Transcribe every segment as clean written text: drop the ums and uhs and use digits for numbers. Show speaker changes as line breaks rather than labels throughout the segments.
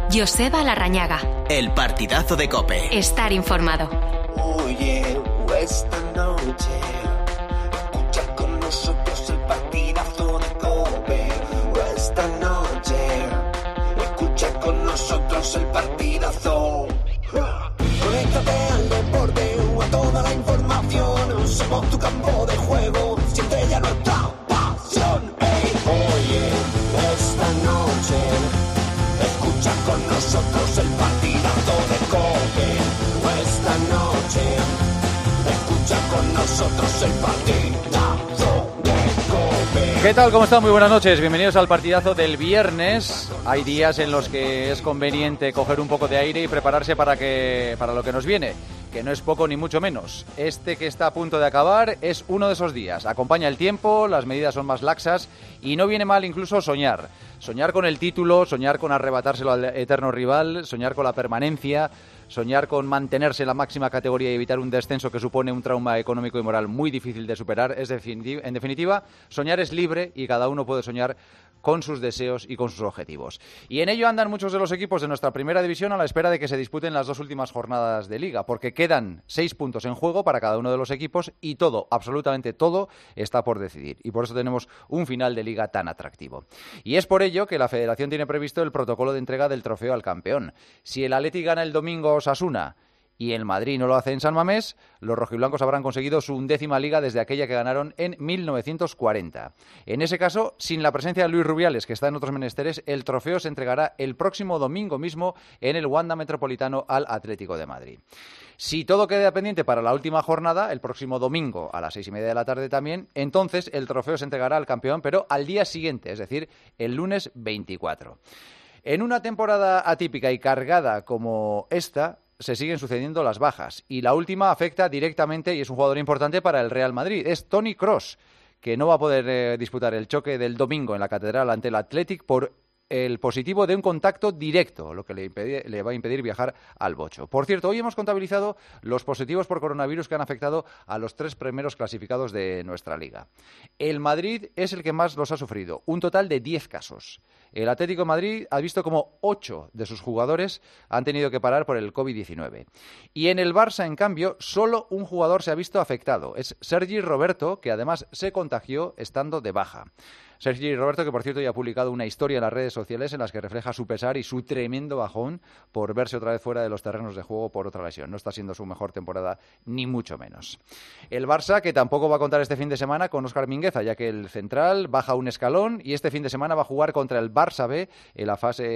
Joseba Larrañaga.
El partidazo de COPE.
Estar informado.
Oye, esta noche escucha con nosotros el partidazo de COPE. Esta noche escucha con nosotros el partidazo. Conéctate al deporte o a toda la información. Somos tu campo de juego. Siente ya nuestra pasión. Hey, oye, esta noche escucha con nosotros el partidazo de COPE. Esta noche escucha con nosotros el partidazo de COPE.
¿Qué tal? ¿Cómo están? Muy buenas noches. Bienvenidos al partidazo del viernes. Hay días en los que es conveniente coger un poco de aire y prepararse para lo que nos viene, que no es poco ni mucho menos. Este que está a punto de acabar es uno de esos días. Acompaña el tiempo, las medidas son más laxas y no viene mal incluso soñar. Soñar con el título, soñar con arrebatárselo al eterno rival, soñar con la permanencia, soñar con mantenerse en la máxima categoría y evitar un descenso que supone un trauma económico y moral muy difícil de superar. En definitiva, soñar es libre y cada uno puede soñar con sus deseos y con sus objetivos. Y en ello andan muchos de los equipos de nuestra primera división a la espera de que se disputen las dos últimas jornadas de Liga, porque quedan 6 puntos en juego para cada uno de los equipos y todo, absolutamente todo, está por decidir. Y por eso tenemos un final de Liga tan atractivo. Y es por ello que la Federación tiene previsto el protocolo de entrega del trofeo al campeón. Si el Atleti gana el domingo a Osasuna y el Madrid no lo hace en San Mamés, los rojiblancos habrán conseguido su 11ª Liga desde aquella que ganaron en 1940. En ese caso, sin la presencia de Luis Rubiales, que está en otros menesteres, el trofeo se entregará el próximo domingo mismo en el Wanda Metropolitano al Atlético de Madrid. Si todo queda pendiente para la última jornada, el próximo domingo a las 6:30 de la tarde también, entonces el trofeo se entregará al campeón, pero al día siguiente, es decir, el lunes 24. En una temporada atípica y cargada como esta, se siguen sucediendo las bajas y la última afecta directamente y es un jugador importante para el Real Madrid. Es Toni Kroos, que no va a poder disputar el choque del domingo en la Catedral ante el Athletic por el positivo de un contacto directo, lo que le va a impedir viajar al Bocho. Por cierto, hoy hemos contabilizado los positivos por coronavirus que han afectado a los 3 primeros clasificados de nuestra liga. El Madrid es el que más los ha sufrido, un total de 10 casos. El Atlético de Madrid ha visto como 8 de sus jugadores han tenido que parar por el COVID-19. Y en el Barça, en cambio, solo un jugador se ha visto afectado. Es Sergi Roberto, que además se contagió estando de baja. Sergi Roberto, que por cierto ya ha publicado una historia en las redes sociales en las que refleja su pesar y su tremendo bajón por verse otra vez fuera de los terrenos de juego por otra lesión. No está siendo su mejor temporada, ni mucho menos. El Barça, que tampoco va a contar este fin de semana con Óscar Mingueza, ya que el central baja un escalón y este fin de semana va a jugar contra el Barça B en la fase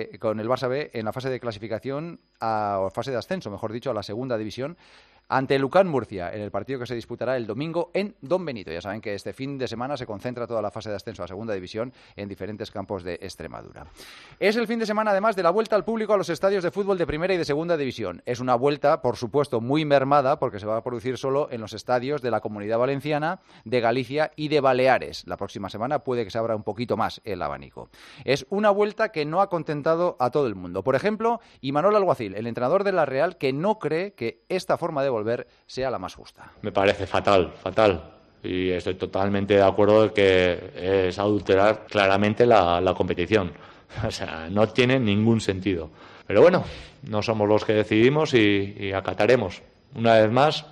de clasificación o fase de ascenso, mejor dicho, a la segunda división, ante el UCAM Murcia, en el partido que se disputará el domingo en Don Benito. Ya saben que este fin de semana se concentra toda la fase de ascenso a segunda división en diferentes campos de Extremadura. Es el fin de semana, además, de la vuelta al público a los estadios de fútbol de primera y de segunda división. Es una vuelta, por supuesto, muy mermada, porque se va a producir solo en los estadios de la Comunidad Valenciana, de Galicia y de Baleares. La próxima semana puede que se abra un poquito más el abanico. Es una vuelta que no ha contentado a todo el mundo. Por ejemplo, Imanol Alguacil, el entrenador de la Real, que no cree que esta forma de volver sea la más justa.
Me parece fatal. Y estoy totalmente de acuerdo de que es adulterar claramente la competición. O sea, no tiene ningún sentido. Pero bueno, no somos los que decidimos y acataremos. Una vez más,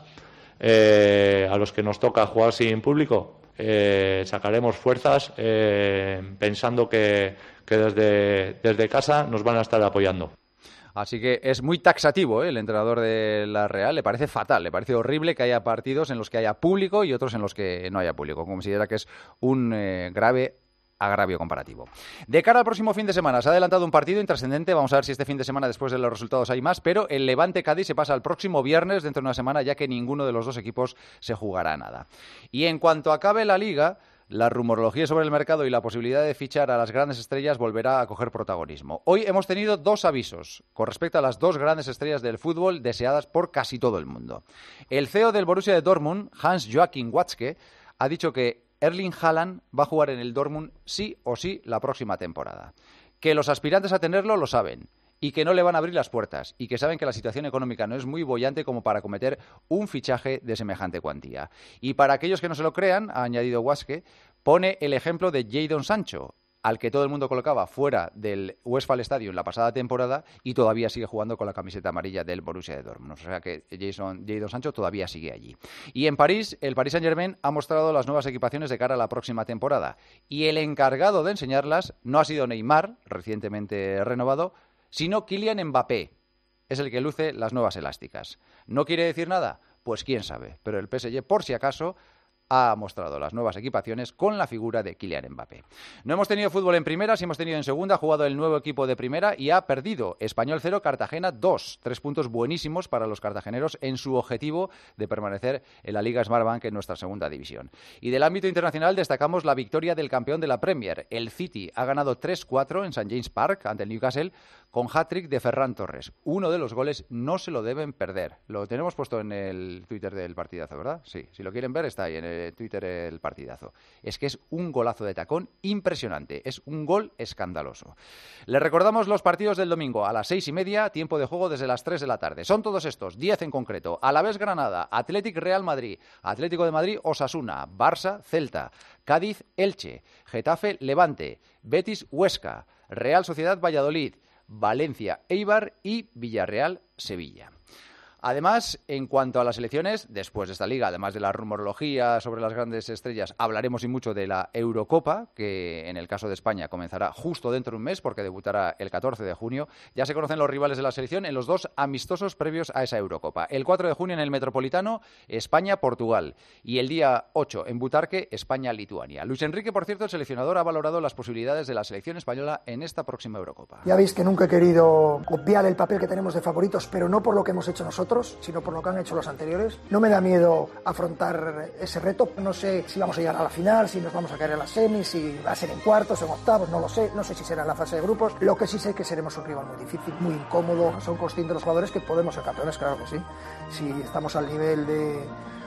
a los que nos toca jugar sin público, sacaremos fuerzas pensando que desde casa nos van a estar apoyando.
Así que es muy taxativo, el entrenador de la Real. Le parece fatal, le parece horrible que haya partidos en los que haya público y otros en los que no haya público. Considera que es un grave agravio comparativo. De cara al próximo fin de semana, se ha adelantado un partido intrascendente. Vamos a ver si este fin de semana, después de los resultados, hay más. Pero el Levante-Cádiz se pasa al próximo viernes, dentro de una semana, ya que ninguno de los dos equipos se jugará nada. Y en cuanto acabe la Liga, la rumorología sobre el mercado y la posibilidad de fichar a las grandes estrellas volverá a coger protagonismo. Hoy hemos tenido 2 avisos con respecto a las 2 grandes estrellas del fútbol deseadas por casi todo el mundo. El CEO del Borussia de Dortmund, Hans-Joachim Watzke, ha dicho que Erling Haaland va a jugar en el Dortmund sí o sí la próxima temporada. Que los aspirantes a tenerlo lo saben y que no le van a abrir las puertas y que saben que la situación económica no es muy boyante como para cometer un fichaje de semejante cuantía. Y para aquellos que no se lo crean, ha añadido Watzke, pone el ejemplo de Jadon Sancho, al que todo el mundo colocaba fuera del Westfalen Stadium la pasada temporada y todavía sigue jugando con la camiseta amarilla del Borussia de Dortmund. O sea que Jadon Sancho todavía sigue allí. Y en París, el Paris Saint-Germain ha mostrado las nuevas equipaciones de cara a la próxima temporada. Y el encargado de enseñarlas no ha sido Neymar, recientemente renovado, sino Kylian Mbappé. Es el que luce las nuevas elásticas. ¿No quiere decir nada? Pues quién sabe. Pero el PSG, por si acaso, ha mostrado las nuevas equipaciones con la figura de Kylian Mbappé. No hemos tenido fútbol en primera, sí hemos tenido en segunda. Ha jugado el nuevo equipo de primera y ha perdido. Español 0, Cartagena 2. 3 puntos buenísimos para los cartageneros en su objetivo de permanecer en la Liga Smartbank en nuestra segunda división. Y del ámbito internacional destacamos la victoria del campeón de la Premier. El City ha ganado 3-4 en St. James Park ante el Newcastle con hat-trick de Ferran Torres. Uno de los goles no se lo deben perder. Lo tenemos puesto en el Twitter del partidazo, ¿verdad? Sí, si lo quieren ver está ahí en el Twitter el partidazo. Es que es un golazo de tacón impresionante. Es un gol escandaloso. Les recordamos los partidos del domingo a las 6:30, tiempo de juego desde las 3 de la tarde. Son todos estos, 10 en concreto. Alavés Granada, Athletic Real Madrid, Atlético de Madrid Osasuna, Barça Celta, Cádiz Elche, Getafe Levante, Betis Huesca, Real Sociedad Valladolid, Valencia Eibar y Villarreal Sevilla. Además, en cuanto a las selecciones, después de esta liga, además de la rumorología sobre las grandes estrellas, hablaremos y mucho de la Eurocopa, que en el caso de España comenzará justo dentro de un mes, porque debutará el 14 de junio. Ya se conocen los rivales de la selección en los 2 amistosos previos a esa Eurocopa. El 4 de junio en el Metropolitano, España-Portugal. Y el día 8 en Butarque, España-Lituania. Luis Enrique, por cierto, el seleccionador, ha valorado las posibilidades de la selección española en esta próxima Eurocopa.
Ya veis que nunca he querido obviar el papel que tenemos de favoritos, pero no por lo que hemos hecho nosotros, sino por lo que han hecho los anteriores. No me da miedo afrontar ese reto. No sé si vamos a llegar a la final, si nos vamos a caer en las semis, si va a ser en cuartos, en octavos, no lo sé. No sé si será en la fase de grupos. Lo que sí sé es que seremos un rival muy difícil, muy incómodo. Son conscientes los jugadores que podemos ser campeones, claro que sí. Si estamos al nivel de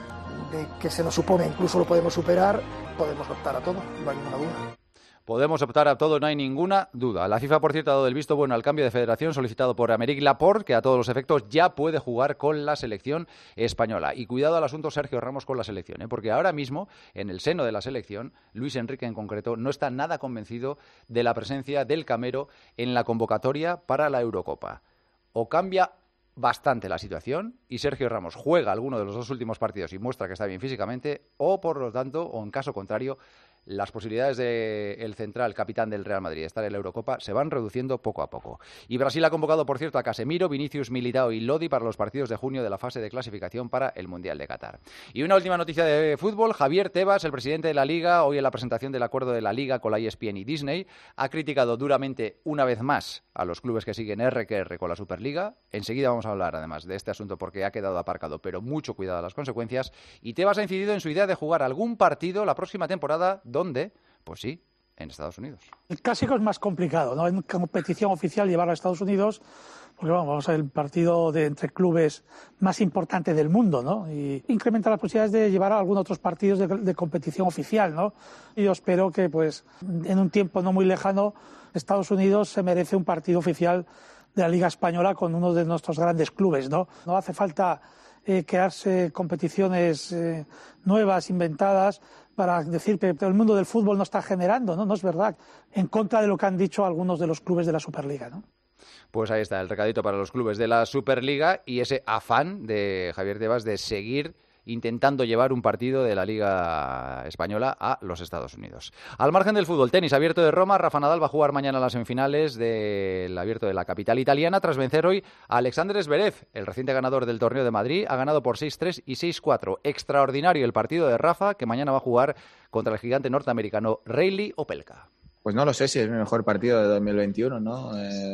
que se nos supone, incluso lo podemos superar, podemos optar a todo, no hay ninguna duda.
Podemos optar a todo, no hay ninguna duda. La FIFA, por cierto, ha dado el visto bueno al cambio de federación solicitado por Aymeric Laporte, que a todos los efectos ya puede jugar con la selección española. Y cuidado al asunto Sergio Ramos con la selección, porque ahora mismo, en el seno de la selección, Luis Enrique en concreto, no está nada convencido de la presencia del Camero en la convocatoria para la Eurocopa. O cambia bastante la situación y Sergio Ramos juega alguno de los 2 últimos partidos y muestra que está bien físicamente, o por lo tanto, o en caso contrario, las posibilidades del central capitán del Real Madrid de estar en la Eurocopa se van reduciendo poco a poco. Y Brasil ha convocado, por cierto, a Casemiro, Vinicius, Militao y Lodi para los partidos de junio de la fase de clasificación para el Mundial de Qatar. Y una última noticia de fútbol. Javier Tebas, el presidente de la Liga, hoy en la presentación del acuerdo de la Liga con la ESPN y Disney, ha criticado duramente una vez más a los clubes que siguen RQR con la Superliga. Enseguida vamos a hablar, además, de este asunto porque ha quedado aparcado, pero mucho cuidado a las consecuencias. Y Tebas ha incidido en su idea de jugar algún partido la próxima temporada. ¿Dónde? Pues sí, en Estados Unidos.
El clásico es más complicado, ¿no? En competición oficial llevarlo a Estados Unidos, porque vamos a ver el partido entre clubes más importante del mundo, ¿no? Y incrementa las posibilidades de llevar a algunos otros partidos de competición oficial, ¿no? Y yo espero que, pues, en un tiempo no muy lejano, Estados Unidos se merece un partido oficial de la Liga Española con uno de nuestros grandes clubes, ¿no? No hace falta crearse competiciones nuevas, inventadas, para decir que el mundo del fútbol no está generando, ¿no? No es verdad, en contra de lo que han dicho algunos de los clubes de la Superliga, ¿no?
Pues ahí está el recadito para los clubes de la Superliga y ese afán de Javier Tebas de seguir intentando llevar un partido de la Liga Española a los Estados Unidos. Al margen del fútbol, tenis abierto de Roma, Rafa Nadal va a jugar mañana las semifinales del abierto de la capital italiana tras vencer hoy a Alexander Zverev, el reciente ganador del torneo de Madrid. Ha ganado por 6-3 y 6-4. Extraordinario el partido de Rafa, que mañana va a jugar contra el gigante norteamericano Reilly Opelka.
Pues no lo sé si es mi mejor partido de 2021, ¿no?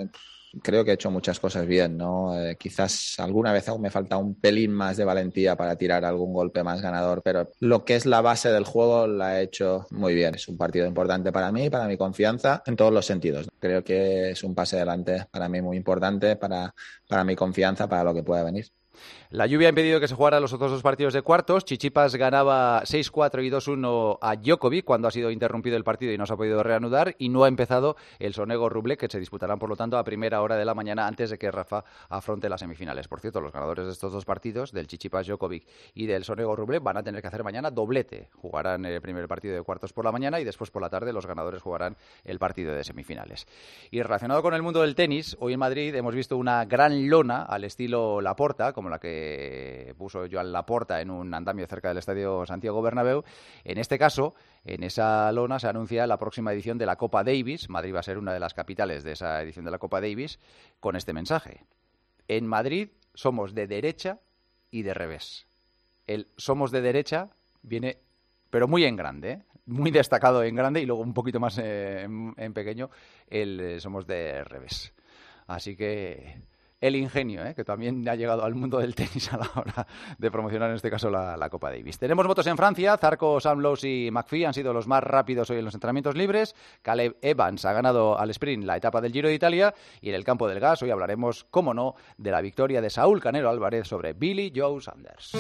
Creo que he hecho muchas cosas bien, ¿no? Quizás alguna vez aún me falta un pelín más de valentía para tirar algún golpe más ganador, pero lo que es la base del juego la he hecho muy bien. Es un partido importante para mí, para mi confianza, en todos los sentidos. Creo que es un pase adelante para mí muy importante, para mi confianza, para lo que pueda venir.
La lluvia ha impedido que se jugaran los otros dos partidos de cuartos. Tsitsipas ganaba 6-4 y 2-1 a Djokovic cuando ha sido interrumpido el partido y no se ha podido reanudar, y no ha empezado el Sonego-Rublev, que se disputarán por lo tanto a primera hora de la mañana antes de que Rafa afronte las semifinales. Por cierto, los ganadores de estos dos partidos, del Tsitsipas-Djokovic y del Sonego-Rublev, van a tener que hacer mañana doblete. Jugarán el primer partido de cuartos por la mañana y después por la tarde los ganadores jugarán el partido de semifinales. Y relacionado con el mundo del tenis, hoy en Madrid hemos visto una gran lona al estilo Laporta, como la que puso Joan Laporta en un andamio cerca del Estadio Santiago Bernabéu. En este caso, en esa lona se anuncia la próxima edición de la Copa Davis. Madrid va a ser una de las capitales de esa edición de la Copa Davis, con este mensaje: en Madrid somos de derecha y de revés. El somos de derecha viene, pero muy en grande, ¿eh? Muy destacado en grande, y luego un poquito más en pequeño el somos de revés. Así que el ingenio, que también ha llegado al mundo del tenis a la hora de promocionar en este caso la Copa Davis. Tenemos motos en Francia. Zarco, Sam Lowe y McPhee han sido los más rápidos hoy en los entrenamientos libres. Caleb Evans ha ganado al sprint la etapa del Giro de Italia, y en el campo del gas hoy hablaremos, cómo no, de la victoria de Saúl Canelo Álvarez sobre Billy Joe Saunders.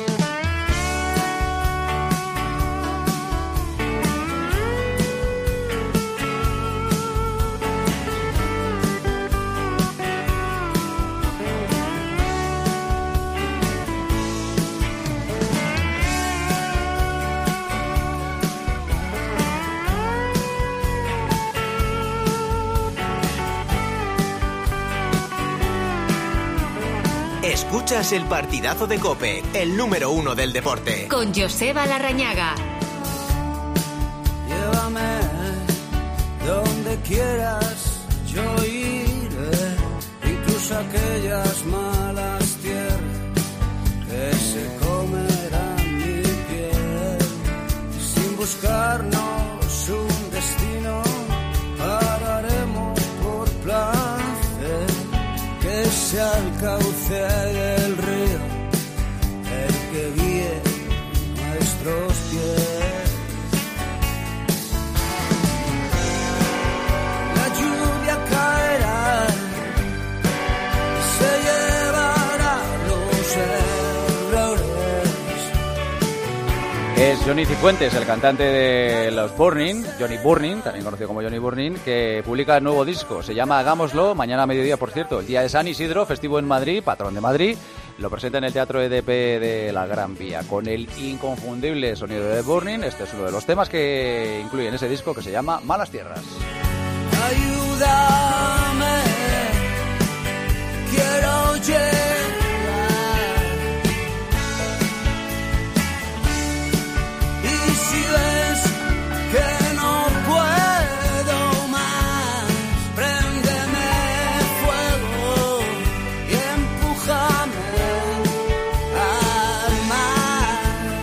Escuchas el partidazo de COPE, el número 1 del deporte.
Con Joseba Larrañaga.
Llévame donde quieras, yo iré, incluso aquellas malas tierras que se comerán mi piel. Sin buscarnos un destino, pararemos por placer, que sea el cauce del río el que guíe nuestros pies. La lluvia caerá, se llevará los errores.
Es Johnny Cifuentes, el cantante de los Burning, Johnny Burning, también conocido como Johnny Burning, que publica el nuevo disco. Se llama Hagámoslo, mañana a mediodía, por cierto, el día de San Isidro, festivo en Madrid, patrón de Madrid. Lo presenta en el Teatro EDP de la Gran Vía, con el inconfundible sonido de Burning. Este es uno de los temas que incluyen ese disco, que se llama Malas Tierras.
Ayúdame, quiero llegar. Y si ves que no puedo más, préndeme fuego y empújame al mar.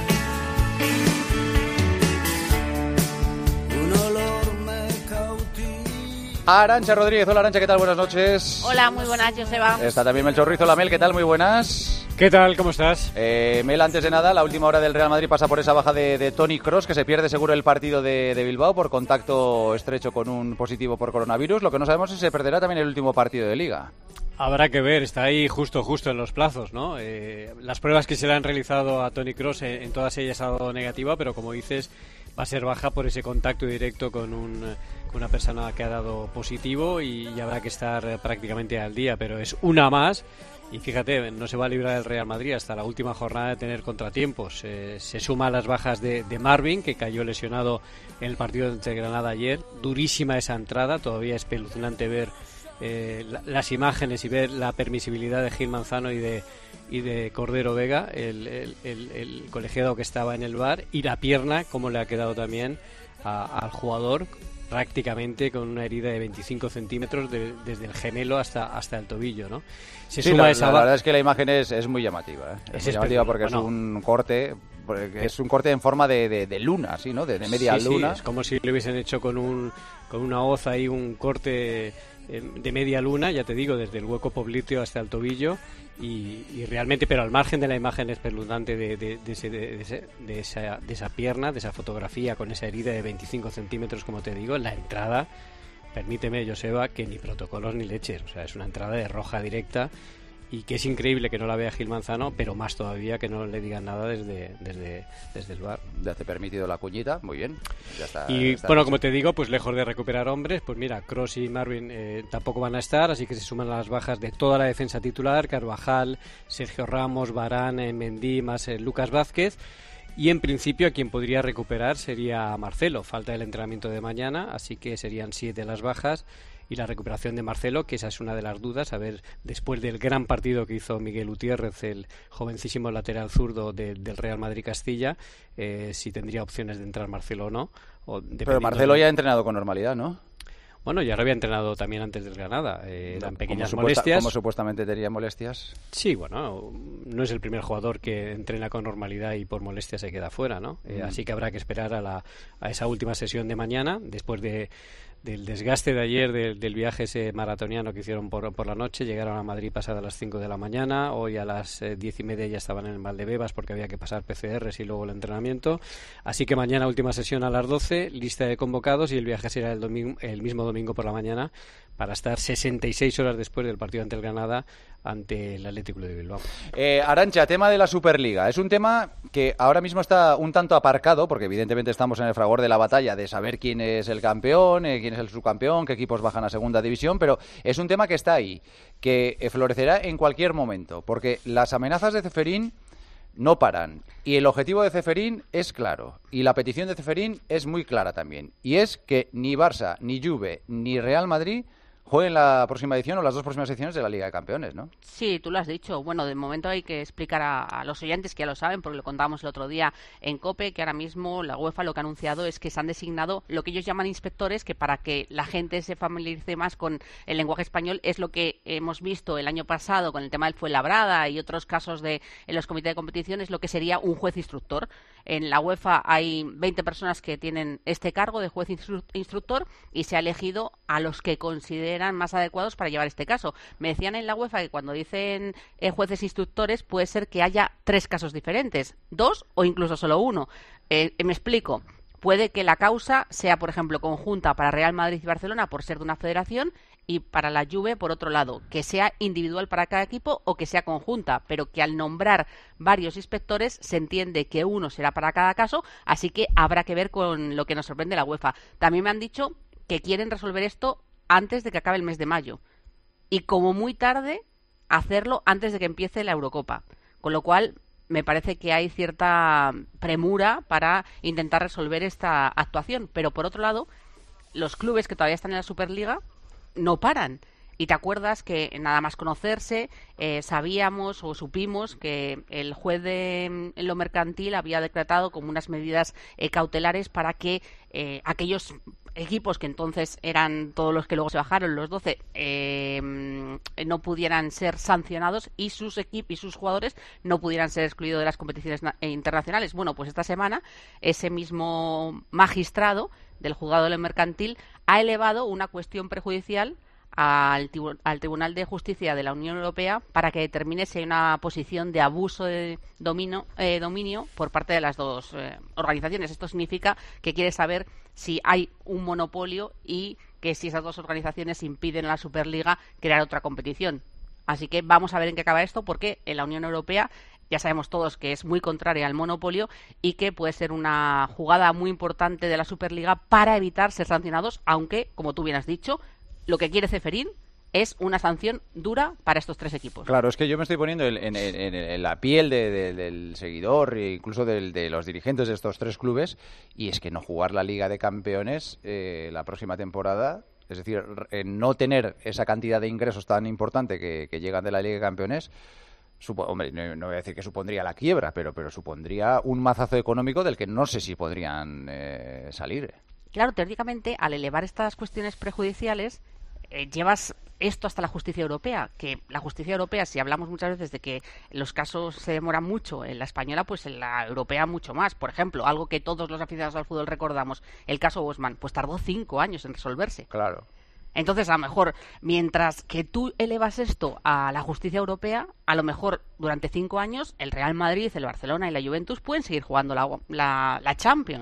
Un olor me cautiva.
Arantxa Rodríguez, hola Arantxa, ¿qué tal? Buenas noches.
Hola, muy buenas, Joseba.
Está también Melchor Ruiz, hola Mel, ¿qué tal? Muy buenas.
¿Qué tal? ¿Cómo estás?
Mel, antes de nada, la última hora del Real Madrid pasa por esa baja de Toni Kroos, que se pierde seguro el partido de Bilbao por contacto estrecho con un positivo por coronavirus. Lo que no sabemos es si se perderá también el último partido de Liga.
Habrá que ver, está ahí justo en los plazos, ¿no? Las pruebas que se le han realizado a Toni Kroos, en todas ellas ha dado negativa, pero como dices, va a ser baja por ese contacto directo con una persona que ha dado positivo, y habrá que estar prácticamente al día, pero es una más. Y fíjate, no se va a librar el Real Madrid hasta la última jornada de tener contratiempos. Se suma a las bajas de Marvin, que cayó lesionado en el partido entre Granada ayer. Durísima esa entrada, todavía espeluznante ver las imágenes y ver la permisibilidad de Gil Manzano y de Cordero Vega, el colegiado que estaba en el VAR, y la pierna, como le ha quedado también al jugador, prácticamente con una herida de 25 centímetros desde el gemelo hasta el tobillo, ¿no? Se
sí,
suma
la verdad es que la imagen es muy llamativa, ¿eh? Es muy llamativa porque
bueno,
es un corte, es un corte en forma de luna, ¿sí, no? De media luna.
Sí, es como si lo hubiesen hecho con una hoz ahí, un corte de media luna, ya te digo, desde el hueco popliteo hasta el tobillo, y realmente, pero al margen de la imagen espeluznante de esa pierna, de esa fotografía con esa herida de 25 centímetros, como te digo, la entrada, permíteme, Joseba, que ni protocolos ni leches, o sea, es una entrada de roja directa, y que es increíble que no la vea Gil Manzano, pero más todavía que no le digan nada desde el VAR.
Ya te he permitido la cuñita, muy bien. Ya está,
Y
está
bueno,
hecho.
como te digo, pues lejos de recuperar hombres, pues mira, Kroos y Marvin tampoco van a estar, así que se suman las bajas de toda la defensa titular: Carvajal, Sergio Ramos, Varane, Mendy, más Lucas Vázquez. Y en principio a quien podría recuperar sería Marcelo. Falta el entrenamiento de mañana, así que serían 7 las bajas. Y la recuperación de Marcelo, que esa es una de las dudas, a ver, después del gran partido que hizo Miguel Gutiérrez, el jovencísimo lateral zurdo del Real Madrid Castilla, si tendría opciones de entrar Marcelo o no.
Pero Marcelo ya ha entrenado con normalidad, ¿no?
Bueno, ya lo había entrenado también antes del Granada. Eran pequeñas molestias.
¿Cómo supuestamente tenía molestias?
Sí, bueno, no es el primer jugador que entrena con normalidad y por molestias se queda fuera, ¿no? Así que habrá que esperar a esa última sesión de mañana, después del desgaste de ayer del viaje ese maratoniano que hicieron por la noche. Llegaron a Madrid pasada las 5 de la mañana, hoy a las 10:30 ya estaban en Valdebebas porque había que pasar PCRs y luego el entrenamiento, así que mañana última sesión a las 12, lista de convocados, y el viaje será el mismo domingo por la mañana para estar 66 horas después del partido ante el Granada, ante el Atlético de Bilbao.
Arantxa, tema de la Superliga. Es un tema que ahora mismo está un tanto aparcado, porque evidentemente estamos en el fragor de la batalla de saber quién es el campeón, quién es el subcampeón, qué equipos bajan a segunda división, pero es un tema que está ahí, que florecerá en cualquier momento, porque las amenazas de Ceferín no paran, y el objetivo de Ceferín es claro, y la petición de Ceferín es muy clara también, y es que ni Barça, ni Juve, ni Real Madrid jueguen la próxima edición o las 2 próximas ediciones de la Liga de Campeones, ¿no?
Sí, tú lo has dicho. Bueno, de momento hay que explicar a los oyentes que ya lo saben, porque lo contábamos el otro día en COPE, que ahora mismo la UEFA lo que ha anunciado es que se han designado lo que ellos llaman inspectores, que para que la gente se familiarice más con el lenguaje español es lo que hemos visto el año pasado con el tema del Fuenlabrada y otros casos en los comités de competición, es lo que sería un juez instructor. En la UEFA hay 20 personas que tienen este cargo de juez instructor y se ha elegido a los que consideran más adecuados para llevar este caso. Me decían en la UEFA que cuando dicen jueces instructores puede ser que haya 3 casos diferentes, 2 o incluso solo 1. Me explico. Puede que la causa sea, por ejemplo, conjunta para Real Madrid y Barcelona por ser de una federación, y para la Juve, por otro lado, que sea individual para cada equipo o que sea conjunta, pero que al nombrar varios inspectores se entiende que uno será para cada caso, así que habrá que ver con lo que nos sorprende la UEFA. También me han dicho que quieren resolver esto antes de que acabe el mes de mayo y como muy tarde hacerlo antes de que empiece la Eurocopa, con lo cual me parece que hay cierta premura para intentar resolver esta actuación, pero por otro lado los clubes que todavía están en la Superliga no paran. Y te acuerdas que nada más conocerse sabíamos o supimos que el juez en lo mercantil había decretado como unas medidas cautelares para que aquellos equipos que entonces eran todos los que luego se bajaron, los 12, no pudieran ser sancionados y sus equipos y sus jugadores no pudieran ser excluidos de las competiciones internacionales. Bueno, pues esta semana ese mismo magistrado del juzgado de lo mercantil ha elevado una cuestión prejudicial al Tribunal de Justicia de la Unión Europea para que determine si hay una posición de abuso de dominio por parte de las dos organizaciones. Esto significa que quiere saber si hay un monopolio y que si esas dos organizaciones impiden a la Superliga crear otra competición. Así que vamos a ver en qué acaba esto, porque en la Unión Europea ya sabemos todos que es muy contraria al monopolio y que puede ser una jugada muy importante de la Superliga para evitar ser sancionados, aunque, como tú bien has dicho, lo que quiere Ceferín es una sanción dura para estos 3 equipos.
Claro, es que yo me estoy poniendo en la piel del seguidor e incluso de los dirigentes de estos 3 clubes, y es que no jugar la Liga de Campeones la próxima temporada, es decir, no tener esa cantidad de ingresos tan importante que llegan de la Liga de Campeones, hombre, no voy a decir que supondría la quiebra, pero supondría un mazazo económico del que no sé si podrían salir.
Claro, teóricamente, al elevar estas cuestiones prejudiciales, llevas esto hasta la justicia europea, que la justicia europea, si hablamos muchas veces de que los casos se demoran mucho en la española, pues en la europea mucho más. Por ejemplo, algo que todos los aficionados al fútbol recordamos, el caso Bosman, pues tardó 5 años en resolverse.
Claro.
Entonces, a lo mejor, mientras que tú elevas esto a la justicia europea, a lo mejor durante 5 años el Real Madrid, el Barcelona y la Juventus pueden seguir jugando la Champions.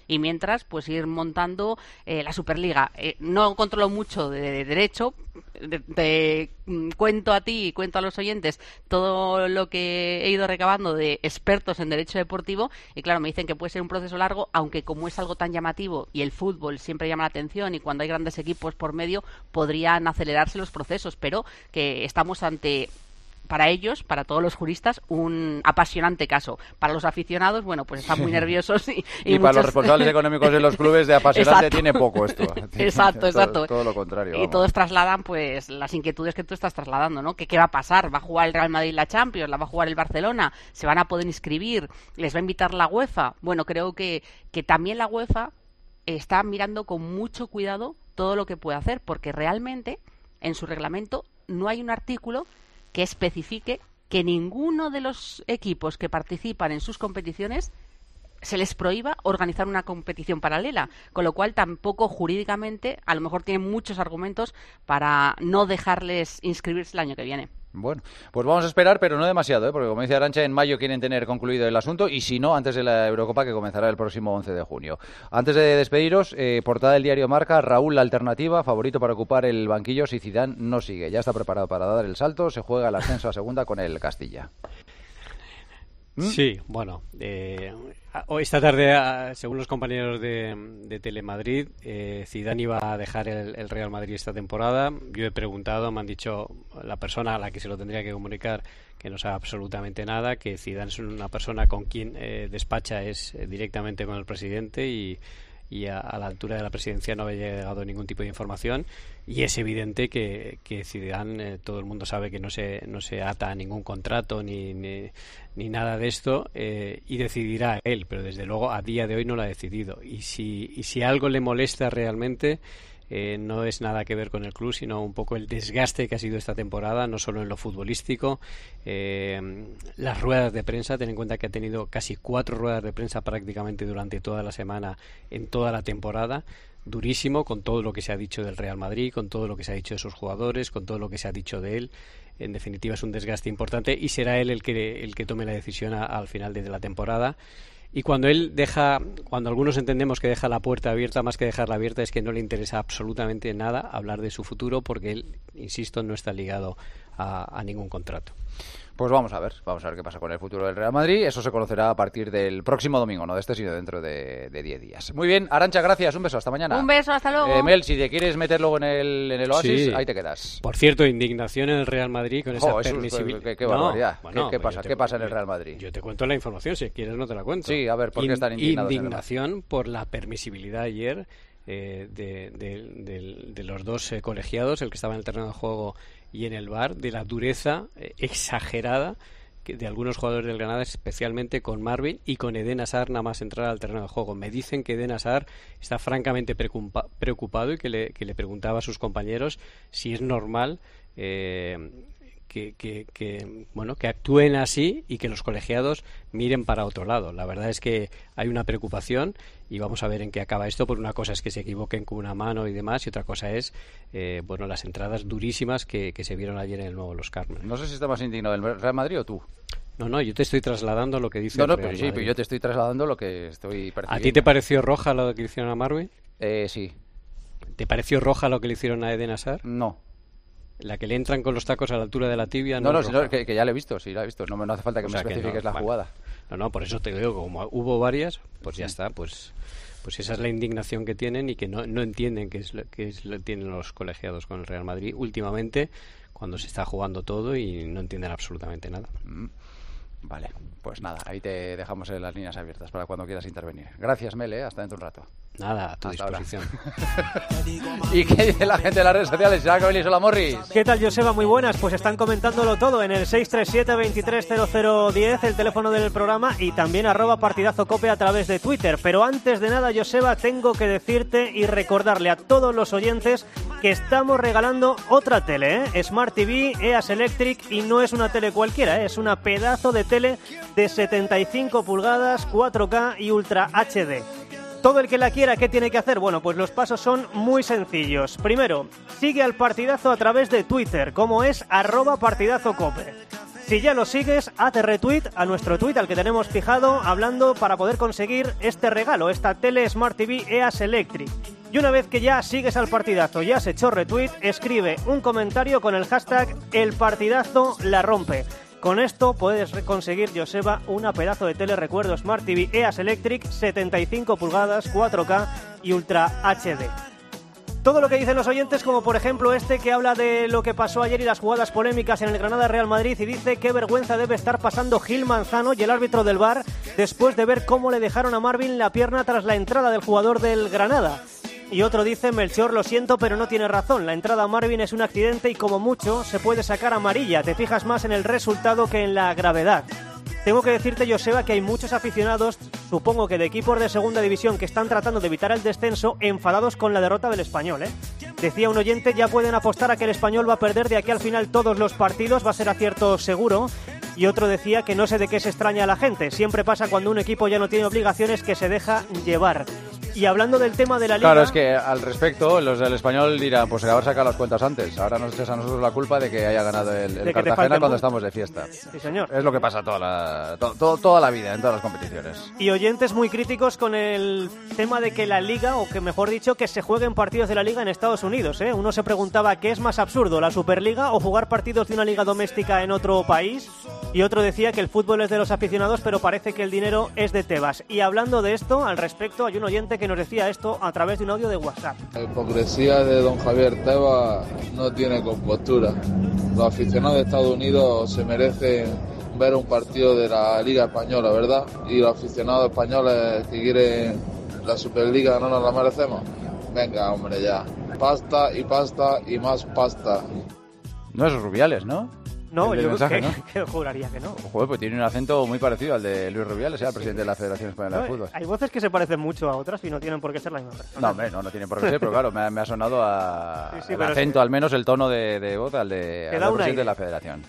y mientras pues ir montando la Superliga. No controlo mucho de derecho, cuento a ti y cuento a los oyentes todo lo que he ido recabando de expertos en derecho deportivo y claro, me dicen que puede ser un proceso largo, aunque como es algo tan llamativo y el fútbol siempre llama la atención y cuando hay grandes equipos por medio podrían acelerarse los procesos, pero que estamos ante, para ellos, para todos los juristas, un apasionante caso. Para los aficionados, bueno, pues están muy nerviosos y
muchos... para los responsables económicos de los clubes, de apasionante tiene poco esto.
Exacto.
Todo lo contrario.
Y todos trasladan pues las inquietudes que tú estás trasladando, ¿no? ¿Qué va a pasar? ¿Va a jugar el Real Madrid la Champions? ¿La va a jugar el Barcelona? ¿Se van a poder inscribir? ¿Les va a invitar la UEFA? Bueno, creo que también la UEFA está mirando con mucho cuidado todo lo que puede hacer, porque realmente en su reglamento no hay un artículo que especifique que ninguno de los equipos que participan en sus competiciones se les prohíba organizar una competición paralela, con lo cual tampoco jurídicamente a lo mejor tienen muchos argumentos para no dejarles inscribirse el año que viene.
Bueno, pues vamos a esperar, pero no demasiado, porque como dice Arantxa, en mayo quieren tener concluido el asunto y si no, antes de la Eurocopa que comenzará el próximo 11 de junio. Antes de despediros, portada del diario Marca, Raúl la alternativa, favorito para ocupar el banquillo si Zidane no sigue. Ya está preparado para dar el salto, se juega el ascenso a segunda con el Castilla.
Sí, bueno, esta tarde, según los compañeros de Telemadrid, Zidane iba a dejar el Real Madrid esta temporada. Yo he preguntado, me han dicho la persona a la que se lo tendría que comunicar que no sabe absolutamente nada, que Zidane es una persona con quien despacha es directamente con el presidente y a la altura de la presidencia no había llegado ningún tipo de información y es evidente que Zidane, todo el mundo sabe que no se ata a ningún contrato ni nada de esto y decidirá él, pero desde luego a día de hoy no lo ha decidido y si algo le molesta realmente no es nada que ver con el club, sino un poco el desgaste que ha sido esta temporada, no solo en lo futbolístico, las ruedas de prensa. Ten en cuenta que ha tenido casi 4 ruedas de prensa prácticamente durante toda la semana, en toda la temporada, durísimo, con todo lo que se ha dicho del Real Madrid, con todo lo que se ha dicho de sus jugadores, con todo lo que se ha dicho de él. En definitiva es un desgaste importante y será él el que tome la decisión al final de la temporada. Y cuando algunos entendemos que deja la puerta abierta, más que dejarla abierta, es que no le interesa absolutamente nada hablar de su futuro porque él, insisto, no está ligado a ningún contrato.
Pues vamos a ver qué pasa con el futuro del Real Madrid. Eso se conocerá a partir del próximo domingo, no de este, sino dentro de 10 días. Muy bien, Arantxa, gracias, un beso, hasta mañana.
Un beso, hasta luego.
Mel, si te quieres meter luego en el Oasis, sí. Ahí te quedas.
Por cierto, indignación en el Real Madrid con esa permisibilidad.
Qué barbaridad.
Bueno,
¿Qué pasa en el Real Madrid?
Yo te cuento la información, si quieres no te la cuento.
Sí, a ver, ¿por qué están indignados?
Indignación por la permisibilidad ayer de los dos colegiados, el que estaba en el terreno de juego y en el VAR, de la dureza exagerada de algunos jugadores del Granada, especialmente con Marvin y con Eden Hazard nada más entrar al terreno de juego. Me dicen que Eden Hazard está francamente preocupado y que le preguntaba a sus compañeros si es normal que actúen así y que los colegiados miren para otro lado. La verdad es que hay una preocupación y vamos a ver en qué acaba esto, porque una cosa es que se equivoquen con una mano y demás, y otra cosa es las entradas durísimas que se vieron ayer en el nuevo Los Cármenes.
No sé si está más indignado el Real Madrid o tú.
No, yo te estoy trasladando lo que dice el Real Madrid.
Pero yo te estoy trasladando lo que estoy percibiendo.
¿A ti te pareció roja lo que le hicieron a Marvin?
Sí.
¿Te pareció roja lo que le hicieron a Eden Hazard?
No.
La que le entran con los tacos a la altura de la tibia.
No, que ya la he visto, sí, la he visto. No hace falta que me especifiques la jugada.
No, por eso te digo, como hubo varias, pues ya está, pues esa es la indignación que tienen y que no entienden qué es lo que tienen los colegiados con el Real Madrid últimamente, cuando se está jugando todo y no entienden absolutamente nada.
Vale, pues nada, ahí te dejamos en las líneas abiertas para cuando quieras intervenir. Gracias, Mel, hasta dentro de un rato.
Nada, a tu disposición.
¿Y qué dice la gente de las redes sociales? Isaac Abel y Sola Morris.
¿Qué tal, Joseba? Muy buenas. Pues están comentándolo todo en el 637-230010, el teléfono del programa, y también @partidazocope a través de Twitter. Pero antes de nada, Joseba, tengo que decirte y recordarle a todos los oyentes que estamos regalando otra tele, Smart TV, EAS Electric, y no es una tele cualquiera, es una pedazo de tele de 75 pulgadas, 4K y Ultra HD. Todo el que la quiera, ¿qué tiene que hacer? Bueno, pues los pasos son muy sencillos. Primero, sigue al partidazo a través de Twitter, como es @partidazocope. Si ya lo sigues, hazte retweet a nuestro tweet al que tenemos fijado hablando para poder conseguir este regalo, esta tele Smart TV EAS Electric. Y una vez que ya sigues al partidazo y has hecho retweet, escribe un comentario con el hashtag El Partidazo la rompe. Con esto puedes conseguir, Joseba, una pedazo de tele, recuerdo, Smart TV EAS Electric, 75 pulgadas, 4K y Ultra HD. Todo lo que dicen los oyentes, como por ejemplo este que habla de lo que pasó ayer y las jugadas polémicas en el Granada-Real Madrid y dice qué vergüenza debe estar pasando Gil Manzano y el árbitro del VAR después de ver cómo le dejaron a Marvin la pierna tras la entrada del jugador del Granada. Y otro dice, Melchor, lo siento, pero no tiene razón. La entrada a Marvin es un accidente y como mucho se puede sacar amarilla. Te fijas más en el resultado que en la gravedad. Tengo que decirte, Joseba, que hay muchos aficionados, supongo que de equipos de segunda división, que están tratando de evitar el descenso, enfadados con la derrota del Español, ¿eh? Decía un oyente, ya pueden apostar a que el Español va a perder de aquí al final todos los partidos, va a ser acierto seguro. Y otro decía que no sé de qué se extraña a la gente. Siempre pasa cuando un equipo ya no tiene obligaciones que se deja llevar. Y hablando del tema de la Liga...
Claro, es que al respecto, los del Español dirán, pues haber sacado las cuentas antes. Ahora nos echas a nosotros la culpa de que haya ganado el Cartagena cuando estamos de fiesta.
Sí, señor.
Es lo que pasa toda la vida, en todas las competiciones.
Y oyentes muy críticos con el tema de que la Liga, o que mejor dicho, que se jueguen partidos de la Liga en Estados Unidos, ¿eh? Uno se preguntaba qué es más absurdo, la Superliga o jugar partidos de una liga doméstica en otro país. Y otro decía que el fútbol es de los aficionados, pero parece que el dinero es de Tebas. Y hablando de esto, al respecto, hay un oyente que nos decía esto a través de un audio de WhatsApp.
La hipocresía de don Javier Tebas no tiene compostura. Los aficionados de Estados Unidos se merecen ver un partido de la Liga Española, ¿verdad? Y los aficionados españoles que quieren la Superliga, ¿no nos la merecemos? Venga, hombre, ya. Pasta y más pasta.
No es Rubiales, ¿no?
No, yo
mensaje,
que juraría que no.
Joder, pues tiene un acento muy parecido al de Luis Rubiales, el presidente de la Federación Española de Fútbol.
Hay voces que se parecen mucho a otras y no tienen por qué ser la misma persona.
No, hombre, no tienen por qué ser, pero claro, me ha sonado el acento, al menos el tono de voz al del presidente de la Federación.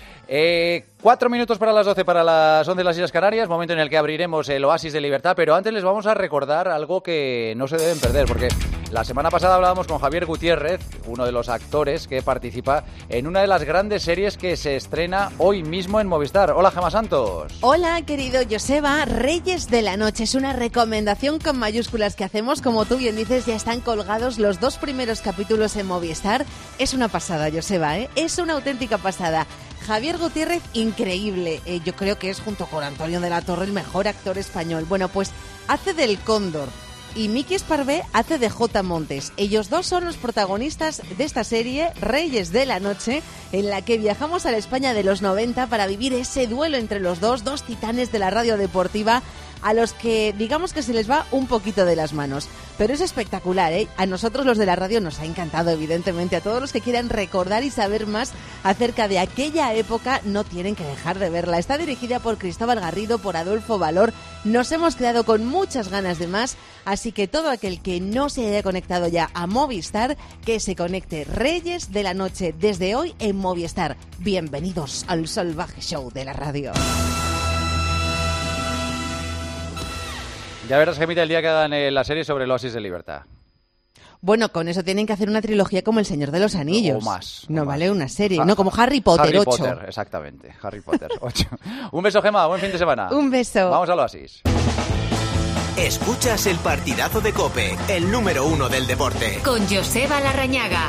4 minutos para las 12, para las 11 de las Islas Canarias, momento en el que abriremos el Oasis de Libertad, pero antes les vamos a recordar algo que no se deben perder, porque la semana pasada hablábamos con Javier Gutiérrez, uno de los actores que participa en una de las grandes series que se estrena hoy mismo en Movistar. Hola, Gemma Santos.
Hola, querido Joseba. Reyes de la Noche es una recomendación con mayúsculas que hacemos, como tú bien dices, ya están colgados los 2 primeros capítulos en Movistar. Es una pasada, Joseba, ¿eh? Es una auténtica pasada. Javier Gutiérrez, increíble. Yo creo que es, junto con Antonio de la Torre, el mejor actor español. Bueno, pues hace del Cóndor. Y Miki Esparvé hace de J. Montes. Ellos dos son los protagonistas de esta serie, Reyes de la Noche, en la que viajamos a la España de los 90 para vivir ese duelo entre los dos titanes de la radio deportiva, a los que digamos que se les va un poquito de las manos. Pero es espectacular, ¿eh? A nosotros los de la radio nos ha encantado, evidentemente. A todos los que quieran recordar y saber más acerca de aquella época, no tienen que dejar de verla. Está dirigida por Cristóbal Garrido, por Adolfo Valor. Nos hemos quedado con muchas ganas de más, así que todo aquel que no se haya conectado ya a Movistar, que se conecte. Reyes de la Noche, desde hoy en Movistar. Bienvenidos al salvaje show de la radio.
Ya verás, Gemita, el día que hagan la serie sobre el Oasis de Libertad.
Bueno, con eso tienen que hacer una trilogía como El Señor de los Anillos.
O más.
No vale una serie, no como Harry Potter,
Harry
8.
Potter, exactamente. Harry Potter, 8. Un beso, Gemma, buen fin de semana.
Un beso.
Vamos al Oasis.
Escuchas el partidazo de COPE, el número 1 del deporte.
Con Joseba Larrañaga.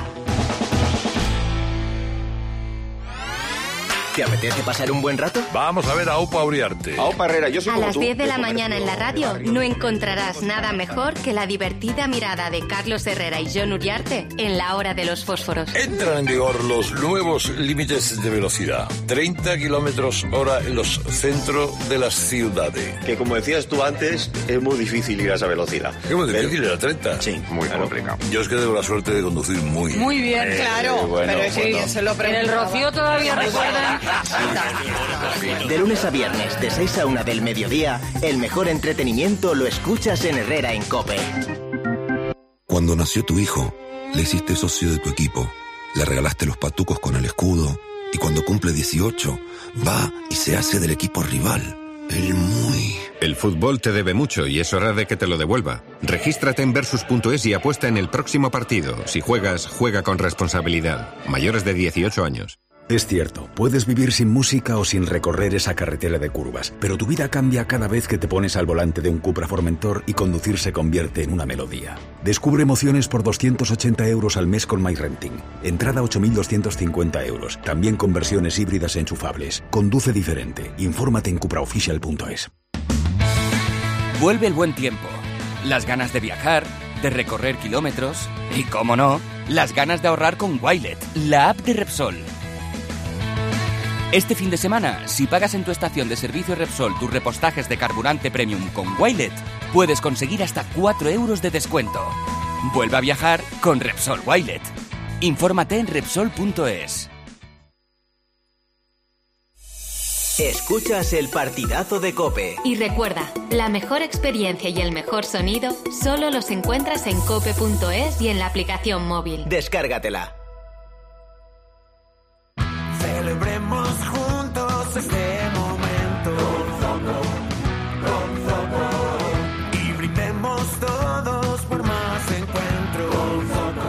¿Te apetece pasar un buen rato?
Vamos a ver a Opa Uriarte.
A Opa Herrera, yo soy
A
como
las
tú,
10 de la mañana en la radio no encontrarás nada mejor que la divertida mirada de Carlos Herrera y Jon Uriarte en la hora de los fósforos.
Entran en vigor los nuevos límites de velocidad. 30 kilómetros hora en los centros de las ciudades.
Que como decías tú antes, es muy difícil ir a esa velocidad.
¿Qué muy difícil era 30?
Sí, muy complicado.
Yo es que tengo la suerte de conducir muy
bien, claro.
Bueno,
pero sí, se lo preguntaba. En el Rocío todavía recuerdan.
De lunes a viernes, de 6 a 1 del mediodía, el mejor entretenimiento lo escuchas en Herrera en COPE.
Cuando nació tu hijo, le hiciste socio de tu equipo, le regalaste los patucos con el escudo, y cuando cumple 18, va y se hace del equipo rival.
El fútbol te debe mucho y es hora de que te lo devuelva. Regístrate en Versus.es y apuesta en el próximo partido. Si juegas, juega con responsabilidad. Mayores de 18 años.
Es cierto, puedes vivir sin música o sin recorrer esa carretera de curvas, pero tu vida cambia cada vez que te pones al volante de un Cupra Formentor y conducir se convierte en una melodía. Descubre emociones por 280 euros al mes con MyRenting. Entrada 8.250 euros, también con versiones híbridas enchufables. Conduce diferente. Infórmate en cupraofficial.es.
Vuelve el buen tiempo, las ganas de viajar, de recorrer kilómetros y, cómo no, las ganas de ahorrar con Wilet, la app de Repsol. Este fin de semana, si pagas en tu estación de servicio Repsol tus repostajes de carburante premium con Wilet, puedes conseguir hasta 4 euros de descuento. Vuelve a viajar con Repsol Wilet. Infórmate en Repsol.es.
Escuchas el partidazo de COPE.
Y recuerda, la mejor experiencia y el mejor sonido solo los encuentras en cope.es y en la aplicación móvil.
Descárgatela.
Celebremos juntos este momento con Zoco, y brindemos todos por más encuentros con Zoco,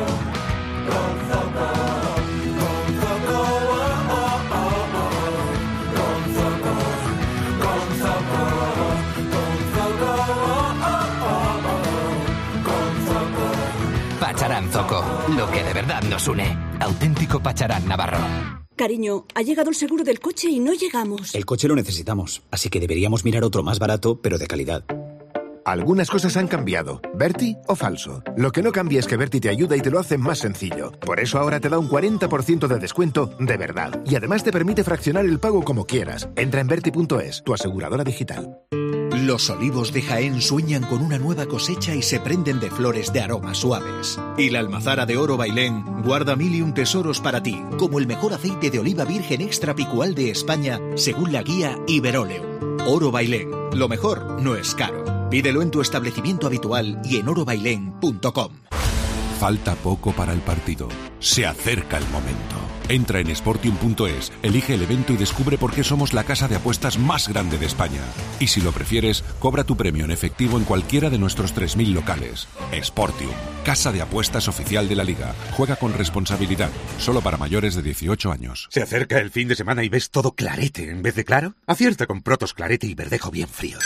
Pacharán Zoco, lo que de verdad nos une. Auténtico Pacharán navarro.
Cariño, ha llegado el seguro del coche y no llegamos.
El coche lo necesitamos, así que deberíamos mirar otro más barato, pero de calidad.
Algunas cosas han cambiado. ¿Berti o falso? Lo que no cambia es que Berti te ayuda y te lo hace más sencillo. Por eso ahora te da un 40% de descuento de verdad. Y además te permite fraccionar el pago como quieras. Entra en Berti.es, tu aseguradora digital.
Los olivos de Jaén sueñan con una nueva cosecha y se prenden de flores de aromas suaves. Y la almazara de Oro Bailén guarda 1001 tesoros para ti, como el mejor aceite de oliva virgen extra picual de España, según la guía Iberoleum. Oro Bailén, lo mejor no es caro. Pídelo en tu establecimiento habitual y en orobailén.com.
Falta poco para el partido. Se acerca el momento. Entra en Sportium.es, elige el evento y descubre por qué somos la casa de apuestas más grande de España. Y si lo prefieres, cobra tu premio en efectivo en cualquiera de nuestros 3.000 locales. Sportium, casa de apuestas oficial de la Liga. Juega con responsabilidad, solo para mayores de 18 años.
¿Se acerca el fin de semana y ves todo clarete en vez de claro? Acierta con Protos Clarete y Verdejo bien fríos.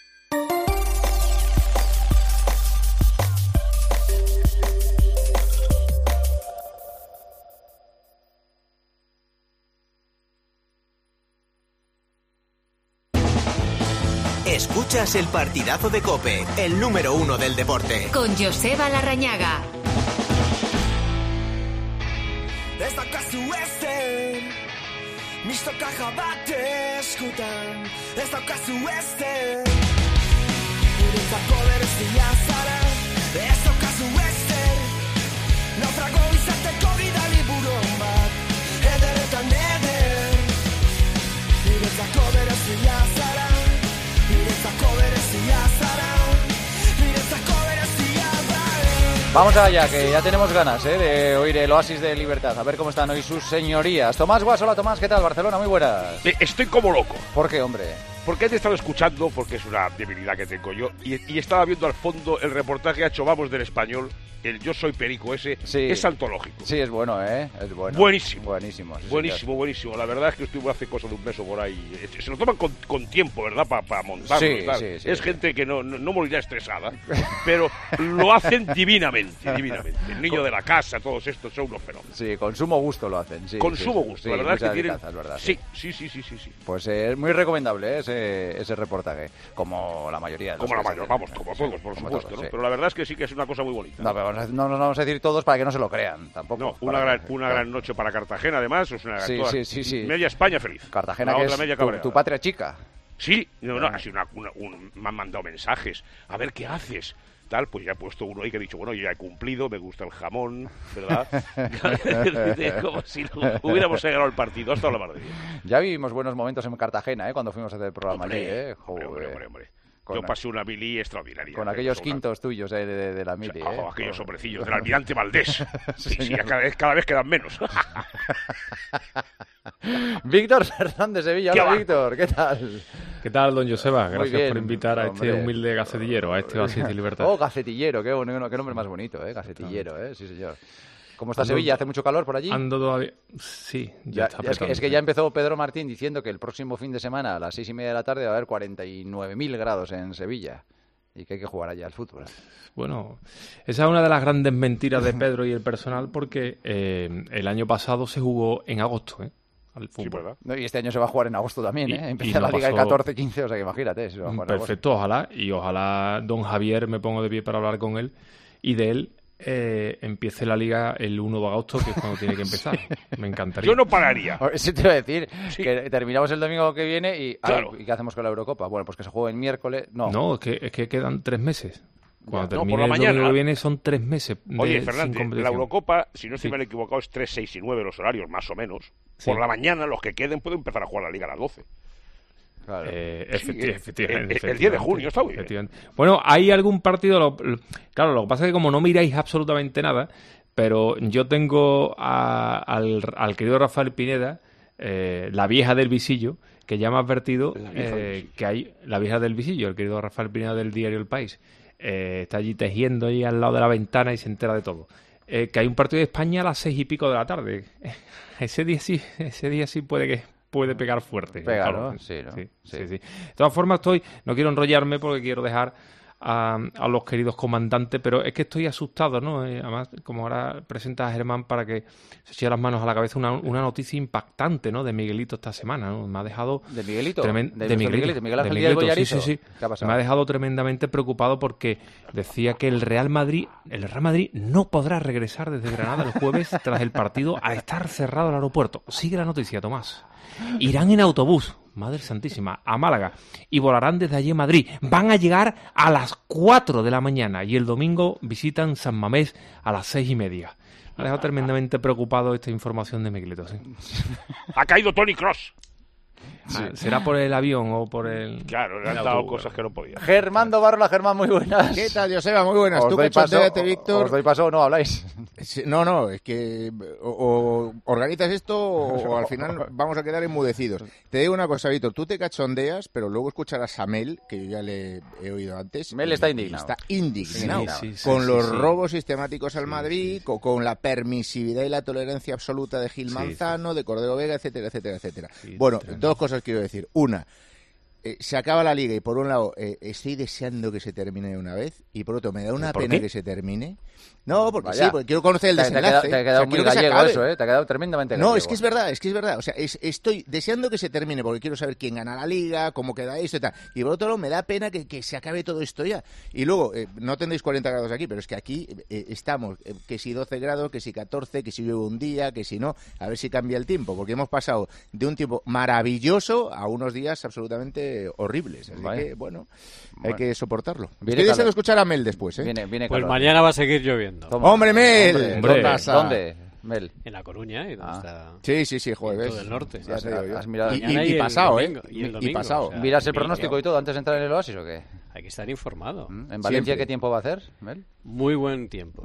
Escuchas el partidazo de COPE, el número 1 del deporte.
Con Joseba Larrañaga.
Ez daukazu ezen, mistoka jabate eskutan. Ez daukazu ezen, guretzako berezia zara. Ez daukazu ezen, naufrago izateko bidali buron bat. Ederetan eder, guretzako berezia zara.
Vamos allá, que ya tenemos ganas de oír el Oasis de Libertad. A ver cómo están hoy sus señorías. Tomás Guas, hola Tomás, ¿qué tal? Barcelona, muy buenas.
Estoy como loco.
¿Por qué, hombre?
Porque he estado escuchando, porque es una debilidad que tengo yo, y estaba viendo al fondo el reportaje que ha hecho Vamos del Español, el Yo Soy Perico ese, sí. Es antológico.
Sí, es bueno, ¿eh? Es bueno.
Buenísimo.
Buenísimo. Sí,
buenísimo, buenísimo. La verdad es que estuve hace cosa de un mes o por ahí. Se lo toman con tiempo, ¿verdad? Para montarlo.
Sí, sí,
es gente que no morirá estresada, pero lo hacen divinamente, divinamente. El niño de la casa, todos estos son unos fenómenos.
Sí, con sumo gusto lo hacen. Sí,
con sumo gusto, la verdad es que tienen...
Es verdad,
sí.
Pues es muy recomendable ese reportaje, como la mayoría de los
vamos, como todos, por supuesto, ¿no? Pero la verdad es que sí que es una cosa muy bonita.
No, pero no nos vamos a decir todos para que no se lo crean, tampoco.
No, una gran noche para Cartagena, además, es una
sí.
Media España feliz.
Cartagena, que es tu patria chica.
Sí, ha sido me han mandado mensajes, a ver qué haces. Tal, pues ya he puesto uno ahí que he dicho, bueno, yo ya he cumplido, me gusta el jamón, ¿verdad? Como si hubiéramos ganado el partido, hasta la madre.
Ya vivimos buenos momentos en Cartagena, cuando fuimos a hacer el programa allí,
Hombre. Yo pasé una mili extraordinaria.
Con aquellos quintos tuyos de la mili,
aquellos hombrecillos del almirante Valdés. Sí, cada vez quedan menos.
Víctor Fernández de Sevilla. Hola, Víctor, ¿qué tal?
¿Qué tal, don Joseba? Gracias por invitar a este humilde gacetillero, a este Oasis de Libertad.
Oh, gacetillero, qué nombre más bonito, gacetillero, sí señor. ¿Cómo está Sevilla? ¿Hace mucho calor por allí?
Ando todavía... Sí, ya está apretando.
Es que ya empezó Pedro Martín diciendo que el próximo fin de semana a las 6:30 de la tarde va a haber 49.000 grados en Sevilla y que hay que jugar allá al fútbol.
Bueno, esa es una de las grandes mentiras de Pedro y el personal porque el año pasado se jugó en agosto, al fútbol.
Sí, ¿verdad?
No, y este año se va a jugar en agosto también, Empieza
no
la liga
pasó...
el 14-15, o sea que imagínate. Se va a jugar
Perfecto, ojalá. Y ojalá don Javier, me pongo de pie para hablar con él, y de él empiece la liga el 1 de agosto, que es cuando tiene que empezar. Me encantaría.
Yo no pararía.
Eso te iba a decir, que terminamos el domingo que viene y,
claro.
¿y qué hacemos con la Eurocopa? Bueno, pues que se juegue el miércoles. No,
es que quedan 3 meses. Cuando termine
por la
el
mañana.
domingo que viene son 3 meses.
Oye, Fernández, la Eurocopa, si no estoy mal equivocado, es 3, 6 y 9 los horarios, más o menos.
Sí.
Por la mañana, los que queden pueden empezar a jugar la liga a las 12.
Claro.
Efectivamente.
El 10 de junio, está muy bien.
Bueno, hay algún partido... Claro, lo que pasa es que como no miráis absolutamente nada, pero yo tengo al querido Rafael Pineda, la vieja del visillo, que ya me ha advertido que hay... La vieja del visillo, el querido Rafael Pineda del diario El País, está allí tejiendo ahí al lado de la ventana y se entera de todo. Que hay un partido de España a las 6:00 de la tarde. Ese día sí puede pegar fuerte.
Pega,
claro,
¿no? Sí.
De todas formas, no quiero enrollarme porque quiero dejar a los queridos comandantes, pero es que estoy asustado, ¿no? Además, como ahora presenta a Germán para que se eche las manos a la cabeza una noticia impactante, ¿no? De Miguelito esta semana, ¿no? Me ha dejado...
¿De Miguelito?
¿De Miguel Ángel Díaz Bollarizo? Sí.
¿Qué ha pasado?
Me ha dejado tremendamente preocupado porque decía que el Real Madrid no podrá regresar desde Granada el jueves tras el partido al estar cerrado el aeropuerto. Sigue la noticia, Tomás. Irán en autobús, Madre Santísima, a Málaga y volarán desde allí a Madrid. Van a llegar a las 4 de la mañana y el domingo visitan San Mamés a las 6:30. Me ha dejado tremendamente preocupado esta información de Miguelito. ¿Sí?
Ha caído Toni Kroos.
Sí. ¿Será por el avión o por el...?
Claro, le han dado cosas que no podía.
Germán Dobarla, Germán, muy buenas.
¿Qué tal, Joseba? Muy buenas.
¿Tú
cachondéate, Víctor?
¿Os doy paso o no habláis?
Sí, no, es que o organizas esto o al final vamos a quedar enmudecidos. Te digo una cosa, Víctor, tú te cachondeas, pero luego escucharás a Mel, que yo ya le he oído antes.
Mel está indignado.
Está indignado
sí,
con los robos sistemáticos al Madrid, con la permisividad y la tolerancia absoluta de Gil Manzano, de Cordero Vega, etcétera, etcétera, etcétera. Bueno, dos cosas quiero decir. Una, se acaba la liga y por un lado estoy deseando que se termine de una vez y por otro me da una pena que se termine. No, porque sí, porque quiero conocer el desenlace.
Te ha quedado muy gallego eso, Te ha quedado tremendamente gallego.
No, es que es verdad. O sea, estoy deseando que se termine porque quiero saber quién gana la liga, cómo queda esto y tal. Y por otro lado me da pena que se acabe todo esto ya. Y luego, no tendréis 40 grados aquí, pero es que aquí estamos, que si 12 grados, que si 14, que si llueve un día, que si no, a ver si cambia el tiempo, porque hemos pasado de un tiempo maravilloso a unos días absolutamente horribles. Así que, bueno, hay que soportarlo. Estoy deseando escuchar a Mel después,
Viene
pues mañana va a seguir lloviendo.
¡Hombre, Mel!
¿Dónde, Mel?
En La Coruña, ¿y dónde está?
Sí, joder.
En todo el norte.
Has mirado
y pasado,
y pasado.
O sea,
¿miras el pronóstico y todo antes de entrar en el Oasis o qué?
Hay que estar informado.
¿En Valencia qué tiempo va a hacer, Mel?
Muy buen tiempo.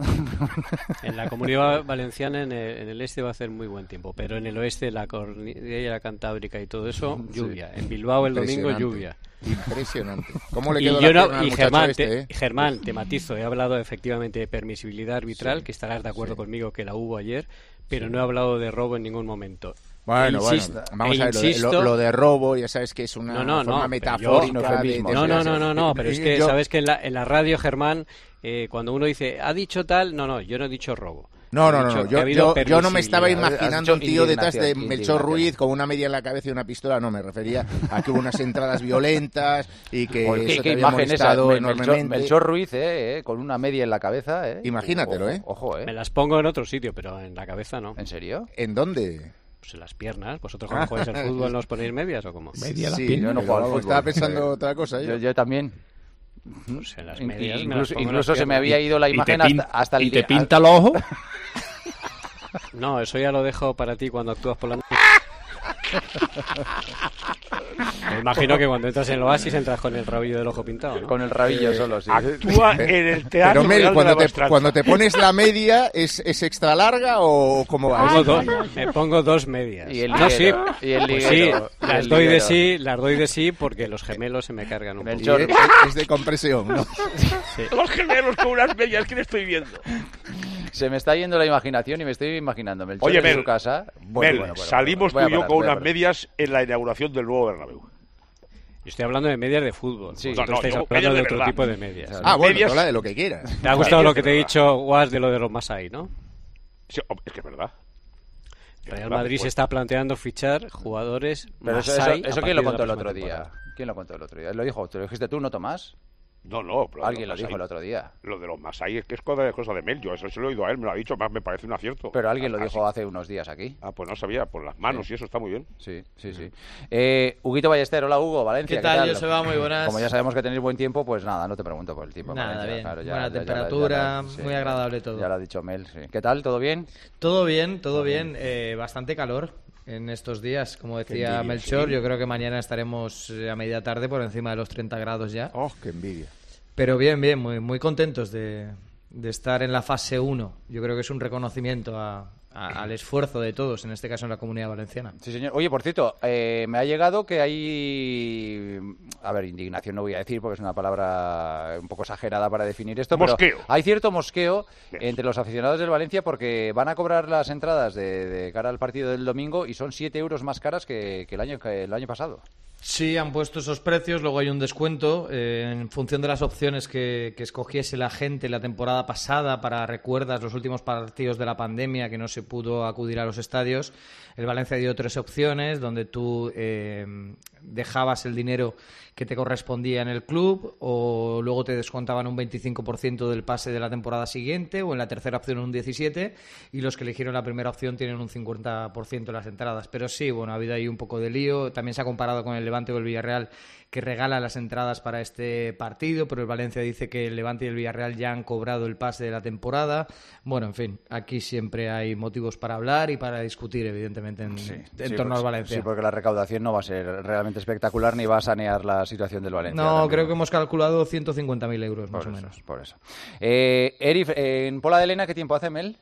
En la Comunidad Valenciana, en el este va a hacer muy buen tiempo, pero en el oeste, la Cordillera Cantábrica y todo eso, lluvia. En Bilbao el domingo, lluvia.
Impresionante. ¿Cómo le quedó
y Germán, te matizo, he hablado efectivamente de permisibilidad arbitral, que estarás de acuerdo conmigo que la hubo ayer, pero no he hablado de robo en ningún momento.
Bueno, vamos a ver, lo de robo, ya sabes que es una forma metafórica.
Pero es que sabes que en la radio, Germán, cuando uno dice, ha dicho tal, yo no he dicho robo.
No, yo no me estaba imaginando un tío detrás de Melchor Ruiz con una media en la cabeza y una pistola, no, me refería a que hubo unas entradas violentas y que eso te había molestado enormemente.
Melchor Ruiz, con una media en la cabeza,
Imagínatelo,
Ojo,
Me las pongo en otro sitio, pero en la cabeza no.
¿En serio?
¿En dónde?
Pues en las piernas. ¿Vosotros cuando jugáis al fútbol no os ponéis medias o cómo?
¿Media las piernas? Yo no juego al fútbol. Estaba pensando otra cosa.
Yo también.
Pues en las medias
incluso se me había ido la imagen hasta el
día. ¿Y te pinta el ojo?
No, eso ya lo dejo para ti cuando actúas por la noche. Me imagino que cuando entras en el Oasis entras con el rabillo del ojo pintado, ¿no?
Con el rabillo solo, sí.
Actúa en el teatro.
Pero Mel, cuando te pones la media, ¿es extra larga o cómo va?
Me pongo 2 medias.
Y el liguero.
Sí, las doy de sí porque los gemelos se me cargan un poco.
Es de compresión, ¿no?
Sí. Los gemelos con unas medias que le estoy viendo.
Se me está yendo la imaginación y me estoy imaginando Melchor
Oye,
en
Mel,
su casa.
Salimos tú y yo con unas medias en la inauguración del nuevo Bernabéu.
Yo estoy hablando de medias de fútbol.
Sí,
Vosotros estáis hablando de otro tipo de medias.
Bueno, habla de lo que quieras.
¿Te ha gustado lo que te he dicho, Guas, de lo de los Masai, no?
Sí, es que es verdad.
Real Madrid se está planteando fichar jugadores
Pero
Masai.
eso ¿quién lo contó el otro día? ¿Quién lo contó el otro día? ¿Lo dijo? ¿Te lo dijiste tú, no Tomás?
No.
Alguien lo dijo el otro día.
Lo de los Masai es que es cosa de Mel. Yo eso se lo he oído a él, me lo ha dicho, más me parece un acierto.
Pero alguien lo dijo hace unos días aquí.
Ah, pues no sabía, por las manos y eso está muy bien.
Sí. Huguito Ballester, hola Hugo, Valencia.
¿Qué tal? Yo se va, muy buenas.
Como ya sabemos que tenéis buen tiempo, pues nada, no te pregunto por el tiempo.
Nada,
Valencia,
bien.
claro,
Buena temperatura, muy agradable todo.
Ya lo ha dicho Mel, sí. ¿Qué tal? ¿Todo bien?
Todo bien. Bastante calor en estos días, como decía Melchor. Yo creo que mañana estaremos a media tarde por encima de los 30 grados ya.
¡Oh, qué envidia!
Pero bien, muy contentos de estar en la fase 1. Yo creo que es un reconocimiento al esfuerzo de todos, en este caso en la Comunidad Valenciana.
Sí, señor. Oye, por cierto, me ha llegado que hay... A ver, indignación no voy a decir porque es una palabra un poco exagerada para definir esto,
mosqueo.
Pero hay cierto mosqueo entre los aficionados del Valencia porque van a cobrar las entradas de cara al partido del domingo y son 7 euros más caras que el año pasado.
Sí, han puesto esos precios, luego hay un descuento en función de las opciones que escogiese la gente la temporada pasada para, recuerdas, los últimos partidos de la pandemia que no se pudo acudir a los estadios. El Valencia dio 3 opciones donde tú dejabas el dinero que te correspondía en el club o luego te descontaban un 25% del pase de la temporada siguiente o en la tercera opción un 17% y los que eligieron la primera opción tienen un 50% de las entradas. Pero sí, bueno, ha habido ahí un poco de lío. También se ha comparado con el Levante o el Villarreal que regala las entradas para este partido, pero el Valencia dice que el Levante y el Villarreal ya han cobrado el pase de la temporada. Bueno, en fin, aquí siempre hay motivos para hablar y para discutir, evidentemente, en torno al Valencia.
Sí, porque la recaudación no va a ser realmente espectacular ni va a sanear la situación del Valencia.
No, creo que hemos calculado 150.000 euros, más o menos.
Por eso. Erif, en Pola de Lena, ¿qué tiempo hace, Mel?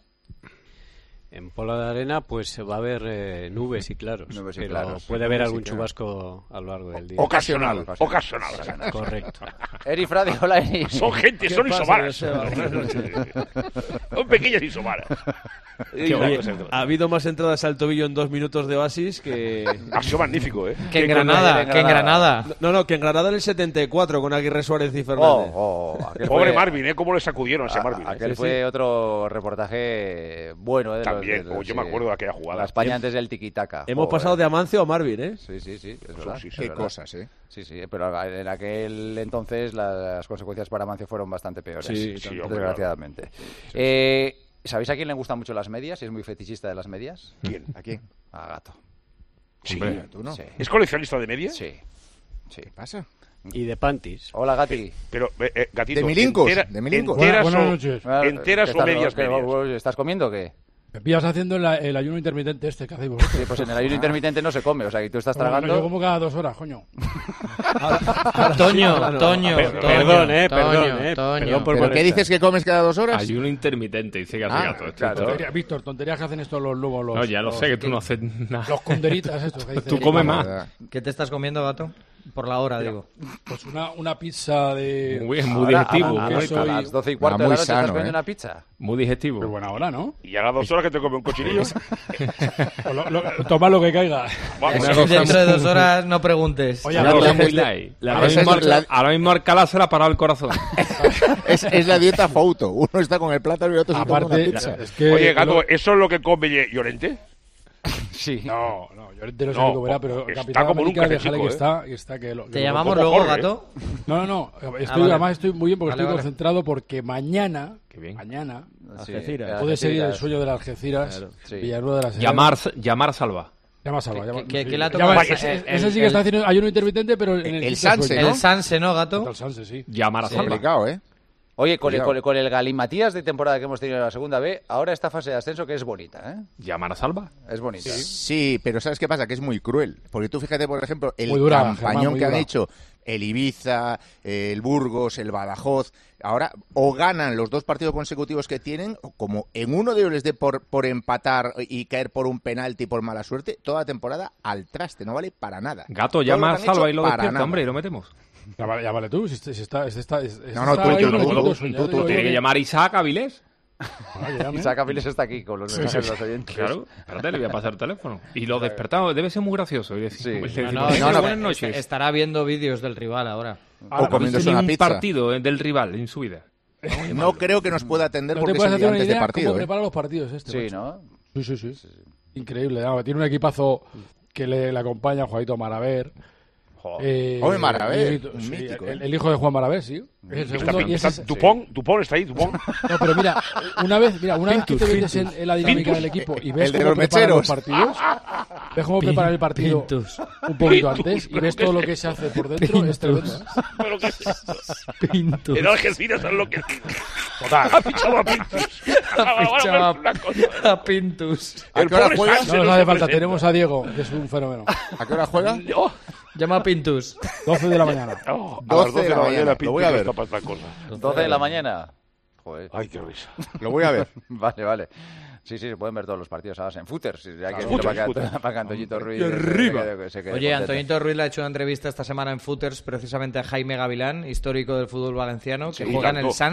En Pola de Arena pues va a haber nubes y claros, pero puede haber algún chubasco a lo largo del día.
Ocasional.
Correcto.
Eri Frade, hola Eri.
Son isomaras. Son pequeñas isomaras.
Oye, ha habido más entradas al tobillo en 2 minutos de Oasis que...
Ha sido magnífico, ¿eh?
Que en Granada.
No, que en Granada en el 74 con Aguirre Suárez y Fernández.
Pobre Marvin, ¿eh? ¿Cómo le sacudieron a ese Marvin?
Aquel fue otro reportaje bueno, ¿eh?
También, yo me acuerdo de aquella jugada.
La España antes del tiquitaca.
Hemos pasado de Amancio a Marvin, ¿eh?
Sí, es verdad.
Qué cosas, ¿eh?
Sí, pero en aquel entonces las consecuencias para Amancio fueron bastante peores.
Sí,
desgraciadamente. ¿Sabéis a quién le gustan mucho las medias? ¿Es muy fetichista de las medias?
¿Quién? ¿A quién?
A Gato.
Sí,
hombre, ¿tú no?
Sí.
¿Es coleccionista de medias?
Sí.
¿Qué pasa?
Y de panties.
Hola, Gati.
Pero, Gatito,
¿De Milincos?
¿Enteras
Buenas noches.
¿Enteras o medias?
¿Estás comiendo o qué?
Me pillas haciendo el ayuno intermitente este que hacéis vosotros.
Sí, pues en el ayuno intermitente no se come, o sea, que tú estás tragando...
Bueno, yo como cada 2 horas, coño.
Toño.
Perdón por
¿Pero qué dices que comes cada 2 horas?
Ayuno intermitente, dice que hace Gato.
Claro. Víctor, tonterías que hacen estos los lobos.
No, ya lo sé, que tú no haces nada.
Los conderitas estos que dicen.
Tú comes más.
¿Qué te estás comiendo, Gato? Por la hora, digo.
Pues una pizza de...
Muy digestivo.
A
las 12 y cuarto de la noche estás comiendo una pizza.
Muy digestivo.
Pero buena hora, ¿no?
Y a las 2 horas que te come un cochinillo.
Toma lo que caiga.
Dentro de 2 horas no preguntes.
Oye, ahora mismo Alcalá se le ha parado el corazón.
es la dieta Fouto. Uno está con el plátano y otro se come una pizza.
Oye, Gato, ¿eso es lo que come Llorente?
Sí.
No, Llorente no sé qué comerá, pero Capitán América, déjale que está.
¿Te llamamos luego, Gato?
No, además estoy muy bien porque estoy concentrado porque mañana puede seguir el sueño de las Algeciras, Villanueva de la Serena.
Llamar Salva.
¿Qué la toma?
Ese sí que está haciendo ayuno intermitente, pero en
el Sanse,
¿no? El Sanse, ¿no, Gato?
El Sanse, sí.
Llamar a Salva.
Complicado, ¿eh?
Oye, con el galimatías de temporada que hemos tenido en la segunda B, ahora esta fase de ascenso que es bonita, ¿eh?
¿Llamar a Salva?
Es bonita.
Sí, pero ¿sabes qué pasa? Que es muy cruel. Porque tú fíjate, por ejemplo, el campañón que han hecho el Ibiza, el Burgos, el Badajoz. Ahora, o ganan los 2 partidos consecutivos que tienen, o como en uno de ellos les dé por empatar y caer por un penalti por mala suerte, toda la temporada al traste, no vale para nada.
Gato, llama a Salva y lo despierta, hombre, y lo metemos.
Ya vale tú, si está
No, tú.
Tiene que llamar Isaac Avilés.
Isaac Aviles está aquí con los mensajes de los oyentes.
Claro, espérate, le voy a pasar el teléfono. Y lo despertamos, debe ser muy gracioso. Y decir,
buenas noches. Estará viendo vídeos del rival ahora.
O comiéndose una pizza. Un partido del rival en su vida.
No creo que nos pueda atender porque es el día antes de partido.
¿Cómo prepara los partidos
Sí, ¿no?
Sí. Increíble. Tiene un equipazo que le acompaña Juanito Maraver.
Hombre, Maraver, mítico.
El hijo de Juan Maraver, sí. El segundo,
Dupont está ahí, Dupont.
No, pero mira, una vez que te metes en la dinámica del equipo y ves cómo preparan los partidos, ves cómo preparan el partido un poquito antes y ves todo lo que se hace por dentro, es tremendo.
¿Pero qué es esto?
Pintus.
En Algeciras, ¿sabes lo que es? Total. Ha fichado a Pintus.
A Pintus.
¿A qué hora juega?
No nos hace falta, tenemos a Diego, que es un fenómeno.
¿A qué hora juega?
Llama a Pintus.
12 de la mañana.
12 de la mañana.
Lo voy a ver.
12 de la mañana. Joder.
Ay, qué risa.
Lo voy a ver.
Vale. Sí, se pueden ver todos los partidos ahora en Footers. Hay que para que Antoñito Ruiz...
Oye, Antoñito Ruiz le ha hecho una entrevista esta semana en Footers precisamente a Jaime Gavilán, histórico del fútbol valenciano, que juega en el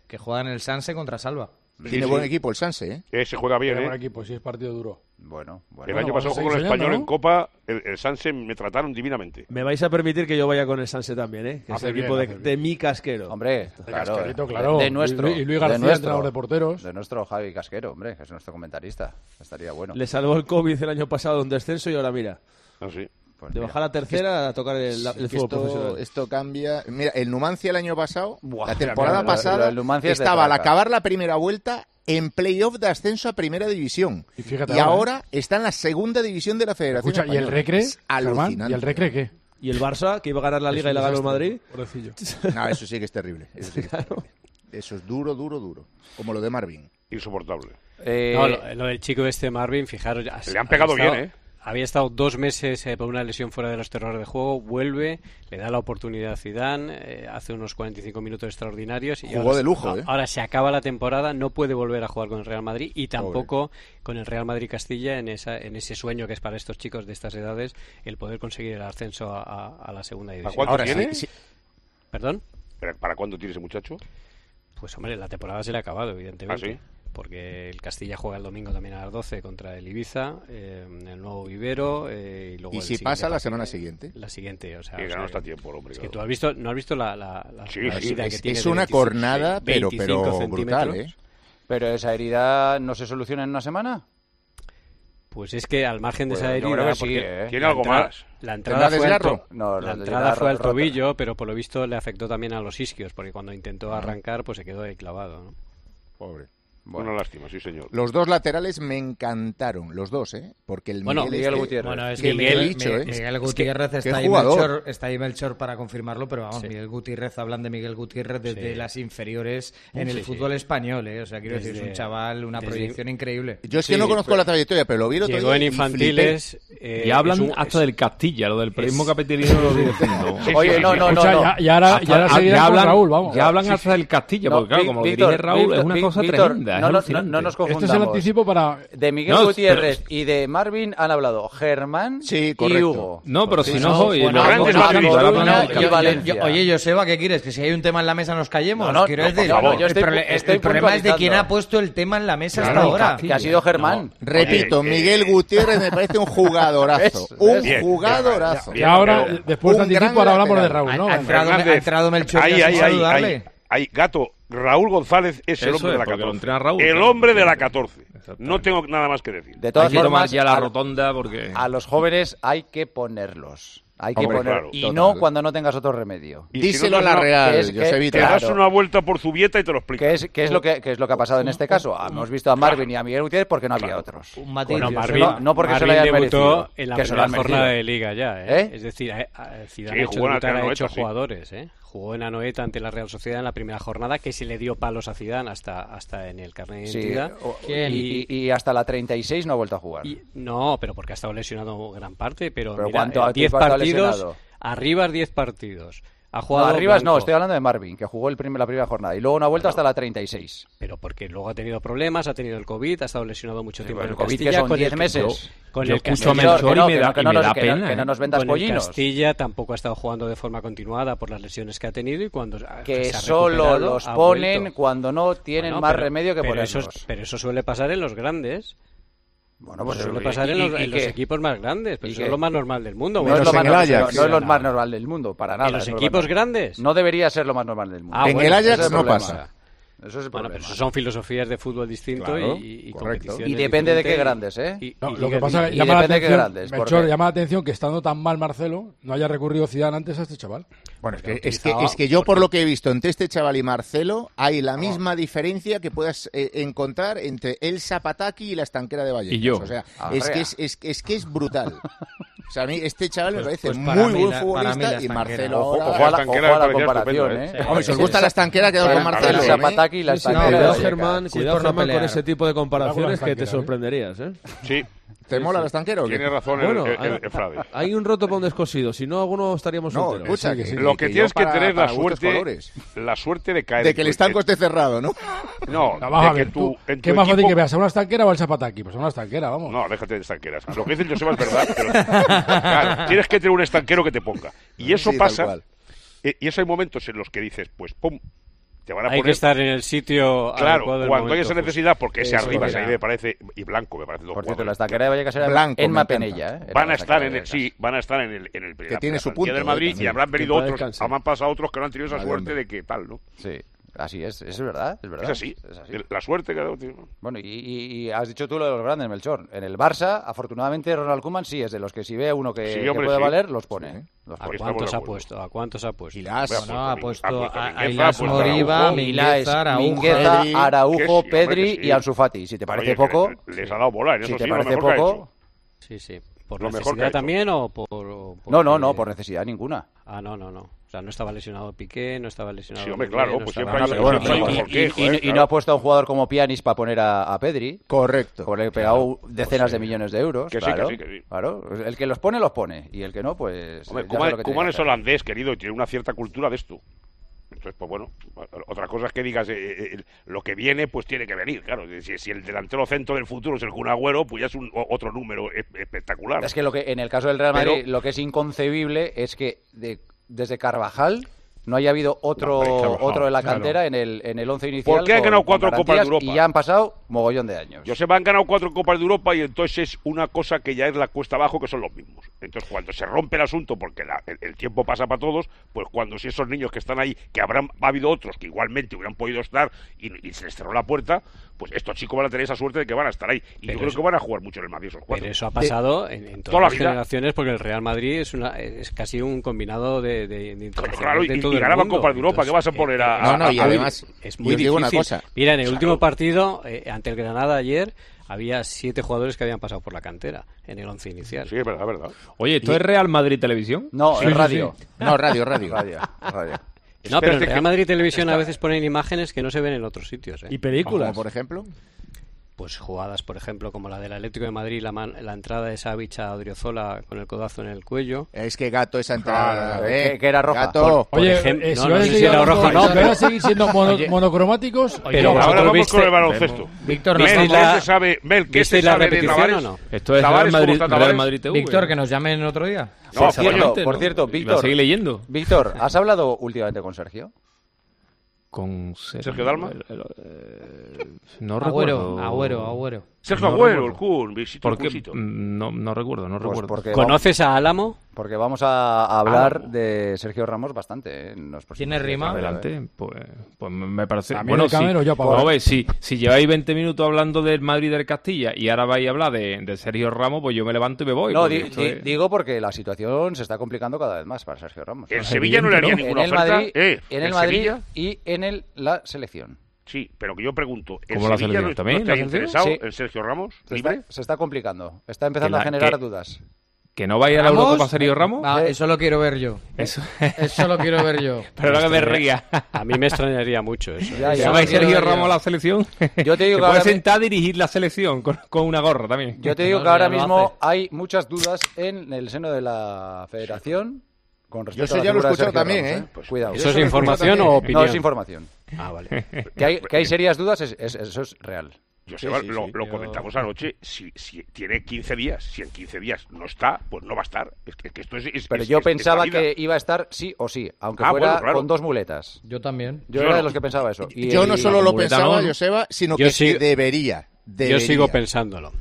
Sanse contra Salva.
Tiene buen equipo el Sanse,
Se juega bien,
Tiene buen equipo, sí, es partido duro.
Bueno.
El año pasado con el Español en Copa, el Sanse me trataron divinamente.
Me vais a permitir que yo vaya con el Sanse también, que es el equipo de mi Casquero.
Hombre,
claro.
De nuestro.
Y Luis García, entrenador de porteros.
De nuestro Javi Casquero, hombre, que es nuestro comentarista. Estaría bueno.
Le salvó el COVID el año pasado un descenso y ahora mira.
Sí.
Pues de bajar a tercera a tocar el fútbol profesional.
Esto cambia. Mira, el Numancia el año pasado, la temporada pasada, estaba al acabar la primera vuelta en playoff de ascenso a Primera División. Y ahora está en la Segunda División de la Federación
Española. ¿Y el Recre?
Alucinante.
¿Y el Recre qué?
¿Y el Barça, que iba a ganar la Liga y la ganó el Madrid?
Pobrecillo.
No, eso sí que es terrible. Eso es duro. Como lo de Marvin.
Insoportable.
Lo del chico Marvin, fijaros...
Le han pegado bien,
Había estado 2 meses por una lesión fuera de los terrores de juego, vuelve, le da la oportunidad a Zidane, hace unos 45 minutos extraordinarios. Y
jugó de lujo,
Ahora se acaba la temporada, no puede volver a jugar con el Real Madrid y tampoco con el Real Madrid Castilla en ese sueño que es para estos chicos de estas edades el poder conseguir el ascenso a la segunda división.
¿Para cuánto tiene?
¿Perdón?
¿Para cuándo tiene ese muchacho?
Pues hombre, la temporada se le ha acabado, evidentemente.
¿Ah, sí?
Porque el Castilla juega el domingo también a las 12 contra el Ibiza, en el nuevo vivero. Y luego
¿Y si pasa la semana siguiente?
La siguiente, o sea...
Que no está tiempo, hombre.
Es que tú no has visto la herida que tiene.
Es una cornada, pero brutal,
¿Pero esa herida no se soluciona en una semana?
Pues es que al margen de esa herida...
Tiene algo más.
La entrada fue al tobillo, pero por lo visto le afectó también a los isquios, porque cuando intentó arrancar, pues se quedó ahí clavado, ¿no?
Pobre.
Una lástima, sí, señor.
Los dos laterales me encantaron, los dos, porque el
Miguel Gutiérrez.
Bueno, es que
Miguel Gutiérrez está ahí Melchor para confirmarlo, pero vamos, Miguel Gutiérrez, hablan de Miguel Gutiérrez desde las inferiores en el fútbol español, o sea, quiero decir, es un chaval, una proyección increable.
Yo es que no conozco la trayectoria, pero lo vi otro día.
Llegó en infantiles.
Y hablan hasta del Castilla, lo del periodismo capitalino lo digo.
Oye, no.
Ya
hablan hasta del Castilla, porque claro, como lo dirige Raúl, es una cosa tremenda.
No nos confundamos.
Este es el anticipo para...
De Miguel Gutiérrez y de Marvin han hablado Germán y Hugo.
No, pero si no hoy...
Oye, Joseba, ¿qué quieres? ¿Que si hay un tema en la mesa nos callemos?
No,
quiero decir, el problema es de quién ha puesto el tema en la mesa hasta ahora.
Que ha sido Germán.
Repito, Miguel Gutiérrez me parece un jugadorazo. Un jugadorazo.
Y ahora, después del anticipo, ahora hablamos de Raúl, ¿no?
Ha entrado Melchor y a saludarle.
Gato, Raúl González es el hombre de la 14. El hombre de la 14. No tengo nada más que decir.
De todas formas,
ya la rotonda porque...
a los jóvenes hay que ponerlos. Y no cuando no tengas otro remedio.
Díselo a la Real, Josebito.
Te das una vuelta por Zubieta y te lo explico.
¿Qué es lo que ha pasado en este caso? Hemos visto a Marvin y a Miguel Gutiérrez porque no había otros.
Un matiz. Marvin,
no porque se lo hayan merecido.
En la primera jornada de Liga ya, Es decir, Zidane ha hecho jugadores, Jugó en Anoeta ante la Real Sociedad en la primera jornada, que se le dio palos a Zidane hasta en el carnet de identidad.
Y hasta la 36 no ha vuelto a jugar.
No, pero porque ha estado lesionado gran parte. Pero mira,
¿cuánto
10 partidos, Arribas 10 partidos. Ha jugado
Arribas no, estoy hablando de Marvin, que jugó la primera jornada y luego no ha vuelto hasta la 36.
Pero porque luego ha tenido problemas, ha tenido el COVID, ha estado lesionado mucho tiempo en el
COVID,
Castilla,
que son 10 meses.
Con
Yo
el
escucho a
Castilla,
Melchor y me da pena.
Que no nos vendas
con
pollinos.
el Castilla tampoco ha estado jugando de forma continuada por las lesiones que ha tenido y cuando
que
se ha
solo
recuperado,
los
ha
ponen
vuelto.
cuando no tienen más remedio que ponerlos.
Pero eso suele pasar en los grandes.
Bueno, pues
suele pasar en los equipos más grandes, pero eso es lo más normal del mundo.
No es lo más normal del mundo, para nada.
¿En los equipos grandes?
No debería ser lo más normal del mundo.
En el Ajax no pasa.
Eso es el
bueno,
problema.
pero eso son filosofías de fútbol distinto,
claro,
y
competiciones. Y depende de qué grandes, ¿eh?
Lo que pasa es que llama la atención que estando tan mal Marcelo, no haya recurrido Zidane antes a este chaval.
Bueno, es que yo por lo que he visto entre este chaval y Marcelo, hay la misma diferencia que puedas encontrar entre el Zapataki y la estanquera de Vallecas.
Y yo.
O sea, es que es brutal. O sea, a mí este chaval me parece muy buen futbolista y Marcelo
ojo a la comparación, ¿eh?
Hombre, si os gusta la estanquera, quedado con Marcelo.
El Zapataki y la estaquera.
Cuidado, Germán, con ese tipo de comparaciones que te sorprenderías, ¿eh?
Sí.
¿Te mola la estanquera o qué?
Tiene razón el Frade.
Hay un roto para un descosido, si no, alguno estaríamos solteros.
Escucha,
lo que tienes que tener la suerte de caer.
De que el estanco esté cerrado, ¿no?
No,
vamos a ver, ¿qué más fácil que veas? ¿A una estanquera o al Zapataki? Pues a una estanquera, vamos.
No, déjate de estanqueras. Lo que dice el Joseba es verdad, pero claro, tienes que tener un estanquero que te ponga. Y eso pasa, y eso hay momentos en los que dices, pues pum, te van a
hay
poner...
que estar en el sitio
claro, cuando hay esa
justo.
necesidad, porque ese arriba, ese ahí me parece, y Blanco me parece dos
Por cierto,
jugadores.
la estanquera de Vallecas era
Blanco,
en Mapenella, ¿eh?
Van a estar en el
que tiene su punto
del Madrid, y habrán venido otros,
descansar.
habrán pasado otros que no han tenido esa suerte de que tal, ¿no?
Sí. Así es verdad, es verdad.
Es así. La suerte que ha dado, tío.
Bueno, y has dicho tú lo de los grandes, Melchor. En el Barça, afortunadamente, Ronald Koeman sí es de los que si ve a uno que puede valer, los pone.
¿A cuántos ha puesto? ¿A cuántos ha puesto?
Y las
ha puesto
a
Ilas Moriba,
Mingueza, Araujo, Pedri y Ansu Fati. Si te parece poco...
Les ha dado bola, en eso
si te
sí, lo
parece
mejor que ha
poco...
Sí. ¿Por
lo mejor que ha
necesidad
hecho.
también o por
No, por necesidad ninguna.
Ah, no. O sea, no estaba lesionado Piqué, no estaba lesionado...
Sí, hombre, claro,
no
pues
estaba...
siempre
Y no ha puesto a un jugador como Pjanic para poner a Pedri.
Correcto.
Por le he pegado decenas de millones de euros.
Que
claro,
sí, que sí.
Claro. El que los pone, los pone. Y el que no, pues...
Hombre, Koeman es holandés, querido, y tiene una cierta cultura de esto. Entonces, pues bueno, otra cosa es que digas lo que viene, pues tiene que venir, claro. Si el delantero centro del futuro es el Kun Agüero, pues ya es otro número espectacular.
Es que en el caso del Real Madrid, lo que es inconcebible es que desde Carvajal no haya habido otro de la cantera en el 11 inicial.
¿Por qué han ganado 4 Copas de Europa?
Y ya han pasado mogollón de años.
Joseba, han ganado 4 Copas de Europa y entonces es una cosa que ya es la cuesta abajo, que son los mismos. Entonces, cuando se rompe el asunto, porque el tiempo pasa para todos, pues cuando si esos niños que están ahí, que ha habido otros que igualmente hubieran podido estar y se les cerró la puerta, pues estos chicos van a tener esa suerte de que van a estar ahí. Y yo creo que van a jugar mucho en el Madrid esos 4.
Pero eso ha pasado en todas las generaciones, porque el Real Madrid es casi un combinado de
claro, y ganaban Copas de Europa. ¿Qué vas a poner a
y además
es muy difícil.
Una cosa.
Mira, en el último partido ante el Granada ayer había 7 jugadores que habían pasado por la cantera en el 11 inicial.
Sí, es verdad.
Oye, ¿esto es Real Madrid Televisión?
No, es radio.
Sí. No, radio.
No, pero en Real Madrid Televisión a veces ponen imágenes que no se ven en otros sitios.
¿Y películas? Como por ejemplo.
Pues jugadas, por ejemplo, como la del Atlético de Madrid, la entrada de Savic a Odriozola con el codazo en el cuello.
Es que Gato esa entrada,
que era roja.
Gato.
Oye, si van a seguir siendo monocromáticos...
Pero ahora vamos con el baloncesto.
Víctor,
¿qué se sabe de Tavares?
¿O no?
Esto es Real Madrid TV.
Víctor, que nos llamen otro día.
No, por cierto, Víctor.
Sigue leyendo.
Víctor, ¿has hablado últimamente con Sergio?
Con
Sergio Dalma.
No recuerdo.
Agüero.
Sergio Agüero, el Kun,
Visito. No recuerdo.
¿Conoces a Álamo?
Porque vamos a hablar de Sergio Ramos bastante.
¿Tiene rima?
Adelante, pues me parece...
Bueno,
si lleváis 20 minutos hablando del Madrid y del Castilla y ahora vais a hablar de Sergio Ramos, pues yo me levanto y me voy.
No, digo porque la situación se está complicando cada vez más para Sergio Ramos.
En Sevilla no le haría ninguna oferta.
En el Madrid y en la selección.
Sí, pero que yo pregunto, ¿en
¿Cómo
Sevilla no está interesado
sí.
en Sergio Ramos? ¿Libre?
Se está complicando. Está empezando a generar dudas.
¿Que no vaya a la Eurocopa Sergio Ramos?
Eso lo quiero ver yo. Eso lo quiero ver yo.
Pero no que me ría.
A mí me extrañaría mucho eso.
¿Ya va Sergio Ramos a la selección?
Yo te digo que
puede sentar a dirigir la selección con una gorra también.
Yo te digo que ahora mismo hay muchas dudas en el seno de la federación. Con respecto
yo eso ya lo he escuchado también,
Ramos,
Pues
cuidado.
¿Eso es información o opinión?
No, es información.
Ah, vale.
Que hay serias dudas, eso es real.
Joseba, lo comentamos anoche, si tiene 15 días, si en 15 días no está, pues no va a estar. Es que esto
Pero yo pensaba que iba a estar sí o sí, aunque fuera con 2 muletas.
Yo también.
Yo era de los que pensaba eso.
Yo no solo lo pensaba, Joseba, sino que debería.
Yo sigo pensándolo.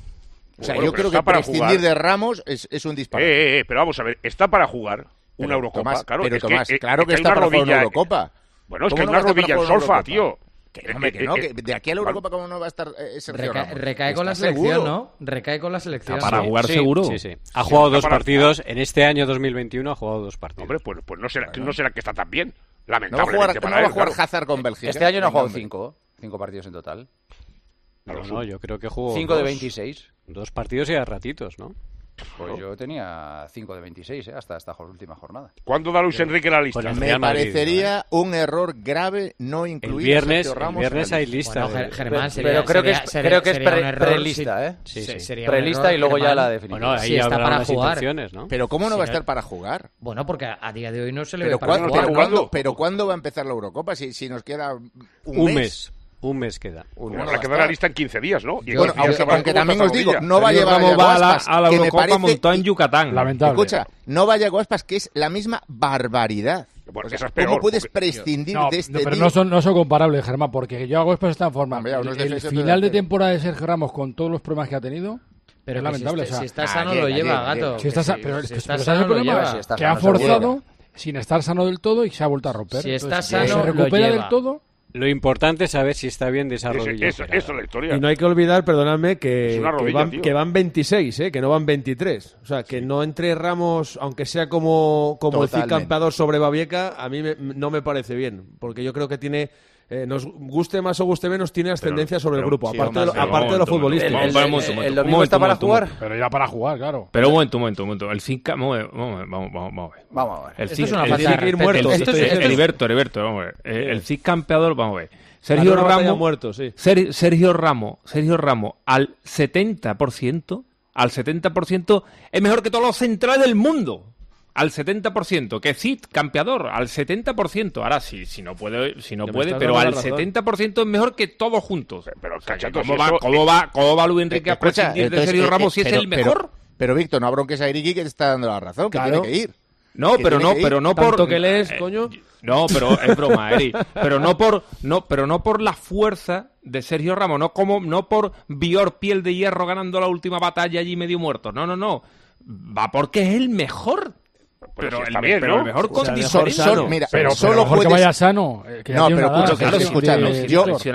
O sea, yo creo que prescindir de Ramos es un disparate.
Pero vamos a ver, está para jugar una Eurocopa.
Tomás,
claro,
pero
es
Tomás,
que,
claro que está para jugar una Eurocopa.
Bueno, es que hay una rodilla en solfa, tío.
Que no, que de aquí a la Eurocopa, ¿cómo no va a estar Sergio Ramos?
Recae con la selección, ¿no? Recae con la selección.
Para jugar seguro.
Sí. Ha jugado 2 partidos. En este año 2021 ha jugado 2 partidos.
Hombre, pues no será que está tan bien. Lamentablemente
no va a jugar Hazard con Bélgica.
Este año no ha jugado 5 partidos en total.
No, yo creo que jugó
5 de 26.
2 partidos y a ratitos, ¿no?
Pues yo tenía 5 de 26 hasta esta última jornada.
¿Cuándo da Luis Enrique la lista?
Pues me parecería un error grave no incluir
a Sergio Ramos. El viernes hay lista.
Bueno, Germán,
pero creo que es prelista, ¿eh?
Sí.
Prelista y luego ya la definitiva.
Bueno, ahí
está para jugar.
¿No?
Pero ¿cómo no va a estar para jugar?
Bueno, porque a día de hoy no se le ve para jugar.
Pero ¿cuándo va a empezar la Eurocopa? Si nos queda
un mes. Un mes queda.
Bueno, queda la lista en 15 días, ¿no? Y
bueno, aunque también os digo, no va a llevar
a la Eurocopa montado en Yucatán.
Lamentable.
Escucha, no va a llevar Aspas, que es la misma barbaridad.
Bueno,
¿Cómo puedes prescindir de este
pero no son comparables, Germán, porque Yago Aspas está en forma. El final de temporada de Sergio Ramos con todos los problemas que ha tenido...
Pero
es lamentable.
Si está sano lo lleva, gato.
Si está sano lo lleva. Que ha forzado sin estar sano del todo y se ha vuelto a romper.
Si está sano
se recupera del todo...
Lo importante es saber si está bien de esa rodilla.
Eso es la historia.
Y no hay que olvidar, perdonadme, que van 26, que no van 23. O sea, que no entre Ramos, aunque sea como el Cid campeador sobre Babieca, a mí no me parece bien. Porque yo creo que tiene... nos guste más o guste menos, tiene ascendencia sobre el grupo, aparte de lo futbolístico.
¿El domingo está para jugar?
Pero ya para jugar, claro.
Pero un momento. El Cid... Vamos a ver. El Cid
tiene que ir muerto.
Heriberto, vamos a ver. El Cid campeador, vamos a ver. Sergio Ramos muerto, sí. Sergio Ramos al 70% es mejor que todos los centrales del mundo. Al 70%, que Cid, campeador, al 70%. Ahora sí, si no puede, pero al 70% es mejor que todos juntos.
Pero
¿Cómo va Luis Enrique a prescindir de Sergio Ramos si es el mejor?
Pero Víctor, no bronques a Iriki que te está dando la razón, que tiene que ir.
No, pero no por
tanto que lees, coño.
No, pero es broma, Eri. Pero no por la fuerza de Sergio Ramos, no por Bior piel de hierro ganando la última batalla allí medio muerto. No. Va porque es el mejor.
Pero el mejor
con
diferencia.
Mira, pero solo puedes... que vaya sano.
No, pero escúchame.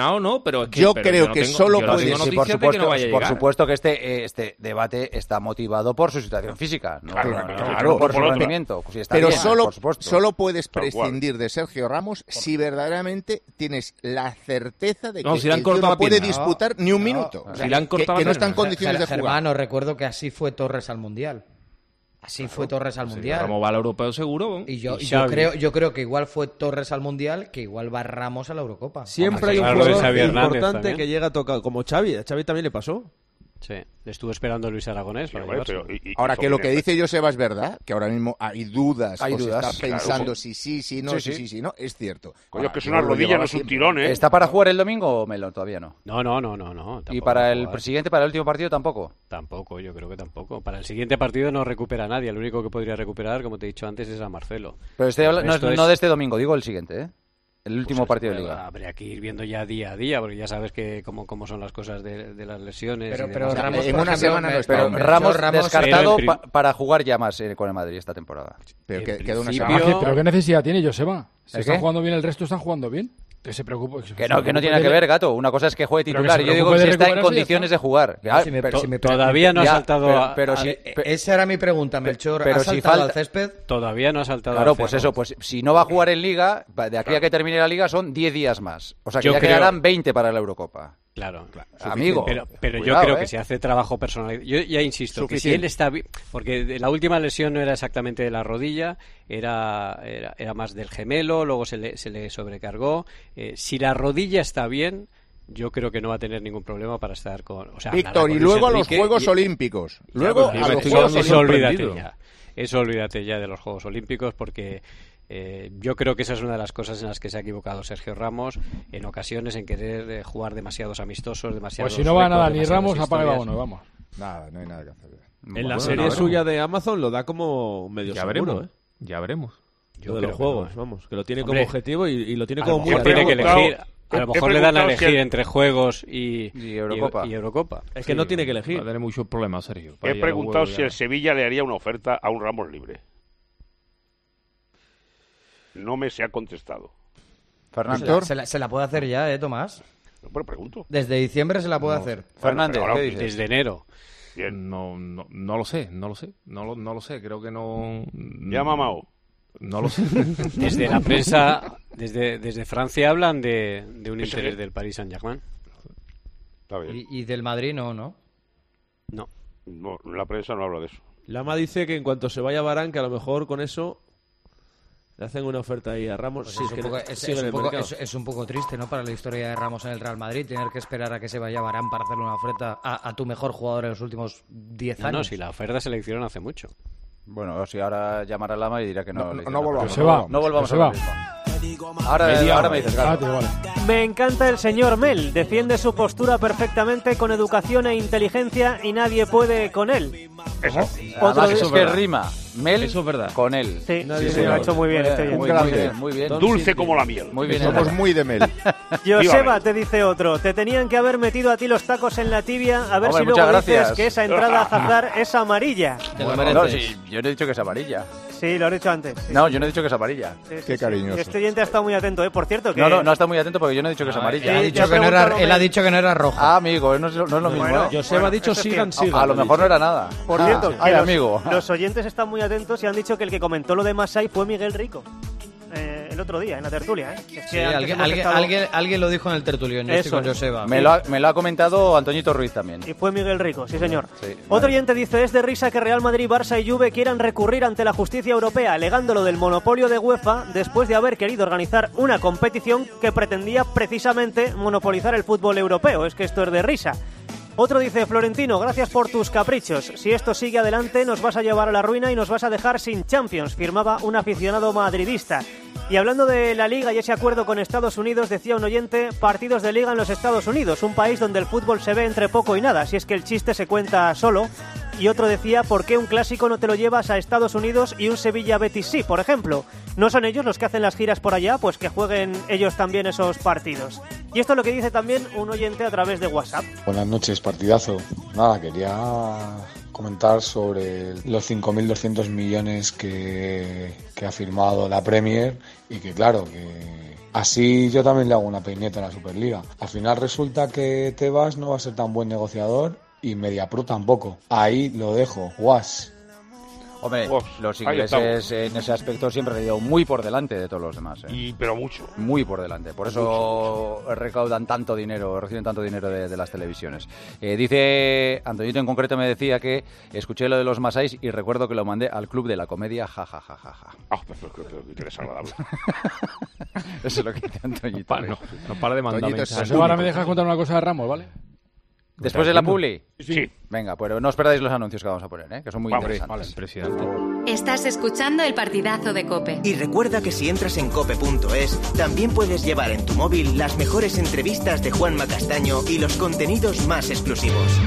Yo creo que solo puedes...
Por supuesto que este debate está motivado por su situación física,
claro,
por su rendimiento.
Pero solo puedes prescindir de Sergio Ramos si verdaderamente tienes la certeza de que el tío no puede disputar ni un minuto. Que no está en condiciones de jugar.
Hermano, recuerdo que así fue Torres al Mundial. Así fue Torres al Mundial.
Ramos va al europeo seguro.
Y yo creo que igual fue Torres al Mundial, que igual va Ramos a la Eurocopa.
Siempre hay un jugador importante que llega a tocar, como Xavi. A Xavi también le pasó.
Sí, le estuvo esperando Luis Aragonés.
Ahora, que lo que dice Joseba es verdad, que ahora mismo hay dudas. Se está pensando si no, es cierto.
Coño, que es una rodilla, no es un tirón, ¿eh?
¿Está para jugar el domingo o Melo? Todavía no.
No.
¿Y para el siguiente, para el último partido, tampoco?
Tampoco, yo creo que tampoco. Para el siguiente partido no recupera a nadie. El único que podría recuperar, como te he dicho antes, es a Marcelo.
Pero no de este domingo, digo el siguiente, ¿eh? El último partido de Liga.
Habría que ir viendo ya día a día, porque ya sabes que cómo son las cosas de las lesiones.
Pero Ramos,
en una semana no está.
Pero Ramos descartado para jugar ya más con el Madrid esta temporada.
Pero queda una semana.
¿Pero qué necesidad tiene Joseba? Si están jugando bien, el resto están jugando bien. Se preocupa,
que no tiene nada que ver, gato. Una cosa es que juegue titular. Yo digo que si está en condiciones de jugar.
Todavía no ha saltado.
Esa era mi pregunta, Melchor. ¿Ha saltado al césped?
Todavía no ha saltado.
Claro, pues eso. Pues si no va a jugar en Liga, de aquí a que termine la Liga son 10 días más. O sea que ya quedarán 20 para la Eurocopa.
Claro.
Amigo.
Pero cuidado, yo creo que se hace trabajo personal. Yo ya insisto, que si él está bien, porque la última lesión no era exactamente de la rodilla, era más del gemelo, luego se le sobrecargó. Si la rodilla está bien, yo creo que no va a tener ningún problema para estar con...
Víctor, y luego a los Juegos Olímpicos. Luego a los Juegos Olímpicos.
Eso olvídate ya de los Juegos Olímpicos, porque Yo creo que esa es una de las cosas en las que se ha equivocado Sergio Ramos en ocasiones, en querer jugar demasiados amistosos, demasiados.
Pues si no va nada ni Ramos, apaga y vámonos, vamos.
Nada, no hay nada que hacer.
En la serie suya de Amazon lo da como medio
ya
seguro,
veremos, Ya veremos.
Yo de los juegos, vamos, que lo tiene como objetivo y lo tiene como muy
tiene que elegir. A lo mejor le dan a elegir entre juegos y Eurocopa.
Es que no tiene que elegir.
Va a tener muchos problemas, Sergio.
He preguntado si el Sevilla le haría una oferta a un Ramos libre. No me se ha contestado.
Fernando. Se la puede hacer ya, Tomás.
No, pero pregunto.
Desde diciembre se la puede hacer.
Fernández,
¿qué
dices?
Desde enero. Bien. No lo sé. Creo que no.
Llama a Mao.
No lo sé.
Desde la prensa, desde Francia hablan de un interés del Paris Saint-Germain.
Está bien.
Y del Madrid no.
No, la prensa no habla de eso.
Lama dice que en cuanto se vaya Varane, que a lo mejor con eso le hacen una oferta ahí a Ramos.
Pues es un poco triste, ¿no? Para la historia de Ramos en el Real Madrid, tener que esperar a que se vaya Varane para hacerle una oferta a tu mejor jugador en los últimos 10 años.
No, si la oferta se la hicieron hace mucho.
Bueno, si ahora llamará a Lama y dirá que no
volvamos.
No volvamos a lo mismo. Ahora me dices, claro.
Me encanta el señor Mel. Defiende su postura perfectamente con educación e inteligencia y nadie puede con él.
Eso.
Además, es que rima. Mel
eso es verdad.
Con él.
Sí, lo ha hecho muy bien.
Muy bien.
Dulce como la miel.
Muy bien.
Somos muy de Mel.
Joseba, te dice otro. Te tenían que haber metido a ti los tacos en la tibia a ver si luego dices que esa entrada a Hazard es amarilla.
No, sí, yo no he dicho que es amarilla.
Sí, lo has dicho antes. Sí.
No, yo no he dicho que es amarilla.
Qué cariñoso.
Este oyente ha estado muy atento, por cierto. Que...
No ha estado muy atento porque yo no he dicho que es amarilla.
Él ha dicho que no era roja.
Ah, amigo, no es lo mismo.
Joseba ha dicho sigan.
A lo mejor no era nada.
Por cierto,
amigo.
Los oyentes están muy atentos y han dicho que el que comentó lo de Masai fue Miguel Rico. El otro día, en la tertulia. Es que
alguien lo dijo en el tertulión. Yo estoy con Joseba.
Me lo ha comentado Antoñito Ruiz también.
Y fue Miguel Rico, sí señor.
Sí,
otro oyente dice, es de risa que Real Madrid, Barça y Juve quieran recurrir ante la justicia europea alegándolo del monopolio de UEFA después de haber querido organizar una competición que pretendía precisamente monopolizar el fútbol europeo. Es que esto es de risa. Otro dice, Florentino, gracias por tus caprichos. Si esto sigue adelante, nos vas a llevar a la ruina y nos vas a dejar sin Champions, firmaba un aficionado madridista. Y hablando de la Liga y ese acuerdo con Estados Unidos, decía un oyente, partidos de Liga en los Estados Unidos, un país donde el fútbol se ve entre poco y nada, si es que el chiste se cuenta solo. Y otro decía, ¿por qué un clásico no te lo llevas a Estados Unidos y un Sevilla-Betis sí, por ejemplo? ¿No son ellos los que hacen las giras por allá? Pues que jueguen ellos también esos partidos. Y esto es lo que dice también un oyente a través de WhatsApp.
Buenas noches, partidazo. Nada, quería comentar sobre los 5.200 millones que ha firmado la Premier y que claro, que así yo también le hago una peineta a la Superliga. Al final resulta que Tebas no va a ser tan buen negociador y Mediapro tampoco. Ahí lo dejo. Guas.
Hombre, los ingleses en ese aspecto siempre han ido muy por delante de todos los demás.
Pero mucho.
Muy por delante. Por eso recaudan tanto dinero, reciben tanto dinero de las televisiones. Dice, Antonito en concreto me decía que escuché lo de los Masáis y recuerdo que lo mandé al Club de la Comedia, jajajaja.
Qué desagradable.
Eso es lo que dice Antoñito.
No para de mandar mensajes.
Ahora me dejas contar una cosa de Ramos, ¿vale?
¿Después de la publi?
Sí.
Venga, pero no os perdáis los anuncios que vamos a poner, que son muy interesantes.
Vale, impresionante.
Estás escuchando el partidazo de COPE.
Y recuerda que si entras en cope.es, también puedes llevar en tu móvil las mejores entrevistas de Juanma Castaño y los contenidos más exclusivos.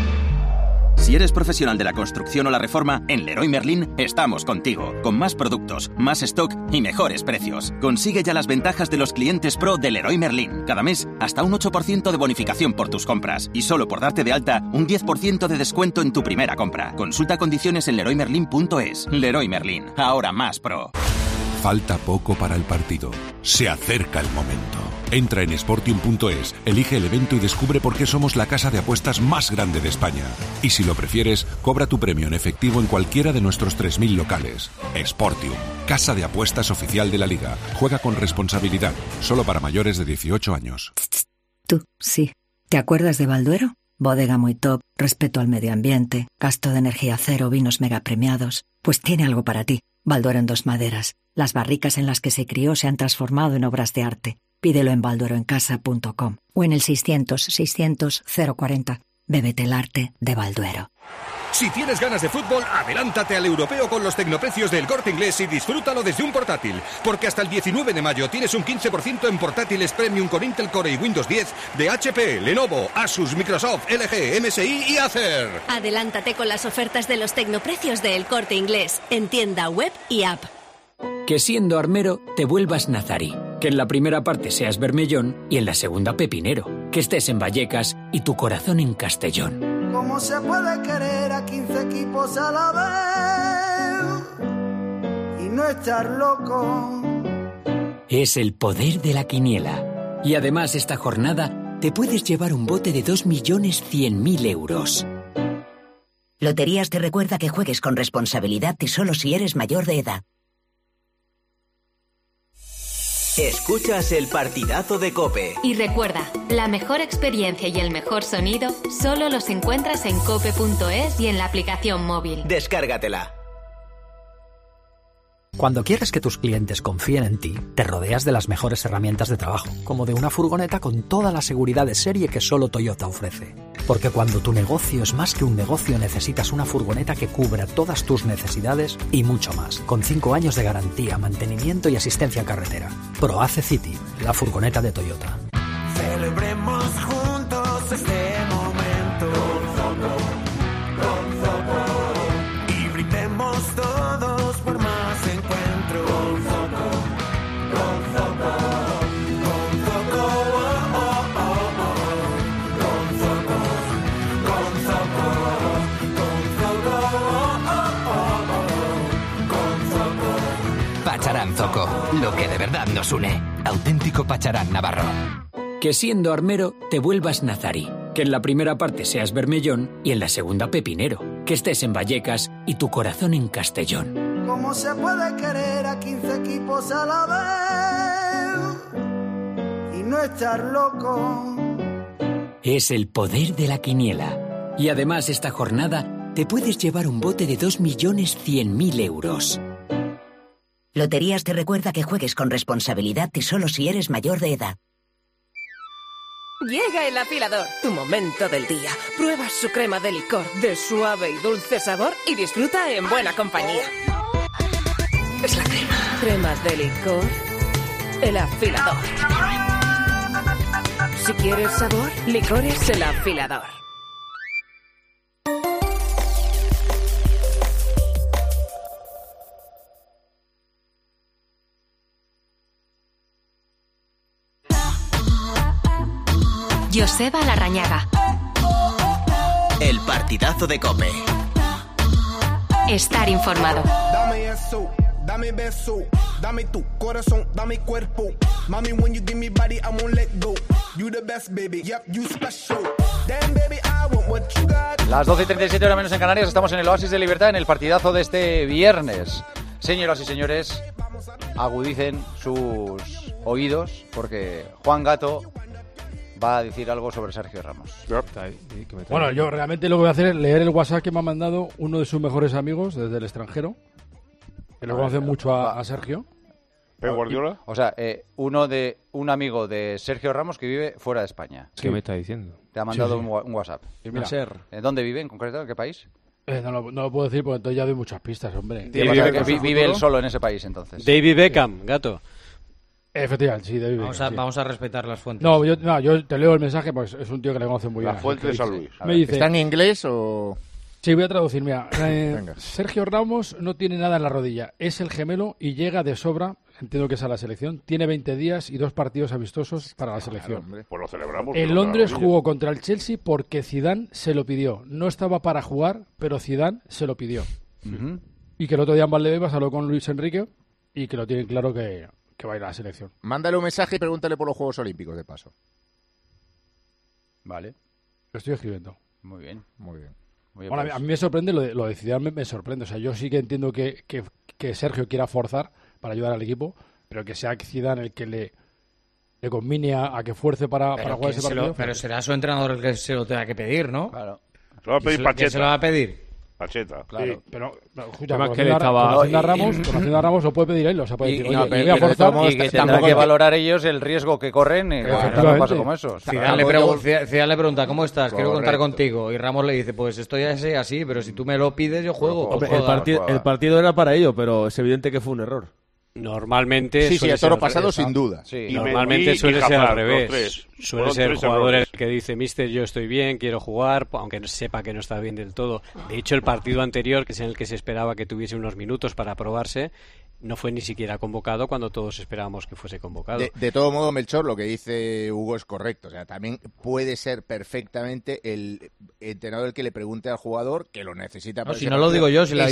Si eres profesional de la construcción o la reforma, en Leroy Merlin estamos contigo, con más productos, más stock y mejores precios. Consigue ya las ventajas de los clientes pro de Leroy Merlin. Cada mes, hasta un 8% de bonificación por tus compras. Y solo por darte de alta, un 10% de descuento en tu primera compra. Consulta condiciones en leroymerlin.es. Leroy Merlin, ahora más pro.
Falta poco para el partido. Se acerca el momento. Entra en Sportium.es, elige el evento y descubre por qué somos la casa de apuestas más grande de España. Y si lo prefieres, cobra tu premio en efectivo en cualquiera de nuestros 3.000 locales. Sportium, casa de apuestas oficial de la Liga. Juega con responsabilidad, solo para mayores de 18 años.
Tú, sí. ¿Te acuerdas de Balduero? Bodega muy top, respeto al medio ambiente, gasto de energía cero, vinos mega premiados. Pues tiene algo para ti. Balduero en Dos Maderas. Las barricas en las que se crió se han transformado en obras de arte. Pídelo en baldueroencasa.com o en el 600 600 040. Bébete el arte de Balduero.
Si tienes ganas de fútbol, adelántate al europeo con los tecnoprecios del Corte Inglés y disfrútalo desde un portátil. Porque hasta el 19 de mayo tienes un 15% en portátiles premium con Intel Core y Windows 10 de HP, Lenovo, Asus, Microsoft, LG, MSI y Acer.
Adelántate con las ofertas de los tecnoprecios de El Corte Inglés en tienda web y app.
Que siendo armero te vuelvas nazarí. Que en la primera parte seas Bermellón y en la segunda pepinero. Que estés en Vallecas y tu corazón en Castellón.
¿Cómo se puede querer a 15 equipos a la vez y no estar loco?
Es el poder de la quiniela. Y además esta jornada te puedes llevar un bote de 2.100.000 euros.
Loterías te recuerda que juegues con responsabilidad y solo si eres mayor de edad.
Escuchas el partidazo de COPE.
Y recuerda, la mejor experiencia y el mejor sonido solo los encuentras en cope.es y en la aplicación móvil.
Descárgatela.
Cuando quieres que tus clientes confíen en ti, te rodeas de las mejores herramientas de trabajo, como de una furgoneta con toda la seguridad de serie que solo Toyota ofrece. Porque cuando tu negocio es más que un negocio, necesitas una furgoneta que cubra todas tus necesidades y mucho más, con 5 años de garantía, mantenimiento y asistencia carretera. ProAce City, la furgoneta de Toyota.
Celebremos juntos este momento con Zoco, y brindemos todos por más encuentros con Zoco,
Pacharán Zoco, lo que de verdad nos une. Auténtico Pacharán Navarro. Que siendo armero te vuelvas nazarí. Que en la primera parte seas Bermellón y en la segunda pepinero. Que estés en Vallecas y tu corazón en Castellón.
¿Cómo se puede querer a 15 equipos a la vez y no estar loco?
Es el poder de la quiniela. Y además esta jornada te puedes llevar un bote de 2.100.000 euros.
Loterías te recuerda que juegues con responsabilidad y solo si eres mayor de edad.
Llega el afilador, tu momento del día. Prueba su crema de licor de suave y dulce sabor y disfruta en buena compañía. Es la crema. Crema de licor, el afilador. Si quieres sabor, licores el afilador.
Joseba Larrañaga.
El partidazo de COPE.
Estar informado.
Dame eso, dame beso, dame tu corazón, dame cuerpo. Mami, when you give me body, I won't let go. You the best, baby, yep, you special. Damn, baby, I want what you got.
Las 12:37 horas menos en Canarias, estamos en el Oasis de Libertad, en el partidazo de este viernes. Señoras y señores, agudicen sus oídos, porque Juan Gato va a decir algo sobre Sergio Ramos.
Bueno, yo realmente lo que voy a hacer es leer el WhatsApp que me ha mandado uno de sus mejores amigos desde el extranjero, que le conoce mucho a Sergio.
¿Pep Guardiola?
O sea, un amigo de Sergio Ramos que vive fuera de España.
¿Qué me está diciendo?
Te ha mandado un WhatsApp. ¿Dónde vive en concreto? ¿En qué país?
No lo puedo decir porque entonces ya doy muchas pistas, hombre.
Vive él solo en ese país, entonces.
David Beckham, Gato.
Efectivamente, sí, David Beckham.
Vamos a respetar las fuentes.
No, yo te leo el mensaje, pues es un tío que le conoce muy bien.
La fuente de San Luis.
Me dice, ¿está en inglés o...?
Sí, voy a traducir. Mira, Sergio Ramos no tiene nada en la rodilla. Es el gemelo y llega de sobra. Entiendo que es a la selección. Tiene 20 días y 2 partidos amistosos para la selección.
Pues lo celebramos.
En Londres jugó contra el Chelsea porque Zidane se lo pidió. No estaba para jugar, pero Zidane se lo pidió. Y que el otro día en Valdebebas habló con Luis Enrique y que lo tienen claro que va a ir a la selección.
Mándale un mensaje y pregúntale por los Juegos Olímpicos, de paso.
Vale.
Lo estoy escribiendo.
Muy bien.
Bueno, a mí me sorprende lo de Zidane, me sorprende. O sea, yo sí que entiendo que Sergio quiera forzar para ayudar al equipo, pero que sea Zidane el que le convine a que fuerce para jugar ese partido.
Pero será su entrenador el que se lo tenga que pedir, ¿no?
Claro.
Se lo va a pedir Pacheta.
¿Se lo va a pedir?
Pacheta.
Claro. Sí, pero escucha, conociendo a Ramos lo puede pedir él, o sea, puede decir,
voy a forzar, y que tendrán que valorar ellos el riesgo que corren en cada paso como esos.
Zidane le pregunta, ¿cómo estás? Quiero contar contigo. Y Ramos le dice, pues estoy así, pero si tú me lo pides, yo juego.
Hombre, el partido era para ello, pero es evidente que fue un error.
Normalmente
sí, el toro pasado sin duda.
Sí. Normalmente suele ser al revés. Suele ser el jugador el que dice, mister, yo estoy bien, quiero jugar, aunque sepa que no está bien del todo. De hecho, el partido anterior, que es en el que se esperaba que tuviese unos minutos para probarse, no fue ni siquiera convocado cuando todos esperábamos que fuese convocado.
De todo modo, Melchor, lo que dice Hugo es correcto. O sea, también puede ser perfectamente el entrenador el que le pregunte al jugador que lo necesita.
No, si no lo digo yo, si lo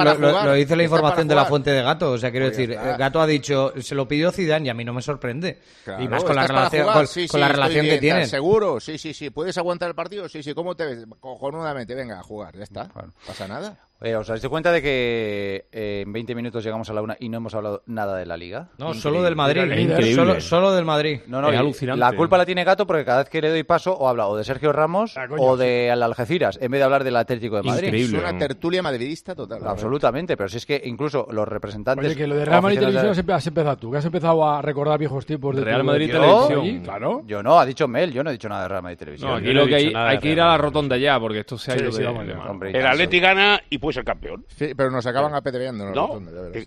dice la información de la fuente de Gato. O sea, quiero decir, Gato ha dicho, se lo pidió Zidane y a mí no me sorprende.
Claro,
y más con la relación que tienen.
¿Seguro? Sí. ¿Puedes aguantar el partido? Sí. ¿Cómo te ves? Cojonudamente, venga, a jugar. Ya está. No pasa nada.
¿Os habéis dado cuenta de que en 20 minutos llegamos a la 1 y no hemos hablado nada de la Liga?
No, increíble. Solo del Madrid. Increíble. Solo del Madrid.
No, alucinante. La culpa la tiene Gato porque cada vez que le doy paso o habla o de Sergio Ramos o de Algeciras, en vez de hablar del Atlético de Madrid.
Increíble. Es una tertulia madridista total.
Absolutamente, pero si es que incluso los representantes...
Oye, que lo de Real Madrid Televisión has empezado tú, que has empezado a recordar viejos tiempos de
Real Madrid Televisión.
Claro.
Yo no, ha dicho Mel, yo no he dicho nada de Real Madrid Televisión.
No, aquí lo que hay que ir a la rotonda ya, porque esto se ha ido de...
El Atleti gana y puede ser campeón.
Sí, pero nos acaban apedreando.
¿No? Es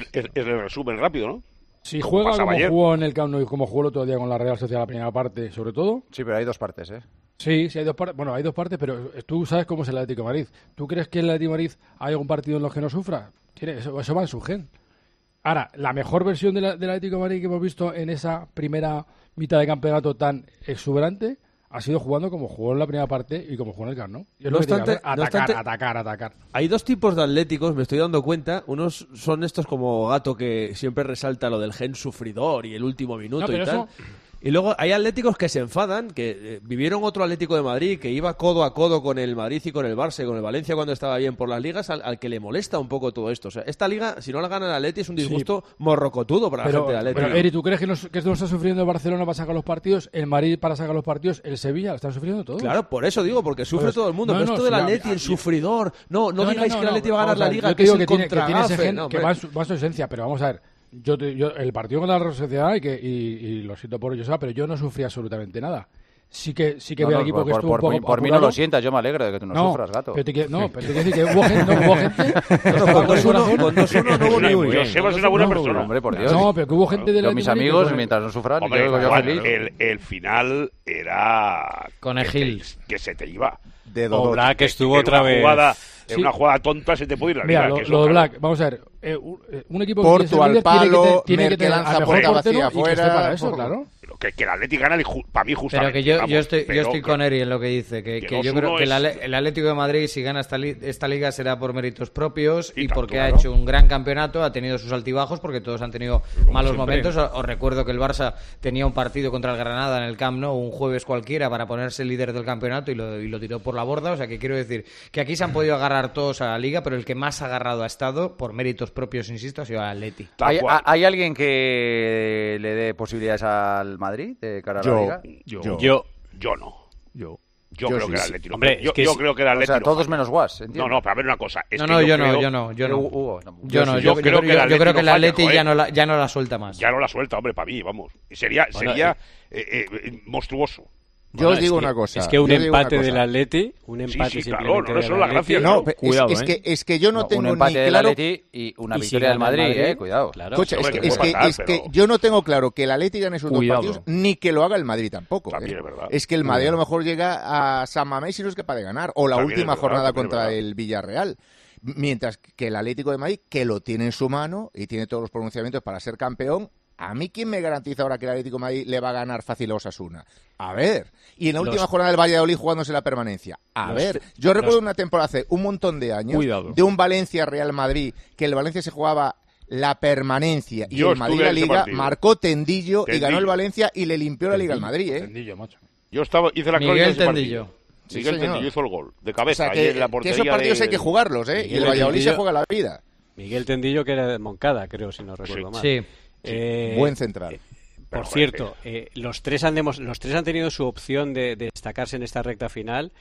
el resumen rápido, ¿no?
Si juega como jugó en el Camp Nou y como jugó el otro día con la Real Sociedad la primera parte, sobre todo...
Sí, pero hay dos partes, ¿eh?
Sí, hay dos partes. Bueno, hay dos partes, pero tú sabes cómo es el Atlético de Madrid. ¿Tú crees que el Atlético de Madrid hay algún partido en los que no sufra? Eso va en su gen. Ahora, la mejor versión del Atlético de Madrid que hemos visto en esa primera mitad de campeonato tan exuberante ha sido jugando como jugó en la primera parte y como jugó en el Camp Nou.
No obstante, atacar. Hay dos tipos de atléticos, me estoy dando cuenta. Unos son estos como Gato, que siempre resalta lo del gen sufridor y el último minuto y tal. Y luego hay atléticos que se enfadan, que vivieron otro Atlético de Madrid que iba codo a codo con el Madrid y con el Barça y con el Valencia cuando estaba bien por las ligas, al que le molesta un poco todo esto. O sea, esta liga, si no la gana el Atleti, es un disgusto morrocotudo para la gente del Atleti.
Pero, Eri, ¿tú crees que no está sufriendo el Barcelona para sacar los partidos, el Madrid para sacar los partidos, el Sevilla? Lo están sufriendo todos.
Claro, por eso digo, porque sufre todo el mundo. Pero esto del Atleti, el sufridor. No digáis que el Atleti va a ganar la liga, que es el contragafe.
Que va a su esencia, pero vamos a ver. Yo el partido contra la Real Sociedad y lo siento por ello, pero yo no sufrí absolutamente nada. Sí que veo al equipo que estuvo un poco
por mí no lo sientas, yo me alegro de que tú no sufras, Gato.
Pero te quiero decir que hubo gente
con 2-1 no hubo ni uno.
Joseba es una buena persona,
hombre, por Dios.
No, pero que hubo gente de la
mis amigos, mientras no sufran, yo feliz.
El final era
Conejil,
que se te iba.
De Black que estuvo otra vez.
En una jugada tonta se te puede ir la
vida. Mira, lo de Black, vamos a ver. Un equipo que
Porto al palo,
tiene que tener al mejor portero y que esté para eso, claro.
Que el Atlético gana para mí justamente.
Pero que yo estoy con Eri en lo que dice, que yo creo que el Atlético de Madrid, si gana esta liga, será por méritos propios y porque ha hecho un gran campeonato, ha tenido sus altibajos, porque todos han tenido malos momentos. Os recuerdo que el Barça tenía un partido contra el Granada en el Camp Nou un jueves cualquiera para ponerse líder del campeonato y lo tiró por la borda. O sea, que quiero decir que aquí se han podido agarrar todos a la liga, pero el que más agarrado ha estado, por méritos propios, insisto, ha sido el Atleti.
¿Hay alguien que le dé posibilidades al Madrid de cara a la liga?
Yo no. Yo creo que el Atlético. Hombre, yo creo que el Atlético.
O sea, todos menos Guas, ¿entiendes?
No, pero a ver una cosa.
Yo creo que el Atleti ya no la suelta más.
Ya no la suelta, hombre, para mí, vamos. Sería monstruoso.
Yo os digo una cosa.
Es que un empate del Atleti, simplemente
no, la gracia.
No, cuidado, es que yo no tengo
un empate
ni
del
claro
Atleti y una victoria del Madrid, cuidado.
Claro. Escucha, es que yo no tengo claro que el Atleti gane sus dos partidos ni que lo haga el Madrid tampoco.
También es verdad.
Es que el Madrid a lo mejor llega a San Mamés y no es capaz de ganar, o la última jornada contra el Villarreal. Mientras que el Atlético de Madrid, que lo tiene en su mano y tiene todos los pronunciamientos para ser campeón, ¿a mí quién me garantiza ahora que el Atlético de Madrid le va a ganar fácil a Osasuna? A ver. Y en la última jornada del Valladolid jugándose la permanencia. Yo recuerdo una temporada hace un montón de años de un Valencia-Real Madrid, que el Valencia se jugaba la permanencia y el Madrid la Liga, marcó Tendillo y ganó el Valencia y le limpió la Liga al Madrid.
Tendillo, macho. Yo hice la
crónica de ese partido.
Miguel Tendillo hizo el gol, de cabeza.
O sea, que,
en la portería
esos partidos hay que jugarlos, y el Valladolid se juega la vida.
Miguel Tendillo, que era de Moncada, creo, si no recuerdo mal.
Sí.
Buen central.
Por cierto, los tres han tenido su opción de destacarse en esta recta final.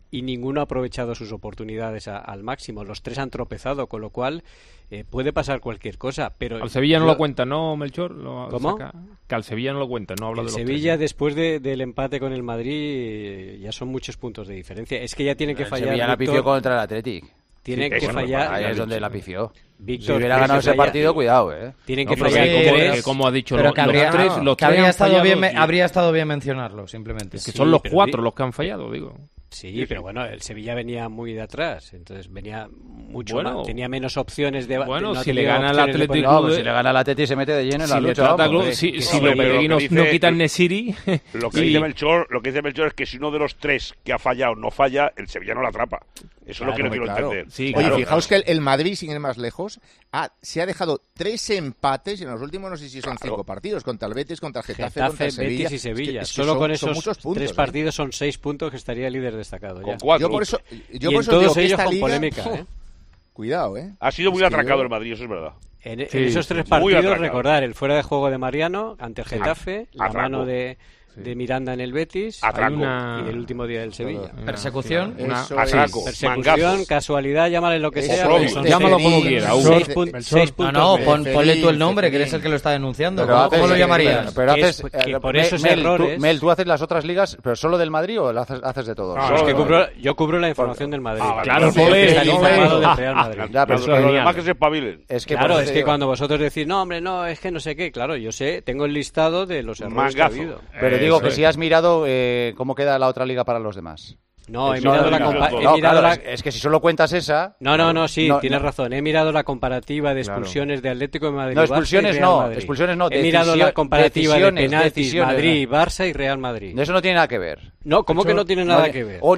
y ninguno ha aprovechado sus oportunidades al máximo. Los 3 han tropezado, con lo cual puede pasar cualquier cosa. Pero
al Sevilla no lo cuenta, ¿no, Melchor?
¿Cómo?
Que al Sevilla no lo cuenta, no habla de los
Sevilla
3.
Después del empate con el Madrid ya son muchos puntos de diferencia. Es que ya tiene que fallar.
Sevilla la pifió contra el Athletic.
Tienen que fallar.
Ahí es donde la pifió.
Víctor,
si hubiera ganado ese partido, cuidado,
Tienen que fallar
como ha dicho,
pero
los tres
habría estado bien mencionarlo, simplemente.
Es que son los 4 los que han fallado, digo.
Sí, pero bueno, el Sevilla venía muy de atrás, entonces venía mucho más, tenía menos opciones de...
Bueno, si le gana al Atlético...
No, pues si le gana al Atlético se mete de lleno en la lucha.
Si Lopetegui no quita el Nesiri...
Lo que dice Melchor es que si uno de los 3 que ha fallado no falla, el Sevilla no la atrapa. Eso es lo que no quiero entender.
Sí, oye, fijaos que el Madrid, sin ir más lejos, se ha dejado 3 empates en los últimos, no sé si son 5 partidos, contra el Betis, contra el Getafe, contra el Sevilla.
Betis y Sevilla. Solo con esos 3 partidos son 6 puntos que estaría líder destacado.
Con 4.
Yo por eso
todos
digo que
ellos
esta
con
liga,
polémica.
Cuidado,
Ha sido muy atracado el Madrid, eso es verdad.
En esos 3 partidos, recordar el fuera de juego de Mariano ante el Getafe, la mano de Miranda en el Betis y el último día del Sevilla.
Persecución,
persecución, casualidad, llámale lo que sea.
Llámalo como quiera.
6 puntos.
No, ponle tú el nombre, que eres el que lo está denunciando. ¿Cómo lo llamarías?
Pero haces,
por esos errores...
Mel, ¿tú haces las otras ligas, pero solo del Madrid o las haces de todos?
Es que yo cubro la información del Madrid.
Claro,
está informado del Real Madrid.
Pero los demás que se espabilen.
Claro, es que cuando vosotros decís, no, hombre, no, es que no sé qué, claro, yo sé, tengo el listado de los errores que ha habido.
Pero digo que si has mirado cómo queda la otra liga para los demás.
No, he mirado la
es que si solo cuentas esa...
Sí, tienes razón. He mirado la comparativa de expulsiones de Atlético de Madrid.
No, expulsiones no.
He mirado la comparativa de penaltis Madrid, Barça y Real Madrid.
Eso no tiene nada que ver.
No, ¿cómo que no tiene nada que ver?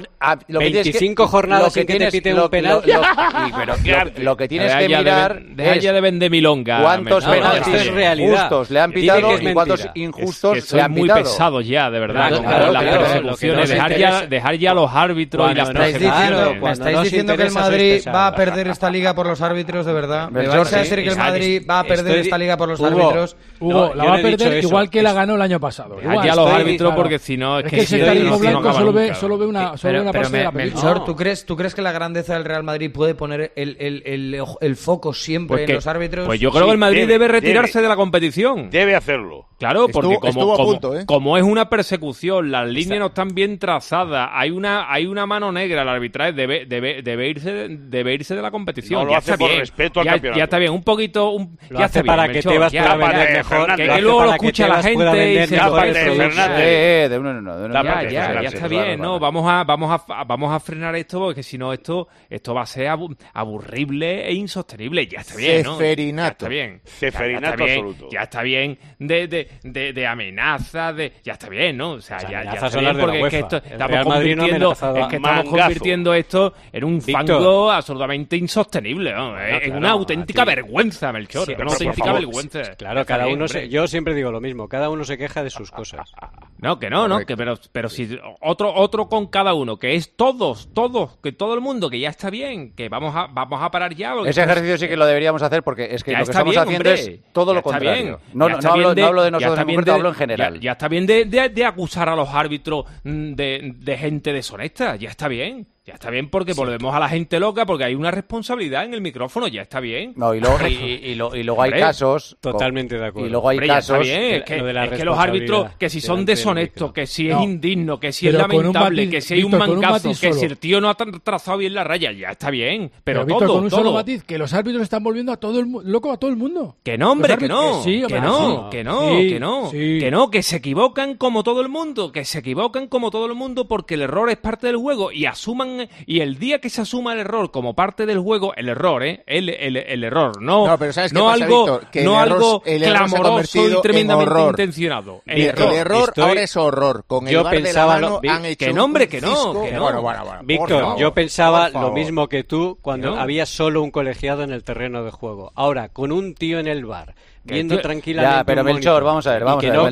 25 jornadas sin que te piten un penalti.
Lo que tienes que mirar
es ya de vendemilonga.
¿Cuántos penaltis justos le han pitado y cuántos injustos le han pitado?
Muy pesados ya, de verdad. Las persecuciones, dejar ya los árbitros y las
¿Me estáis diciendo que el Madrid va a perder esta liga por los árbitros, de verdad? ¿Me vais a decir que el Madrid va a perder esta liga por los árbitros?
Hugo, la va a perder igual que la ganó el año pasado.
Ya los árbitros, porque si no...
Es que el sectarismo blanco solo ve una parte de la película.
Melchor, ¿tú crees que la grandeza del Real Madrid puede poner el foco siempre en los árbitros?
Pues yo creo que el Madrid debe retirarse de la competición.
Debe hacerlo.
Claro, porque como es una persecución, las líneas no están bien trazadas, hay una mano negra, el arbitraje debe irse de la competición.
No lo hace por respeto al campeonato.
Ya está bien, un poquito...
Ya hace para que Tebas pueda vender mejor.
Que luego lo escucha la gente y se
Ya
está bien, ¿no? Vamos a frenar esto, porque si no esto va a ser aburrible e insostenible. Ya está bien, ¿no?
Ceferinato.
Ceferinato absoluto.
Ya está bien de amenazas, ya está bien, ¿no? O sea, ya está
bien,
porque es que esto estamos convirtiendo esto en un fango absolutamente insostenible, ¿no? Es una auténtica vergüenza, Melchor, una auténtica vergüenza.
Claro, cada uno yo siempre digo lo mismo, cada uno se queja de sus cosas.
Pero si otro con cada uno, que es todos, que todo el mundo, que ya está bien, que vamos a parar ya.
Ese ejercicio sí que lo deberíamos hacer, porque es que lo que estamos haciendo es todo lo contrario. No hablo de nosotros en concreto, hablo en general.
Ya está bien de acusar a los árbitros de gente deshonesta, ya está bien. Ya está bien, porque volvemos a la gente loca, porque hay una responsabilidad en el micrófono, ya está bien.
No, y luego hay casos...
Totalmente de acuerdo.
Y luego hay casos...
Es que los árbitros, que si son deshonestos, que si es indigno, que si es lamentable, que si hay un mangazo, que si el tío no ha trazado bien la raya, ya está bien. Pero
Víctor,
todo,
con un solo matiz, que los árbitros están volviendo loco a todo el mundo.
Que no, hombre, que no, que se equivocan como todo el mundo, porque el error es parte del juego y asuman. Y el día que se asuma el error como parte del juego, el error, el error, no
pero ¿sabes
no
qué pasa,
algo,
Víctor? Que
no algo
clamoroso
y tremendamente intencionado.
El error ahora es horror. Con el bar de la mano han hecho
que no, hombre, que no.
Bueno.
Víctor, yo pensaba lo mismo que tú cuando había solo un colegiado en el terreno de juego. Ahora, con un tío en el bar, viendo tranquilamente.
Ya, pero Melchor, vamos a ver.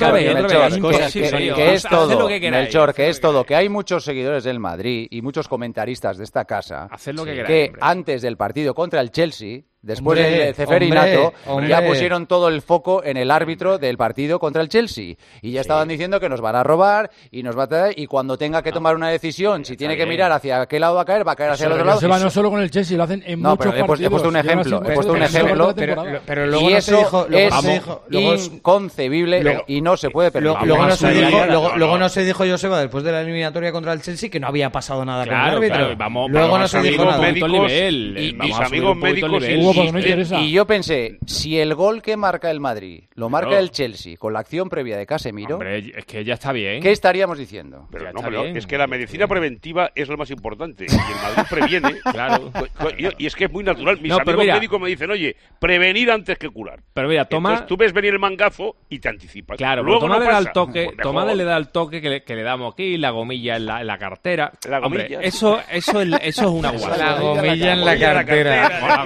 Que es todo, Melchor, que es todo. Que hay muchos seguidores del Madrid y muchos comentaristas de esta casa
que
antes del partido contra el Chelsea Después del Ceferinato, ya pusieron todo el foco en el árbitro del partido contra el Chelsea. Y ya estaban diciendo que nos van a robar y nos va a traer. Y cuando tenga que tomar una decisión, si tiene que mirar hacia qué lado va a caer hacia el otro lado.
No solo con el Chelsea, lo hacen en muchos partidos.
He puesto un ejemplo. Pero luego eso es inconcebible y no se puede permitir.
Luego no se dijo Joseba, después de la eliminatoria contra el Chelsea, que no había pasado nada con el árbitro. Luego no se dijo nada.
Mis amigos médicos
y yo pensé, si el gol que marca el Madrid lo marca el Chelsea con la acción previa de Casemiro,
hombre, es que ya está bien.
¿Qué estaríamos diciendo?
Pero es que la medicina preventiva es lo más importante. Y el Madrid previene.
Claro.
Y es que es muy natural. Mis amigos médicos me dicen, oye, prevenir antes que curar.
Pero mira,
entonces tú ves venir el mangazo y te anticipas.
Claro, luego Tomás le da el toque que le damos aquí, la gomilla en la cartera. Hombre, eso es una guasa.
La gomilla en la cartera.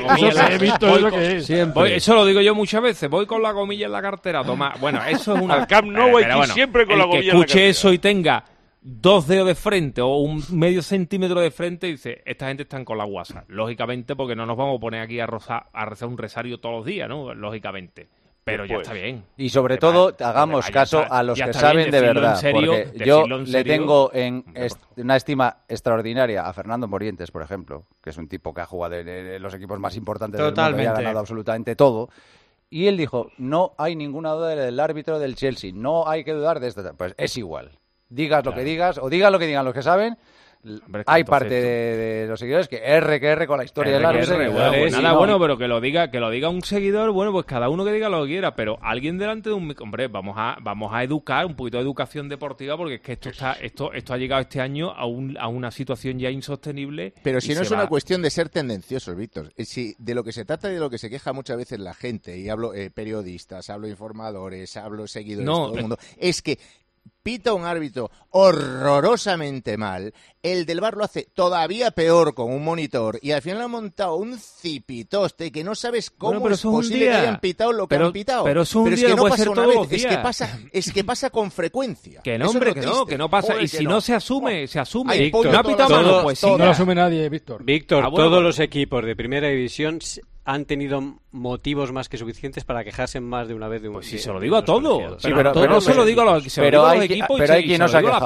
Eso lo digo yo muchas veces. Voy con la gomilla en la cartera, Tomás. Bueno, eso es una...
Al Camp Nou hay que ir siempre con la gomilla en la cartera.
Escuche eso y tenga 2 dedos de frente o un medio centímetro de frente y dice, esta gente están con la guasa. Lógicamente, porque no nos vamos a poner aquí a rezar un rosario todos los días, ¿no? Lógicamente. Pero ya está bien.
Y sobre todo, hagamos caso a los que saben de verdad. Porque yo le tengo en una estima extraordinaria a Fernando Morientes, por ejemplo, que es un tipo que ha jugado en los equipos más importantes del mundo y ha ganado absolutamente todo. Y él dijo, no hay ninguna duda del árbitro del Chelsea, no hay que dudar de esto. Pues es igual. Digas lo que digas, o digan lo que digan los que saben. Hay parte de los seguidores que R con la historia del árbitro.
Bueno, pero que lo diga un seguidor, bueno, pues cada uno que diga lo que quiera, pero alguien delante de un... Hombre, vamos a educar, un poquito de educación deportiva, porque es que esto ha llegado este año a una situación ya insostenible.
Pero si no es una cuestión de ser tendenciosos, Víctor. Si de lo que se trata y de lo que se queja muchas veces la gente, y hablo periodistas, hablo informadores, hablo seguidores, todo el mundo, es que pita un árbitro horrorosamente mal, el del VAR lo hace todavía peor con un monitor y al final han montado un cipitoste que no sabes cómo es posible que hayan pitado lo que han pitado.
Pero es que no pasa una vez,
es que pasa con frecuencia.
Que no, hombre, que no pasa.
Joder,
y si no se asume.
Víctor,
no ha pitado malo, pues sí.
No lo asume nadie, Víctor.
Todos los equipos de primera división han tenido motivos más que suficientes para quejarse más de una vez de un...
Pues sí, se lo digo a todos.
Pero
no se lo digo a los equipos
pero hay quien no se ha quejado,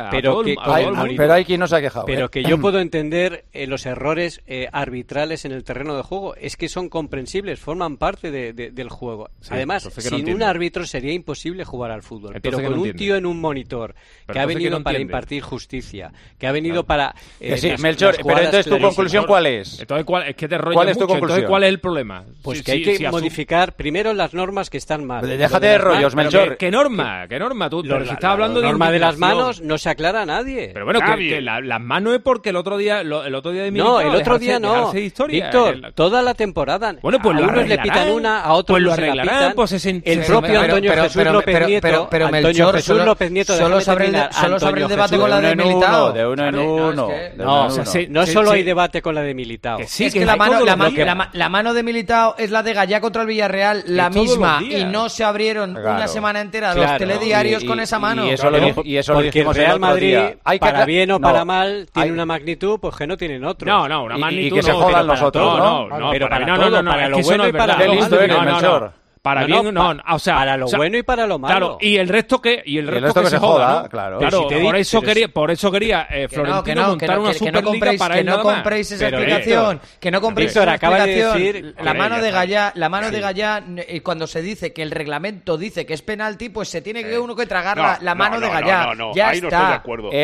pero
hay quien no se ha quejado.
Pero que yo puedo entender los errores arbitrales en el terreno de juego. Es que son comprensibles, forman parte del juego. Sí, además, sin un árbitro sería imposible jugar al fútbol. Entonces, pero con un tío en un monitor que ha venido para impartir justicia, que ha venido para...
Melchor, pero entonces tu conclusión ¿cuál es?
Entonces, es que te rollo
¿Cuál es tu
mucho.
conclusión?
Entonces, ¿cuál es el problema?
Pues que hay que modificar primero las normas que están mal.
Déjate de rollos, Melchor.
¿Qué norma? Tú si estás hablando de
norma de las manos no se aclara a nadie.
Pero bueno, que las manos es porque el otro día de
no, el otro día no. Víctor, toda la temporada.
Bueno, pues
a unos le pitan una, a otros
lo
arreglarán.
Pues
el propio Antonio Jesús López Nieto.
Pero Melchor, solo sobre el debate con la de Militao.
De uno en uno.
No solo hay debate con la de Militao.
Es que la mano de Militao es la de Gallá contra el Villarreal, la misma, y no se abrieron una semana entera los telediarios con esa mano.
Y eso lo dijimos
el Real Madrid, para bien o para mal, tiene una magnitud pues que no tienen otro.
No, una magnitud.
Y que se jodan los otros, ¿no?
Pero para todo, para lo bueno y para lo malo.
Para bien, o sea,
para lo bueno y para lo malo.
Claro, y el resto que se joda, ¿no? Claro, por eso quería Florentino montar una Superliga para él nada más.
Que no compréis esa explicación, que no compréis esa explicación. La mano de Gallá, cuando se dice que el reglamento dice que es penalti, pues se tiene que uno que tragar la mano de Gallá. Ya está.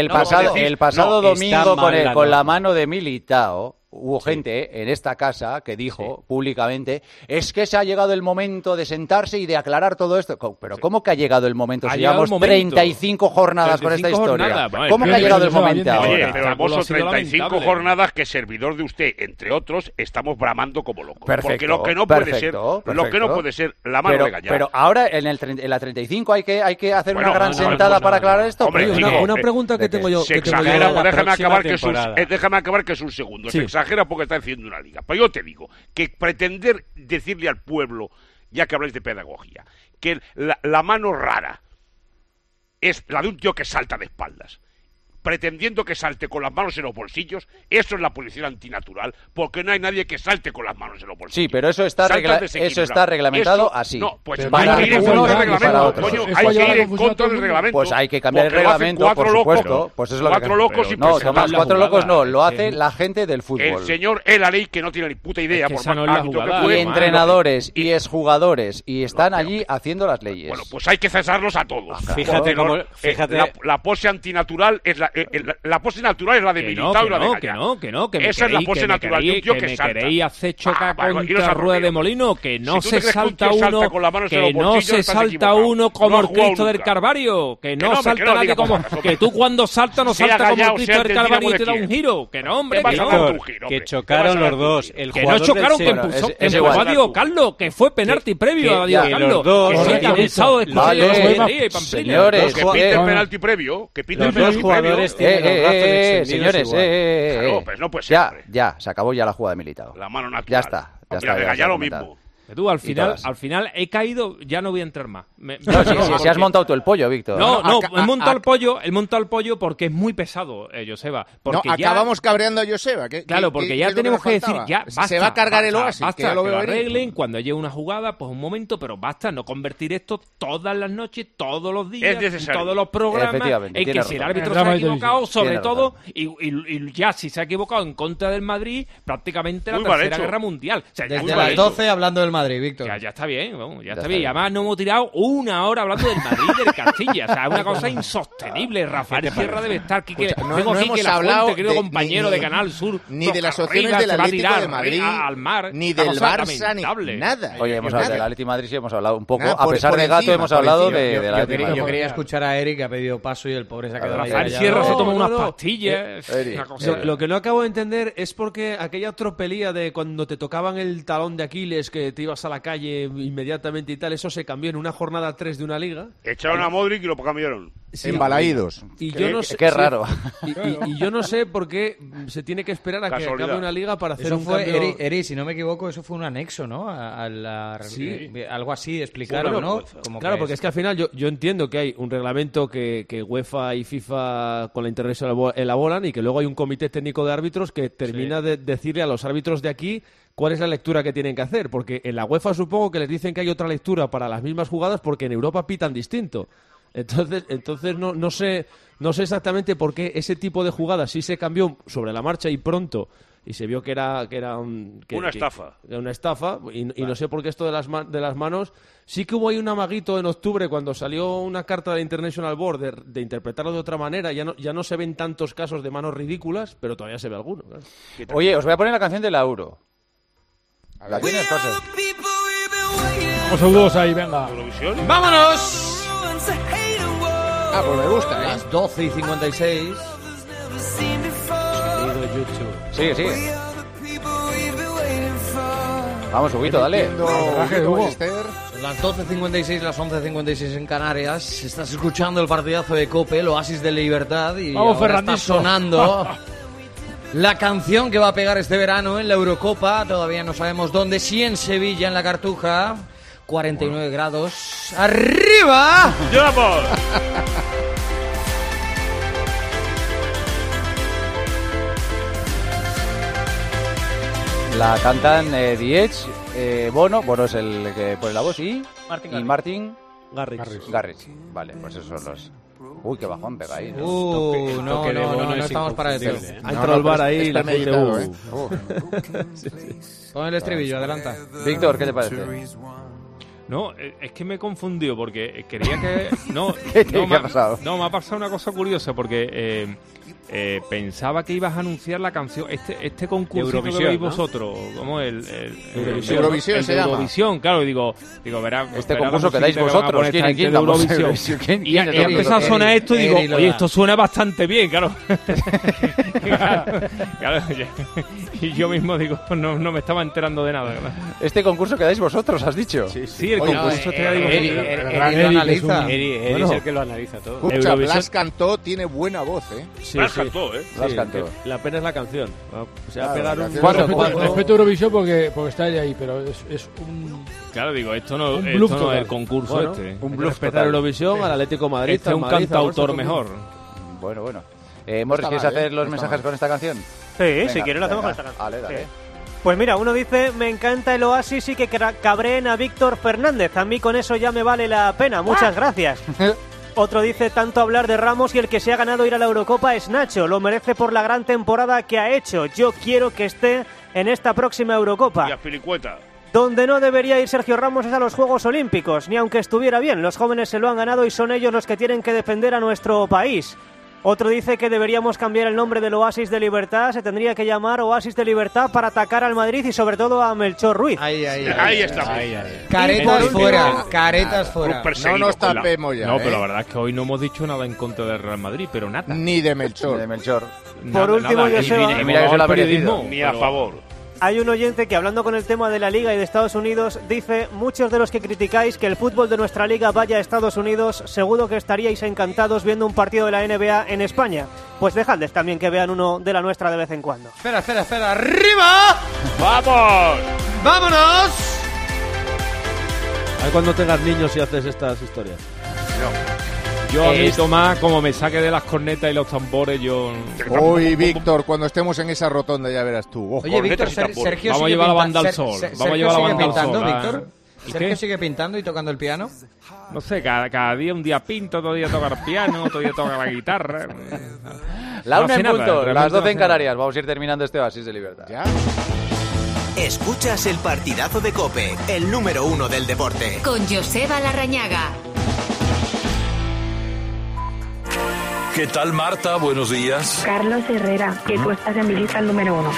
El pasado domingo con la mano de Militao hubo gente en esta casa que dijo públicamente, es que se ha llegado el momento de sentarse y de aclarar todo esto. Pero ¿cómo que ha llegado el momento? Si llevamos 35 jornadas con esta historia. ¿Cómo que ha llegado el momento ahora?
Oye, pero hermoso, 35 jornadas que servidor de usted, entre otros, estamos bramando como locos.
Perfecto,
porque lo que no puede ser la mano de Gallá.
Pero ahora en la 35 hay que hacer una gran sentada para aclarar esto.
Hombre, una pregunta que tengo yo.
Se exagera, pues déjame acabar que es un segundo. Se exagera porque está haciendo una liga. Pero yo te digo que pretender decirle al pueblo, ya que habláis de pedagogía, que la mano rara es la de un tío que salta de espaldas, pretendiendo que salte con las manos en los bolsillos, eso es la posición antinatural, porque no hay nadie que salte con las manos en los bolsillos.
Sí, pero eso está reglamentado
eso,
así.
No, pues
para
hay que ir en contra del reglamento, coño, hay que ir en contra del reglamento.
Pues hay que cambiar el reglamento, por supuesto. Pues eso es lo
cuatro locos y
no, Tomás, 4 locos no, lo hace la gente del fútbol.
El señor Elari, que no tiene ni puta idea,
por
y entrenadores y exjugadores, y están allí haciendo las leyes.
Bueno, pues hay que cesarlos a todos.
Fíjate cómo...
La pose antinatural es la pose natural es la de Militao y la de Gallá. Esa es la pose natural de un tío que salta.
Me queréis hacer chocar contra Rueda de Molino, que no se salta uno, que no se salta uno como el Cristo del Calvario, que no salta nadie como... Que tú cuando saltas no saltas como el Cristo del Calvario y te da un giro. Que no, hombre,
que chocaron los dos.
Que no chocaron, que empujó a Diego Carlos, que fue penalti previo a Diego Carlos. Que se ha cansado de escuchar.
Señores,
que pinte el penalti previo, que pinte el penalti previo.
Señores,
claro, pues no puede ser.
Ya, se acabó ya la jugada de Militao.
La mano natural.
Ya está.
Ya de Gallá lo mismo.
Tú, al final he caído, ya no voy a entrar más.
Si has montado tú el pollo, Víctor.
No, he montado el pollo porque es muy pesado, Joseba.
Acabamos cabreando a Joseba.
Claro, porque ya tenemos que decir, ya basta.
Se va a cargar el oasis,
basta,
que ya lo veo
arreglen cuando llegue una jugada, pues un momento, pero basta, no convertir esto todas las noches, todos los días, en todos los programas, en que si el árbitro se ha equivocado, sobre todo, y ya si se ha equivocado en contra del Madrid, prácticamente la Tercera Guerra Mundial.
Desde las 12 hablando del Madrid, Víctor.
Ya está bien, ya está bien. Y además no hemos tirado una hora hablando del Madrid y del Castilla. O sea, es una cosa insostenible. Rafael Sierra debe estar aquí.
No hemos hablado,
querido compañero de Canal Sur.
Ni de las opciones del Atlético de Madrid,
al mar,
ni del Barça, ni nada.
Oye, hemos hablado del Atlético de Madrid, sí hemos hablado un poco. A pesar de Gato, hemos hablado de la Atlético de Madrid.
Yo quería escuchar a Eric, que ha pedido paso y el pobre se ha quedado ahí.
Rafael Sierra se toma unas pastillas.
Lo que no acabo de entender es porque aquella tropelía de cuando te tocaban el talón de Aquiles, que te ibas a la calle inmediatamente y tal, eso se cambió en una jornada 3 de una liga.
Echaron a Modric y lo cambiaron.
Sí, embalaídos.
Y yo no sé,
qué raro.
Y yo no sé por qué se tiene que esperar a que acabe una liga para hacer un cambio.
Eri, si no me equivoco, eso fue un anexo, ¿no? Algo así explicaron, ¿no?
Claro, porque es que al final yo entiendo que hay un reglamento que UEFA y FIFA con la Internacional elaboran y que luego hay un comité técnico de árbitros que termina de decirle a los árbitros de aquí cuál es la lectura que tienen que hacer, porque en la UEFA supongo que les dicen que hay otra lectura para las mismas jugadas porque en Europa pitan distinto. Entonces no sé exactamente por qué ese tipo de jugadas sí se cambió sobre la marcha y pronto y se vio que era una
estafa.
Una estafa y no sé por qué esto de las manos. Sí que hubo ahí un amaguito en octubre cuando salió una carta de la International Board de interpretarlo de otra manera. Ya no se ven tantos casos de manos ridículas, pero todavía se ve alguno. Claro.
Oye, os voy a poner la canción de la Euro. ¿La tienes, José?
Saludos ahí, venga.
¡Vámonos!
Pues me gusta,
Las 12:56.
Sigue. Vamos, Huguito, dale.
Las 12:56, las 11:56 en Canarias. Estás escuchando el partidazo de COPE, el Oasis de Libertad. Y ahora está sonando la canción que va a pegar este verano en la Eurocopa. Todavía no sabemos dónde. Sí, en Sevilla, en la Cartuja. 49 grados. ¡Arriba!
¡Vamos!
La cantan Diez, Bono es el que pone la voz, y Martin Garrix. Vale, pues esos son los... Uy, qué bajón pega ahí.
No estamos para decirlo.
Ha entrado el bar ahí la gente.
Pon el estribillo, adelanta.
Víctor, ¿qué te parece?
No, es que me he confundido porque quería que...
¿Qué ha pasado?
No, me ha pasado una cosa curiosa porque pensaba que ibas a anunciar la canción, este concurso que veis vosotros, ¿cómo es?
Eurovisión se llama.
Eurovisión, claro, digo, verá...
Este concurso que dais vosotros, ¿quién da Eurovisión?
Y empezó a sonar esto y digo, oye, esto suena bastante bien, claro. Claro, y yo mismo digo, no me estaba enterando de nada. Claro.
Este concurso que dais vosotros, has dicho.
Sí, el concurso te digo.
Eri lo analiza.
Eri es el que lo analiza todo.
Escucha, Blas cantó, tiene buena voz,
Blas cantó,
Blas cantó.
La pena es la canción. O sea, pegar un...
Respeto a Eurovisión porque está ahí, pero es un...
Claro, digo, esto no es el concurso
Un bluff. Respetar Eurovisión al Atlético de Madrid.
Este es un cantautor mejor.
Bueno. Morris, ¿quieres hacer los mensajes con esta canción?
Sí,
venga,
si quieres lo hacemos con esta canción.
Dale.
Sí. Pues mira, uno dice, me encanta el Oasis y que cabreen a Víctor Fernández. A mí con eso ya me vale la pena. Muchas gracias. Otro dice, tanto hablar de Ramos y el que se ha ganado ir a la Eurocopa es Nacho. Lo merece por la gran temporada que ha hecho. Yo quiero que esté en esta próxima Eurocopa.
Y a Filicueta.
Donde no debería ir Sergio Ramos es a los Juegos Olímpicos. Ni aunque estuviera bien, los jóvenes se lo han ganado y son ellos los que tienen que defender a nuestro país. Otro dice que deberíamos cambiar el nombre del Oasis de Libertad. Se tendría que llamar Oasis de Libertad para atacar al Madrid y sobre todo a Melchor Ruiz.
Ahí está.
Caretas fuera, caretas fuera.
No nos tapemos ya.
No, pero la verdad es que hoy no hemos dicho nada en contra del Real Madrid, pero nada.
Ni de Melchor.
Por último, Joseba,
mira que se lo ha perdido.
Ni a favor.
Hay un oyente que, hablando con el tema de la Liga y de Estados Unidos, dice: muchos de los que criticáis que el fútbol de nuestra Liga vaya a Estados Unidos, seguro que estaríais encantados viendo un partido de la NBA en España. Pues dejadles también que vean uno de la nuestra de vez en cuando.
Espera, ¡arriba!
¡Vamos!
¡Vámonos!
A ver cuando tengas niños y haces estas historias.
Yo a mí, Tomás, como me saque de las cornetas y los tambores, yo...
Hoy, Víctor, cuando estemos en esa rotonda ya verás tú.
Oye, Víctor, Sergio
vamos a llevar la banda al sol. Vamos a llevar la banda al sol.
Víctor. ¿Sergio sigue pintando y tocando el piano?
No sé, cada día un día pinto, otro día toca el piano, otro día toca la guitarra.
La una en punto, las 12 en Canarias. Vamos a ir terminando este Oasis de Libertad.
¿Ya?
Escuchas el partidazo de COPE, el número 1 del deporte.
Con Joseba Larrañaga.
¿Qué tal, Marta? Buenos días.
Carlos Herrera, que tú estás en mi lista el número 1.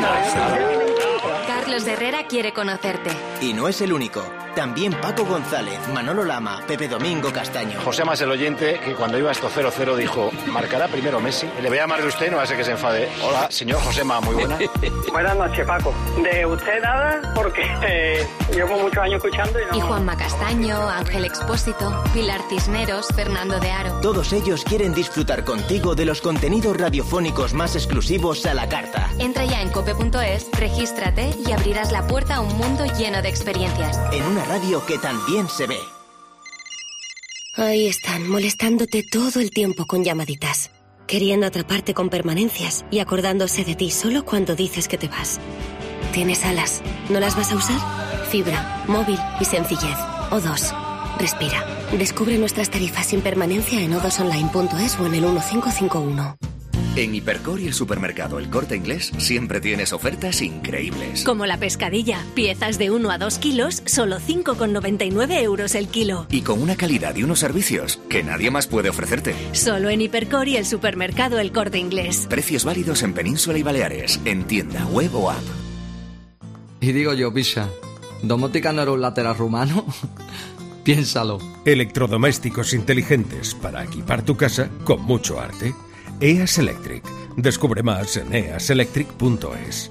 Carlos Herrera quiere conocerte.
Y no es el único. También Paco González, Manolo Lama, Pepe Domingo Castaño.
José Más, el oyente, que cuando iba esto 0-0 dijo, marcará primero Messi. Le voy a llamar de usted, no va a ser que se enfade. Hola, señor Josema, muy buena.
Buenas noches, Paco. De usted nada, porque llevo muchos años escuchando y no...
Y Juanma Castaño, Ángel Expósito, Pilar Cisneros, Fernando de Aro.
Todos ellos quieren disfrutar contigo de los contenidos radiofónicos más exclusivos a la carta.
Entra ya en cope.es, regístrate y abrirás la puerta a un mundo lleno de experiencias.
En una radio que también se ve.
Ahí están, molestándote todo el tiempo con llamaditas, queriendo atraparte con permanencias y acordándose de ti solo cuando dices que te vas. ¿Tienes alas? ¿No las vas a usar? Fibra, móvil y sencillez. O2. Respira. Descubre nuestras tarifas sin permanencia en o2online.es o en el 1551.
En Hipercor y el supermercado El Corte Inglés siempre tienes ofertas increíbles.
Como la pescadilla, piezas de 1 a 2 kilos, solo 5,99 euros el kilo.
Y con una calidad y unos servicios que nadie más puede ofrecerte.
Solo en Hipercor y el supermercado El Corte Inglés.
Precios válidos en Península y Baleares, en tienda, web o app.
Y digo yo, Pisha, ¿domótica no era un lateral rumano? Piénsalo.
Electrodomésticos inteligentes para equipar tu casa con mucho arte. EAS Electric. Descubre más en easelectric.es.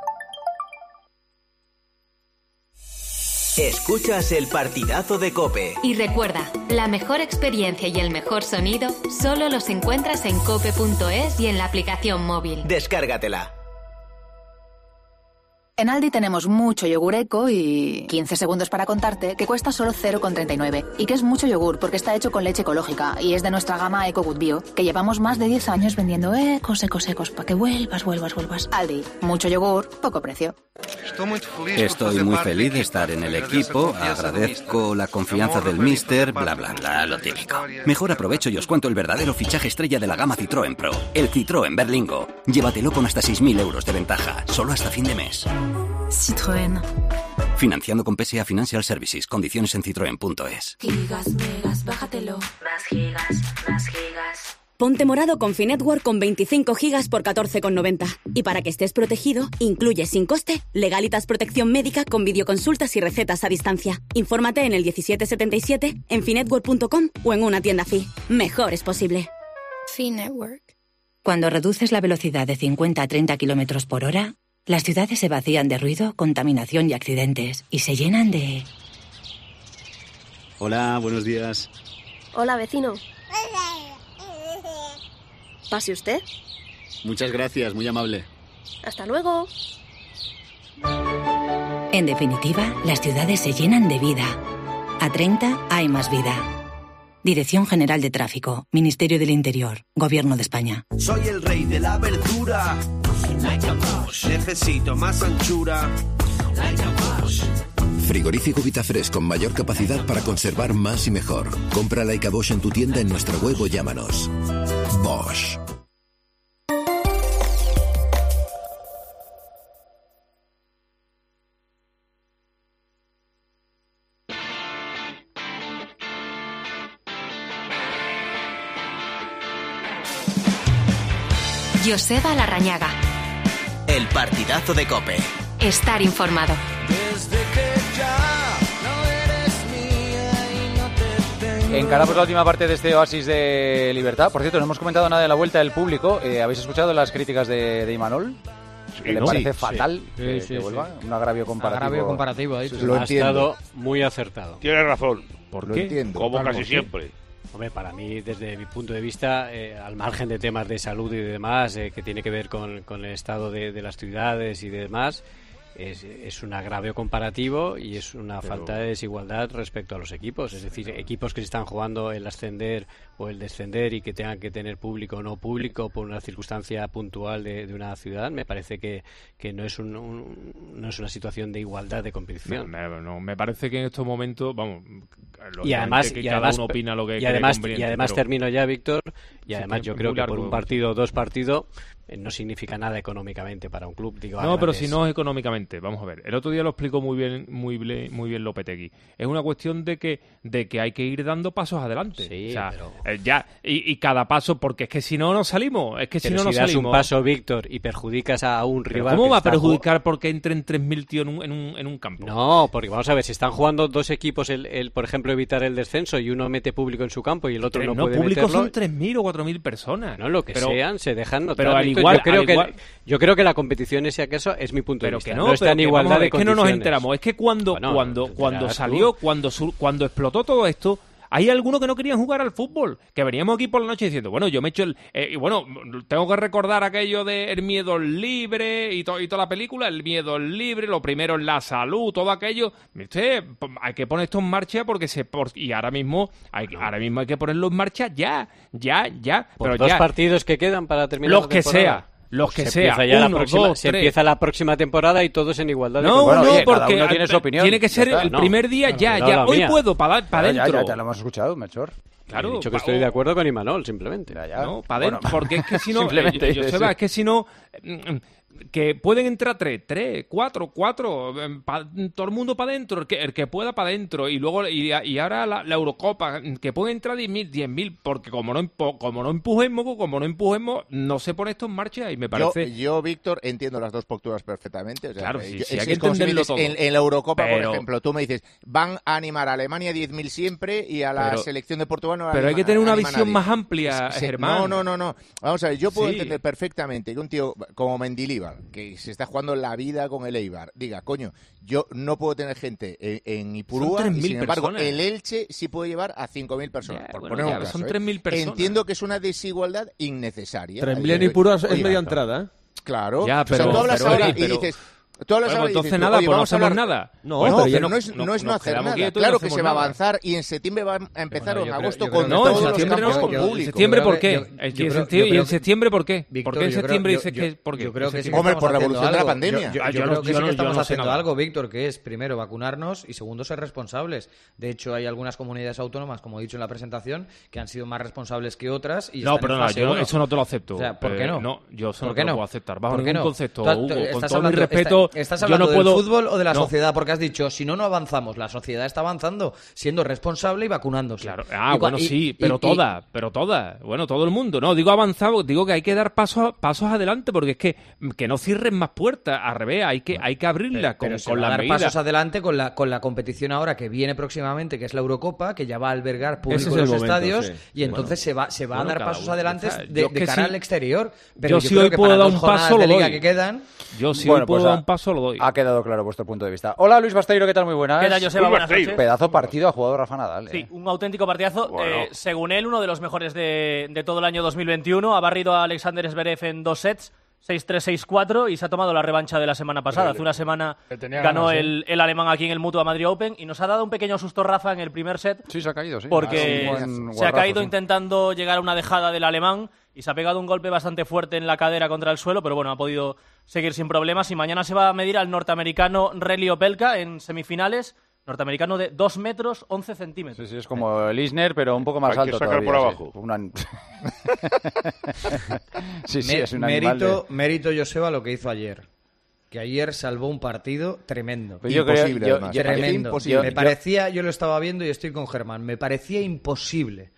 Escuchas el partidazo de COPE.
Y recuerda, la mejor experiencia y el mejor sonido solo los encuentras en cope.es y en la aplicación móvil.
Descárgatela.
En Aldi tenemos mucho yogur eco y 15 segundos para contarte que cuesta solo 0,39. Y que es mucho yogur porque está hecho con leche ecológica y es de nuestra gama Eco Good Bio, que llevamos más de 10 años vendiendo secos, para que vuelvas. Aldi, mucho yogur, poco precio.
Estoy muy feliz de estar en el equipo, agradezco la confianza del míster, bla, bla, bla, lo típico. Mejor aprovecho y os cuento el verdadero fichaje estrella de la gama Citroën Pro, el Citroën Berlingo. Llévatelo con hasta 6.000 euros de ventaja, solo hasta fin de mes.
Citroën.
Financiando con PSA Financial Services. Condiciones en citroen.es.
Gigas, megas, bájatelo. Más gigas.
Ponte morado con Finetwork con 25 gigas por 14,90. Y para que estés protegido, incluye sin coste Legalitas Protección Médica con videoconsultas y recetas a distancia. Infórmate en el 1777, en finetwork.com o en una tienda Fi. Mejor es posible.
Finetwork.
Cuando reduces la velocidad de 50 a 30 kilómetros por hora, las ciudades se vacían de ruido, contaminación y accidentes, y se llenan de...
Hola, buenos días.
Hola, vecino. ¿Pase usted?
Muchas gracias, muy amable.
Hasta luego.
En definitiva, las ciudades se llenan de vida. A 30 hay más vida.
Dirección General de Tráfico, Ministerio del Interior, Gobierno de España.
Soy el rey de la verdura. Necesito más anchura.
Frigorífico Vitafresh con mayor capacidad para conservar más y mejor. Compra Laika Bosch en tu tienda, en nuestra web o llámanos. Bosch.
Joseba Larrañaga.
El partidazo de COPE.
Estar informado.
Encaramos la última parte de este oasis de libertad. Por cierto, no hemos comentado nada de la vuelta del público. ¿Habéis escuchado las críticas de Imanol? ¿Que le parece fatal que vuelva? Un agravio comparativo.
Agravio comparativo, ha dicho.
Lo ha estado muy acertado.
Tiene razón.
¿Por qué?
Como casi siempre.
Hombre, para mí, desde mi punto de vista, al margen de temas de salud y demás, que tiene que ver con el estado de las ciudades y demás, es un agravio comparativo y es una falta de desigualdad respecto a los equipos. Es decir, equipos que se están jugando el ascender o el descender y que tengan que tener público o no público por una circunstancia puntual de una ciudad, me parece que no es no es una situación de igualdad de competición.
No, me parece que en estos momentos, vamos,
y además
cada uno opina lo que
y además termino ya, Víctor, y además yo creo que por un partido o dos partidos no significa nada económicamente para un club.
Pero si no es económicamente, vamos a ver. El otro día lo explicó muy bien Lopetegui. Es una cuestión de que hay que ir dando pasos adelante.
Sí,
o sea, ya y cada paso, porque es que si no salimos. Es que si no
das
salimos.
Un paso, Víctor, y perjudicas a un rival.
¿Cómo va a perjudicar porque entren 3.000 tíos en un campo?
No, porque vamos a ver, si están jugando dos equipos, por ejemplo, evitar el descenso y uno mete público en su campo y el otro no puede
público
meterlo.
Son 3.000 o 4.000 personas.
No, lo que sean, se dejan notar.
Pero
yo creo que la competición, en ese caso, es mi punto de vista.
No
está en igualdad de condiciones.
Es que no nos enteramos. Es que cuando salió, cuando explotó todo esto, hay algunos que no querían jugar al fútbol, que veníamos aquí por la noche diciendo, bueno, yo me echo tengo que recordar aquello de el miedo libre y toda la película, el miedo libre, lo primero es la salud, todo aquello. Hay que poner esto en marcha y ahora mismo hay que ponerlo en marcha ya.
Por dos partidos que quedan para terminar
los que sea. Los que sea,
se empieza la próxima temporada y todos en igualdad.
Porque uno tiene su opinión. Tiene que ser el primer día ya. Hoy puedo, para adentro.
Ya lo hemos escuchado, Melchor.
Claro, he dicho que estoy de acuerdo con Imanol, simplemente.
No, para adentro, porque es que si no, es que si no, que pueden entrar 3, 4, todo el mundo para adentro, el que pueda para adentro, y luego y ahora la Eurocopa, que pueden entrar 10.000, porque como no empujemos, no se pone esto en marcha y me parece...
Yo Víctor, entiendo las dos posturas perfectamente. O sea,
claro, sí, hay que entenderlo todo.
En la Eurocopa, por ejemplo, tú me dices, van a animar a Alemania 10.000 siempre y a la selección de Portugal no.
Pero hay que tener una visión más amplia, Germán.
No. Vamos a ver, yo puedo entender perfectamente que un tío como Mendilibar, que se está jugando la vida con el Eibar, diga, coño, yo no puedo tener gente en Ipurúa y sin embargo personas. El Elche sí puede llevar a 5.000 personas.
Son 3.000 personas.
Entiendo que es una desigualdad innecesaria.
3.000 en Ipurúa es media entrada, ¿eh?
Claro.
Ya, pero,
tú hablas ahora y dices...
entonces nada, pues no hacemos nada.
No es no hacer nada. Claro que se va a avanzar y en septiembre va a empezar o en agosto con todos los campos con público.
¿En septiembre por qué? ¿Y en septiembre por qué? ¿Por qué en septiembre dices que por qué?
Yo creo que
hombre, por la evolución de la pandemia.
Yo creo que sí que estamos haciendo algo, Víctor, que es primero vacunarnos y segundo ser responsables. De hecho, hay algunas comunidades autónomas, como he dicho en la presentación, que han sido más responsables que otras.
No, perdona, yo eso no te lo acepto.
¿Por qué no?
No, yo eso no te lo puedo aceptar. Bajo ningún concepto,
Hugo,
con todo mi respeto.
¿Estás hablando del fútbol o de la sociedad? Porque has dicho, si no avanzamos. La sociedad está avanzando, siendo responsable y vacunándose.
Claro. Pero toda. Bueno, todo el mundo. No, digo avanzado, digo que hay que dar pasos adelante, porque es que no cierren más puertas. Al revés, hay que abrirlas con las medidas.
Pasos adelante con la competición ahora que viene próximamente, que es la Eurocopa, que ya va a albergar público en los estadios, y entonces se va a dar pasos adelante de cara al exterior. Pero
yo si hoy puedo dar un paso, lo doy.
Que quedan,
yo si hoy puedo dar un paso, lo doy.
Ha quedado claro vuestro punto de vista. Hola, Luis Basteiro, ¿qué tal? Muy buenas.
¿Qué tal, Joseba? Buenas noches.
Pedazo partido ha jugado Rafa Nadal.
Sí, un auténtico partidazo. Bueno. Según él, uno de los mejores de todo el año 2021. Ha barrido a Alexander Zverev en 2 sets. 6-3, 6-4 y se ha tomado la revancha de la semana pasada. Hace una semana ganó ganas, el alemán aquí en el Mutua Madrid Open y nos ha dado un pequeño susto Rafa en el primer set.
Sí, se ha caído, sí.
Porque se ha caído intentando llegar a una dejada del alemán y se ha pegado un golpe bastante fuerte en la cadera contra el suelo, pero bueno, ha podido seguir sin problemas y mañana se va a medir al norteamericano Relly Opelka en semifinales. Norteamericano de 2 metros 11 centímetros.
Sí, es como el Isner, pero un poco más alto todavía.
Por abajo.
Sí, es un animal
mérito Joseba lo que hizo ayer. Que ayer salvó un partido tremendo.
Pues imposible,
tremendo.
Imposible.
Me parecía, yo lo estaba viendo y estoy con Germán, me parecía imposible.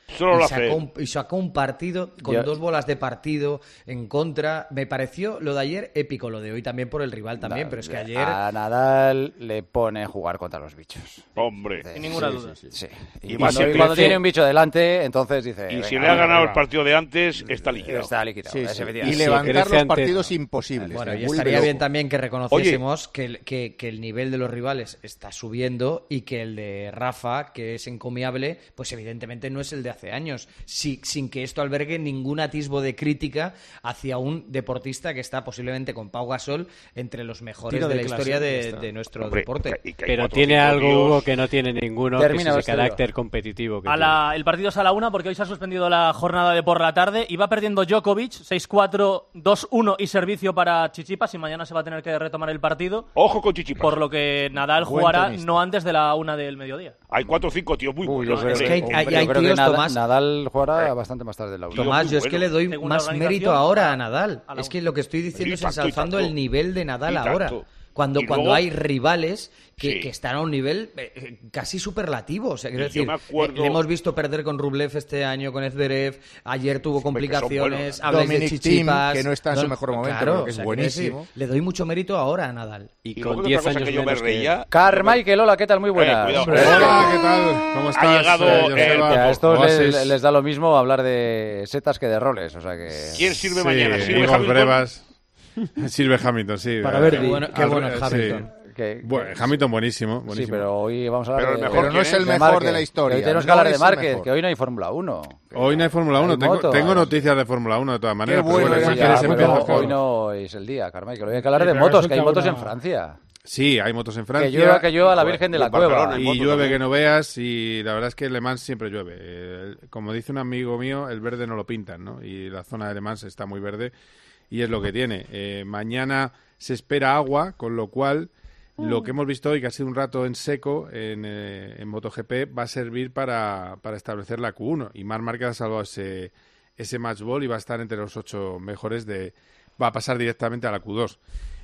Y sacó un partido con 2 bolas de partido en contra. Me pareció lo de ayer épico, lo de hoy también por el rival también, pero es que ayer...
A Nadal le pone jugar contra los bichos.
Hombre.
Sin ninguna duda.
Sí. Y cuando tiene un bicho delante, entonces dice...
Y si le ha ganado el partido de antes, está liquidado.
Está liquidado.
Y levantar los partidos imposibles.
Bueno, y estaría bien también que reconociésemos que el nivel de los rivales está subiendo y que el de Rafa, que es encomiable, pues evidentemente no es el de hace años, sin que esto albergue ningún atisbo de crítica hacia un deportista que está posiblemente con Pau Gasol entre los mejores de la historia de nuestro deporte.
Pero tiene algo, Hugo, que no tiene ninguno, que es ese carácter competitivo.
El partido es a la 1 porque hoy se ha suspendido la jornada de por la tarde. Iba perdiendo Djokovic, 6-4, 2-1 y servicio para Tsitsipas y mañana se va a tener que retomar el partido.
Ojo con Tsitsipas.
Por lo que Nadal jugará no antes de la 1 del mediodía.
Hay 4 o 5 tíos muy buenos.
Es que hay tíos, Tomás.
Nadal jugará bastante más tarde de la 1.
Tomás, yo es que le doy más mérito ahora a Nadal. Es que lo que estoy diciendo es ensalzando el nivel de Nadal ahora. Cuando hay rivales que están a un nivel casi superlativo. O sea, quiero decir, le hemos visto perder con Rublev este año, con Zverev, ayer tuvo complicaciones, hablas de Tsitsipas,
que no está en su mejor momento,
claro,
que es buenísimo.
Le doy mucho mérito ahora a Nadal.
Y con 10 años que yo me reía...
Carmichael, hola, ¿qué tal? Muy buenas.
Hola, ¿qué tal? ¿Cómo estás?
Ha llegado
a estos les da lo mismo hablar de setas que de roles, o sea que...
¿Quién sirve mañana? ¿Sirve
Hamilton? Sirve Hamilton, sí.
Para ver qué bueno es Hamilton.
Hamilton buenísimo.
Sí, pero hoy vamos a hablar
pero no es el mejor de la historia.
Hoy tenemos que hablar de Márquez, que hoy no hay Fórmula 1.
Hoy no hay Fórmula 1. Tengo noticias de Fórmula 1 de todas maneras.
Hoy no es el día, Carmichael. Hoy hay que hablar de motos, que hay motos en Francia.
Sí, hay motos en Francia.
Que llueva la Virgen de la Cueva.
Y llueve que no veas, y la verdad es que Le Mans siempre llueve. Como dice un amigo mío, el verde no lo pintan, ¿no? Y la zona de Le Mans está muy verde y es lo que tiene. Mañana se espera agua, con lo cual lo que hemos visto hoy, que ha sido un rato en seco en MotoGP, va a servir para establecer la Q1. Y Marc Márquez ha salvado ese match ball y va a estar entre los 8 mejores va a pasar directamente a la Q2.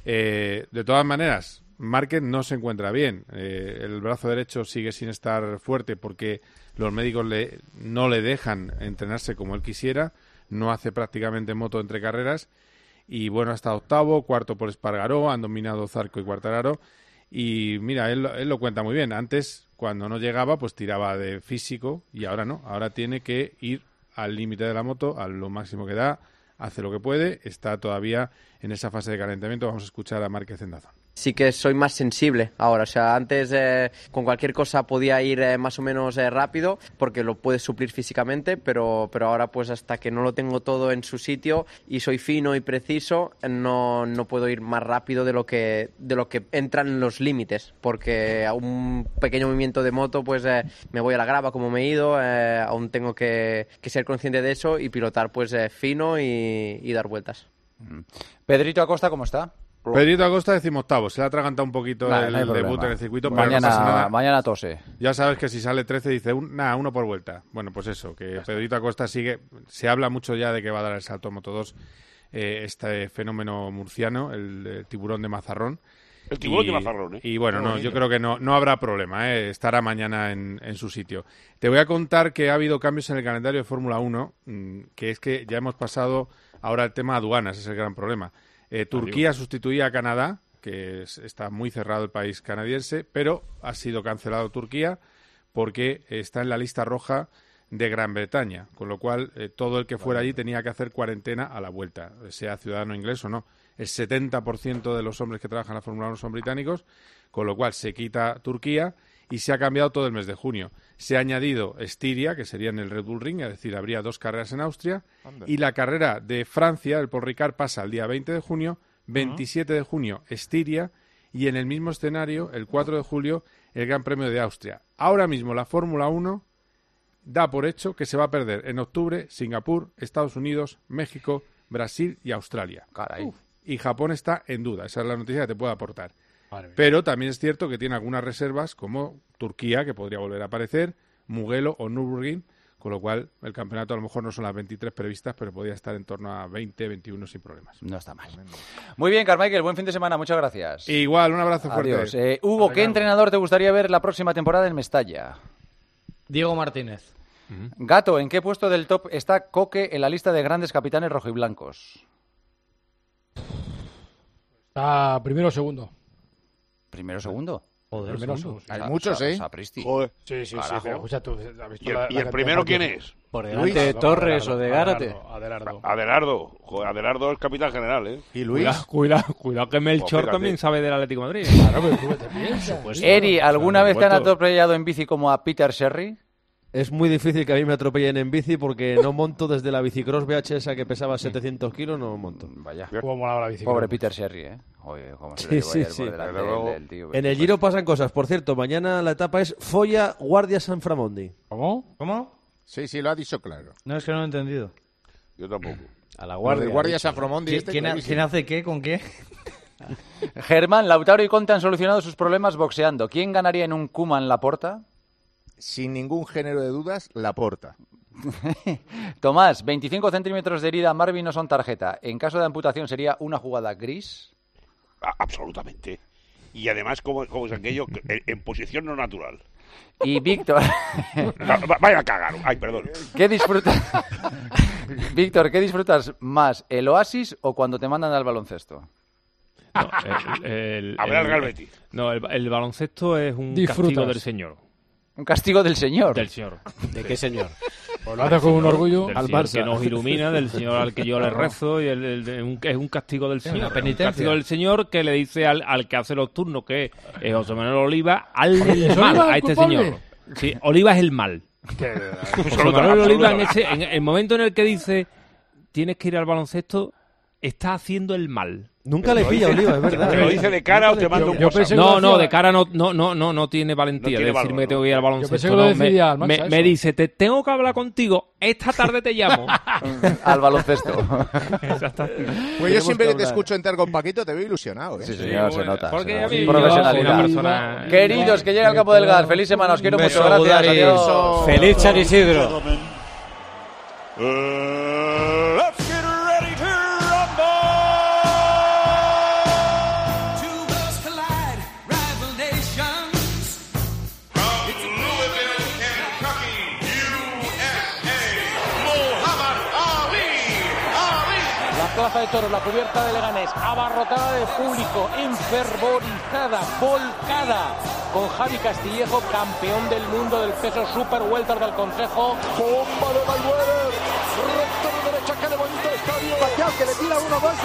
De todas maneras, Márquez no se encuentra bien. El brazo derecho sigue sin estar fuerte porque los médicos no le dejan entrenarse como él quisiera. No hace prácticamente moto entre carreras. Y bueno, ha estado octavo, cuarto por Espargaró, han dominado Zarco y Quartararo. Y mira, él lo cuenta muy bien. Antes, cuando no llegaba, pues tiraba de físico y ahora no. Ahora tiene que ir al límite de la moto, a lo máximo que da, hace lo que puede, está todavía en esa fase de calentamiento. Vamos a escuchar a Márquez en Dazón.
Sí que soy más sensible ahora, o sea, antes con cualquier cosa podía ir más o menos rápido porque lo puedes suplir físicamente, pero ahora pues hasta que no lo tengo todo en su sitio y soy fino y preciso, no puedo ir más rápido de lo que entran los límites, porque a un pequeño movimiento de moto pues me voy a la grava como me he ido, aún tengo que ser consciente de eso y pilotar pues fino y dar vueltas.
Pedrito Acosta, ¿cómo está?
Pedrito Acosta, 18º. Se le ha atragantado un poquito el debut en el circuito.
Mañana tose.
Ya sabes que si sale 13 dice, uno por vuelta. Bueno, pues eso, que Pedrito Acosta sigue. Se habla mucho ya de que va a dar el salto a Moto2 este fenómeno murciano, el tiburón de Mazarrón.
El tiburón de Mazarrón,
Y bueno, yo creo que no habrá problema, estará mañana en su sitio. Te voy a contar que ha habido cambios en el calendario de Fórmula 1, que es que ya hemos pasado ahora el tema aduanas, es el gran problema. Turquía sustituía a Canadá, que está muy cerrado el país canadiense, pero ha sido cancelado Turquía porque está en la lista roja de Gran Bretaña, con lo cual todo el que fuera allí tenía que hacer cuarentena a la vuelta, sea ciudadano inglés o no. El 70% de los hombres que trabajan en la Fórmula 1 son británicos, con lo cual se quita Turquía y se ha cambiado todo el mes de junio. Se ha añadido Estiria, que sería en el Red Bull Ring, es decir, habría 2 carreras en Austria, y la carrera de Francia, el Paul Ricard, pasa al día 20 de junio, 27 de junio Estiria, y en el mismo escenario, el 4 de julio, el Gran Premio de Austria. Ahora mismo la Fórmula 1 da por hecho que se va a perder en octubre Singapur, Estados Unidos, México, Brasil y Australia.
Caray.
Y Japón está en duda, esa es la noticia que te puedo aportar. Pero también es cierto que tiene algunas reservas, como Turquía, que podría volver a aparecer, Mugello o Nürburgring, con lo cual el campeonato a lo mejor no son las 23 previstas, pero podría estar en torno a 20, 21 sin problemas.
No está mal. Muy bien, Carmichael, buen fin de semana, muchas gracias.
Igual, un abrazo fuerte.
Adiós. Hugo, ¿qué entrenador te gustaría ver la próxima temporada en Mestalla?
Diego Martínez.
Gato, ¿en qué puesto del top está Coque en la lista de grandes capitanes rojiblancos?
Está primero o segundo.
¿Primero o segundo?
Joder, primero o segundo.
Hay muchos, ¿eh?
Sapristi.
Joder. Sí, pero escucha tú.
¿Y el primero quién es?
Por delante de Torres o de Gárate.
Adelardo. Joder, Adelardo es capitán general, ¿eh?
¿Y Luis?
Cuidado que Melchor también sabe del Atlético de Madrid.
Claro, pero tú te piensas.
Eri, ¿alguna vez te han atropellado en bici como a Peter Sherry?
Es muy difícil que a mí me atropellen en bici porque no monto desde la bicicross VHS que pesaba 700 kilos, no monto.
Vaya.
¿Cómo molaba la bicicleta?
Pobre Peter Sherry, ¿eh? Oye, cómo se le llevó ayer por delante del tío.
En el Giro pasan cosas. Por cierto, mañana la etapa es Folla Guardia San Framondi.
¿Cómo?
Sí, lo ha dicho claro.
No, es que no lo he entendido.
Yo tampoco.
A la Guardia.
El Guardia San Framondi.
¿Quién hace qué? ¿Con qué?
Germán, Lautaro y Conte han solucionado sus problemas boxeando. ¿Quién ganaría en un Koeman Laporta?
Sin ningún género de dudas, Laporta.
Tomás, 25 centímetros de herida a Marvin no son tarjeta. En caso de amputación, ¿sería una jugada gris?
Absolutamente. Y además, como es aquello, en posición no natural.
Y Víctor...
Vaya a cagar. Ay, perdón.
¿Qué disfrutas? Víctor, ¿qué disfrutas más, el Oasis o cuando te mandan al baloncesto?
No, el baloncesto es un castigo del Señor.
Un castigo del Señor.
Del Señor.
¿De qué Señor?
Pues lo hace con un orgullo
del
al
Señor
Barça.
Que nos ilumina, del Señor al que yo le rezo, y es un castigo del Señor.
Una penitencia.
Un castigo del Señor que le dice al que hace los turnos, que es José Manuel Oliva, al mal, a este señor. Sí, Oliva es el mal. José Manuel Oliva, en el momento en el que dice tienes que ir al baloncesto, está haciendo el mal.
Nunca le pilla Oliva, es verdad.
¿Te lo dice de cara o te manda un WhatsApp?
No, de cara no tiene valentía de decirme que tengo que ir al baloncesto. Me dice, te tengo que hablar contigo, esta tarde te llamo.
Al baloncesto.
Pues yo siempre que te escucho entrar con Paquito te veo ilusionado, ¿eh?
Sí, señor, se nota.
Porque a mí
profesionalidad. Queridos, que llega el campo del gas. Feliz semana, os quiero mucho. Gracias, adiós.
¡Feliz San Isidro!
Plaza de Toros, la cubierta de Leganés, abarrotada de público, enfervorizada, volcada, con Javi Castillejo, campeón del mundo del peso super welter del Consejo. Bomba de Mayweather, recto de derecha, que le bonito estadio. Pacquiao, que le tira uno más.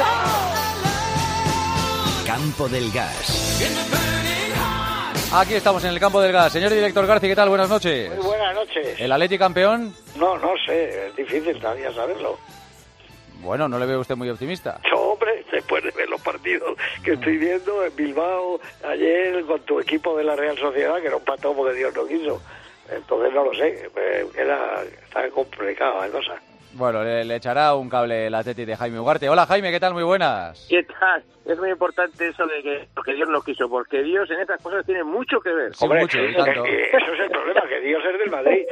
Campo del Gas.
Aquí estamos en el Campo del Gas. Señor director García, ¿qué tal? Buenas noches.
Muy buenas noches.
¿El Atleti campeón?
No sé, es difícil todavía saberlo.
Bueno, no le veo usted muy optimista.
No, hombre, después de ver los partidos que estoy viendo en Bilbao ayer con tu equipo de la Real Sociedad, que no empató porque Dios no quiso. Entonces no lo sé, está complicada la cosa.
Bueno, le echará un cable el Atleti de Jaime Ugarte. Hola Jaime, ¿qué tal? Muy buenas.
¿Qué tal? Es muy importante eso de que Dios no quiso, porque Dios en estas cosas tiene mucho que ver.
Sí,
hombre,
mucho,
sí,
y tanto.
Eso es el problema, que Dios es del Madrid.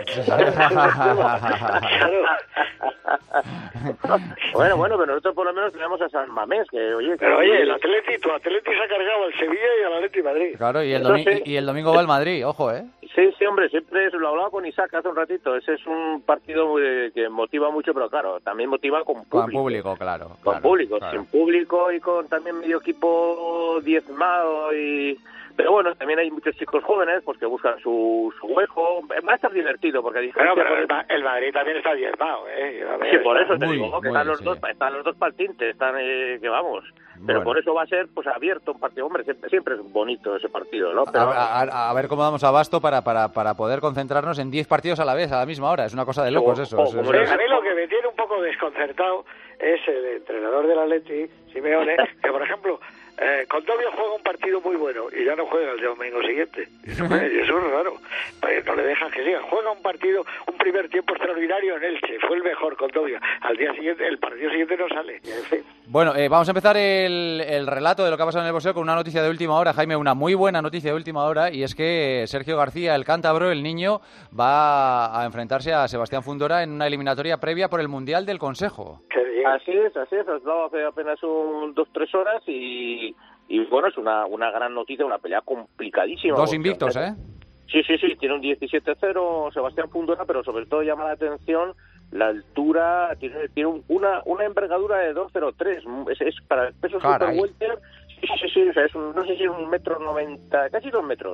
Bueno, pero nosotros por lo menos tenemos a San Mamés, que oye...
Pero oye, el Atleti se ha cargado al Sevilla y al Atleti Madrid.
Claro, y el domingo va el Madrid, ojo, ¿eh?
Sí, hombre, siempre lo hablaba con Isaac hace un ratito. Ese es un partido que motiva mucho, pero claro, también motiva con público.
Con público, claro.
Con público, claro. Sin público y con también medio equipo diezmado y... Pero bueno, también hay muchos chicos jóvenes pues que buscan su hueco. Va a estar divertido porque
pero el Madrid también está diezmado,
Sí, por eso te digo, que están los dos para el tinte, están que vamos. Pero por eso va a ser pues abierto un partido. Hombre, siempre es bonito ese partido, ¿no? Pero,
a ver cómo damos abasto para poder concentrarnos en 10 partidos a la vez, a la misma hora. Es una cosa de locos eso.
A mí lo que me tiene un poco desconcertado es el entrenador del Atleti, Simeone, que por ejemplo Condovia juega un partido muy bueno y ya no juega el domingo siguiente. Eso es raro. No le dejan que siga. Juega un partido, un primer tiempo extraordinario en Elche. Fue el mejor Condovia. Al día siguiente, el partido siguiente no sale. En fin.
Bueno, vamos a empezar el relato de lo que ha pasado en el boxeo con una noticia de última hora, Jaime, una muy buena noticia de última hora, y es que Sergio García, el cántabro, el niño, va a enfrentarse a Sebastián Fundora en una eliminatoria previa por el Mundial del Consejo.
Así es, has dado hace apenas 2-3 horas y bueno, es una gran noticia, una pelea complicadísima.
2 invictos, ¿eh?
Sí, tiene un 17-0 Sebastián Fundora, pero sobre todo llama la atención la altura, tiene una envergadura de 2.03, es para el peso super welter, sí, o sea, no sé si es 1,90 m, casi 2 metros,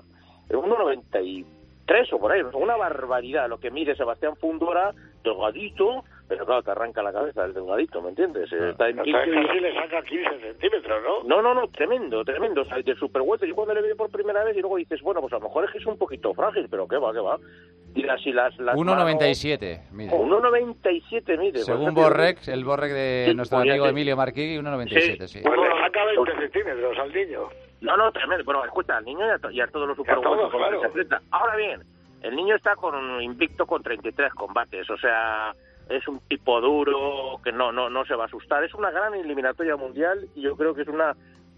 1,93 o por ahí, una barbaridad lo que mide Sebastián Fundora, delgadito, pero claro, te arranca la cabeza el delgadito, ¿me entiendes? Está en
casi le saca 15 centímetros, ¿no?
No, tremendo, o sea, de super welter. Yo cuando le vi por primera vez y luego dices, bueno, pues a lo mejor es que es un poquito frágil, pero qué va. Y las
1,97 mide.
1,97 mide.
Según Borrec, el Borrec de nuestro amigo Emilio Marquí, 1,97, sí.
Pues le saca 20 centímetros al niño.
No, tremendo. Bueno, escucha, al niño y a todos los super welter claro. Se enfrenta. Ahora bien, el niño está con un invicto con 33 combates, o sea, es un tipo duro que no se va a asustar. Es una gran eliminatoria mundial y yo creo que es una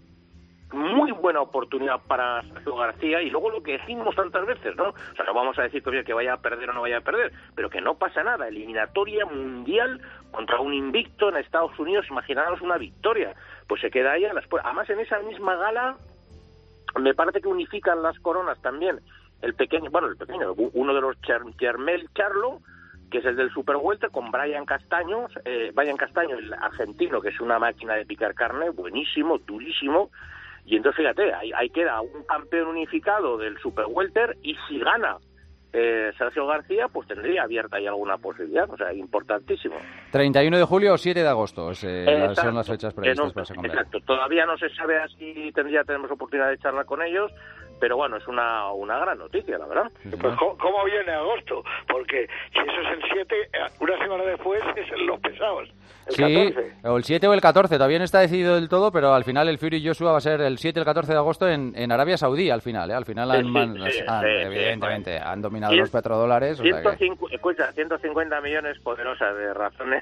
muy buena oportunidad para Sergio García. Y luego lo que decimos tantas veces, ¿no? O sea, no vamos a decir todavía que vaya a perder o no vaya a perder, pero que no pasa nada. Eliminatoria mundial contra un invicto en Estados Unidos, imaginaros una victoria. Pues se queda ahí a las puertas. Además, en esa misma gala me parece que unifican las coronas también. El pequeño, uno de los Jermel Charlo, que es el del Super Welter, con Brian Castaño, el argentino, que es una máquina de picar carne, buenísimo, durísimo. Y entonces, fíjate, ahí queda un campeón unificado del Super Welter, y si gana Sergio García, pues tendría abierta ahí alguna posibilidad, o sea, importantísimo.
31 de julio o 7 de agosto son las fechas previstas para ese combate.
Exacto, todavía no se sabe si tenemos oportunidad de charlar con ellos, pero bueno, es una gran noticia, la verdad.
Pues ¿cómo viene agosto? Porque si eso es el 7, una semana después es en los pesados. El 14.
O el 7 o el 14, todavía no está decidido del todo, pero al final el Fury Joshua va a ser el 7 y el 14 de agosto en Arabia Saudí, al final, Al final evidentemente han dominado los petrodólares.
Escucha, 150 millones poderosas de razones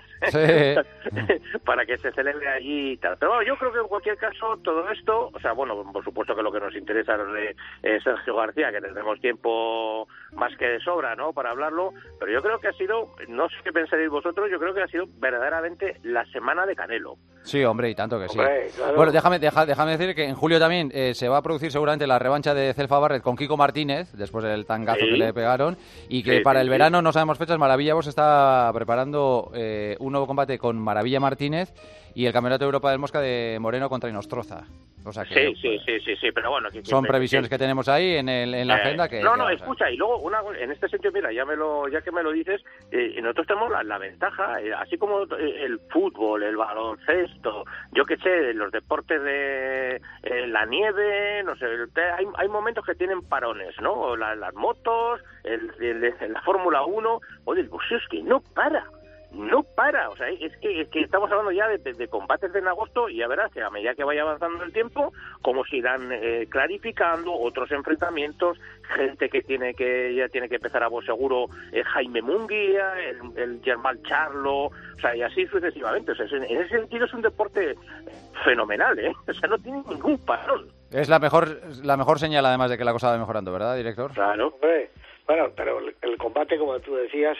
para que se celebre allí y tal. Pero bueno, yo creo que en cualquier caso todo esto, o sea, bueno, por supuesto que lo que nos interesa es Sergio García, que tendremos tiempo más que de sobra, ¿no?, para hablarlo, pero yo creo que ha sido, no sé qué pensaréis vosotros, yo creo que ha sido verdaderamente la semana de Canelo.
Sí, hombre, y tanto que sí.
Hombre, claro.
Bueno, déjame decir que en julio también se va a producir seguramente la revancha de Celfa Barret con Kiko Martínez, después del tangazo que le pegaron, y que para el verano, no sabemos fechas, Maravilla Box está preparando un nuevo combate con Maravilla Martínez y el Campeonato de Europa del Mosca de Moreno contra Inostroza. O sea que,
sí, pero bueno...
son previsiones que tenemos ahí en la agenda que...
No, escucha, y luego, en este sentido, mira, ya que me lo dices, nosotros tenemos la ventaja, así como el fútbol, el baloncesto, yo qué sé, los deportes de la nieve, no sé, hay momentos que tienen parones, ¿no? Las motos, la Fórmula 1, oye, el boxeo es que no para, o sea, es que estamos hablando ya de combates de en agosto, y ya verás que a medida que vaya avanzando el tiempo, como se irán clarificando otros enfrentamientos, gente que ya tiene que empezar a voz seguro, Jaime Munguía, el Germán Charlo, o sea, y así sucesivamente. O sea, en ese sentido es un deporte fenomenal, o sea, no tiene ningún parón.
Es la mejor señal, además, de que la cosa va mejorando, ¿verdad, director?
Claro, hombre. Bueno, pero el combate, como tú decías,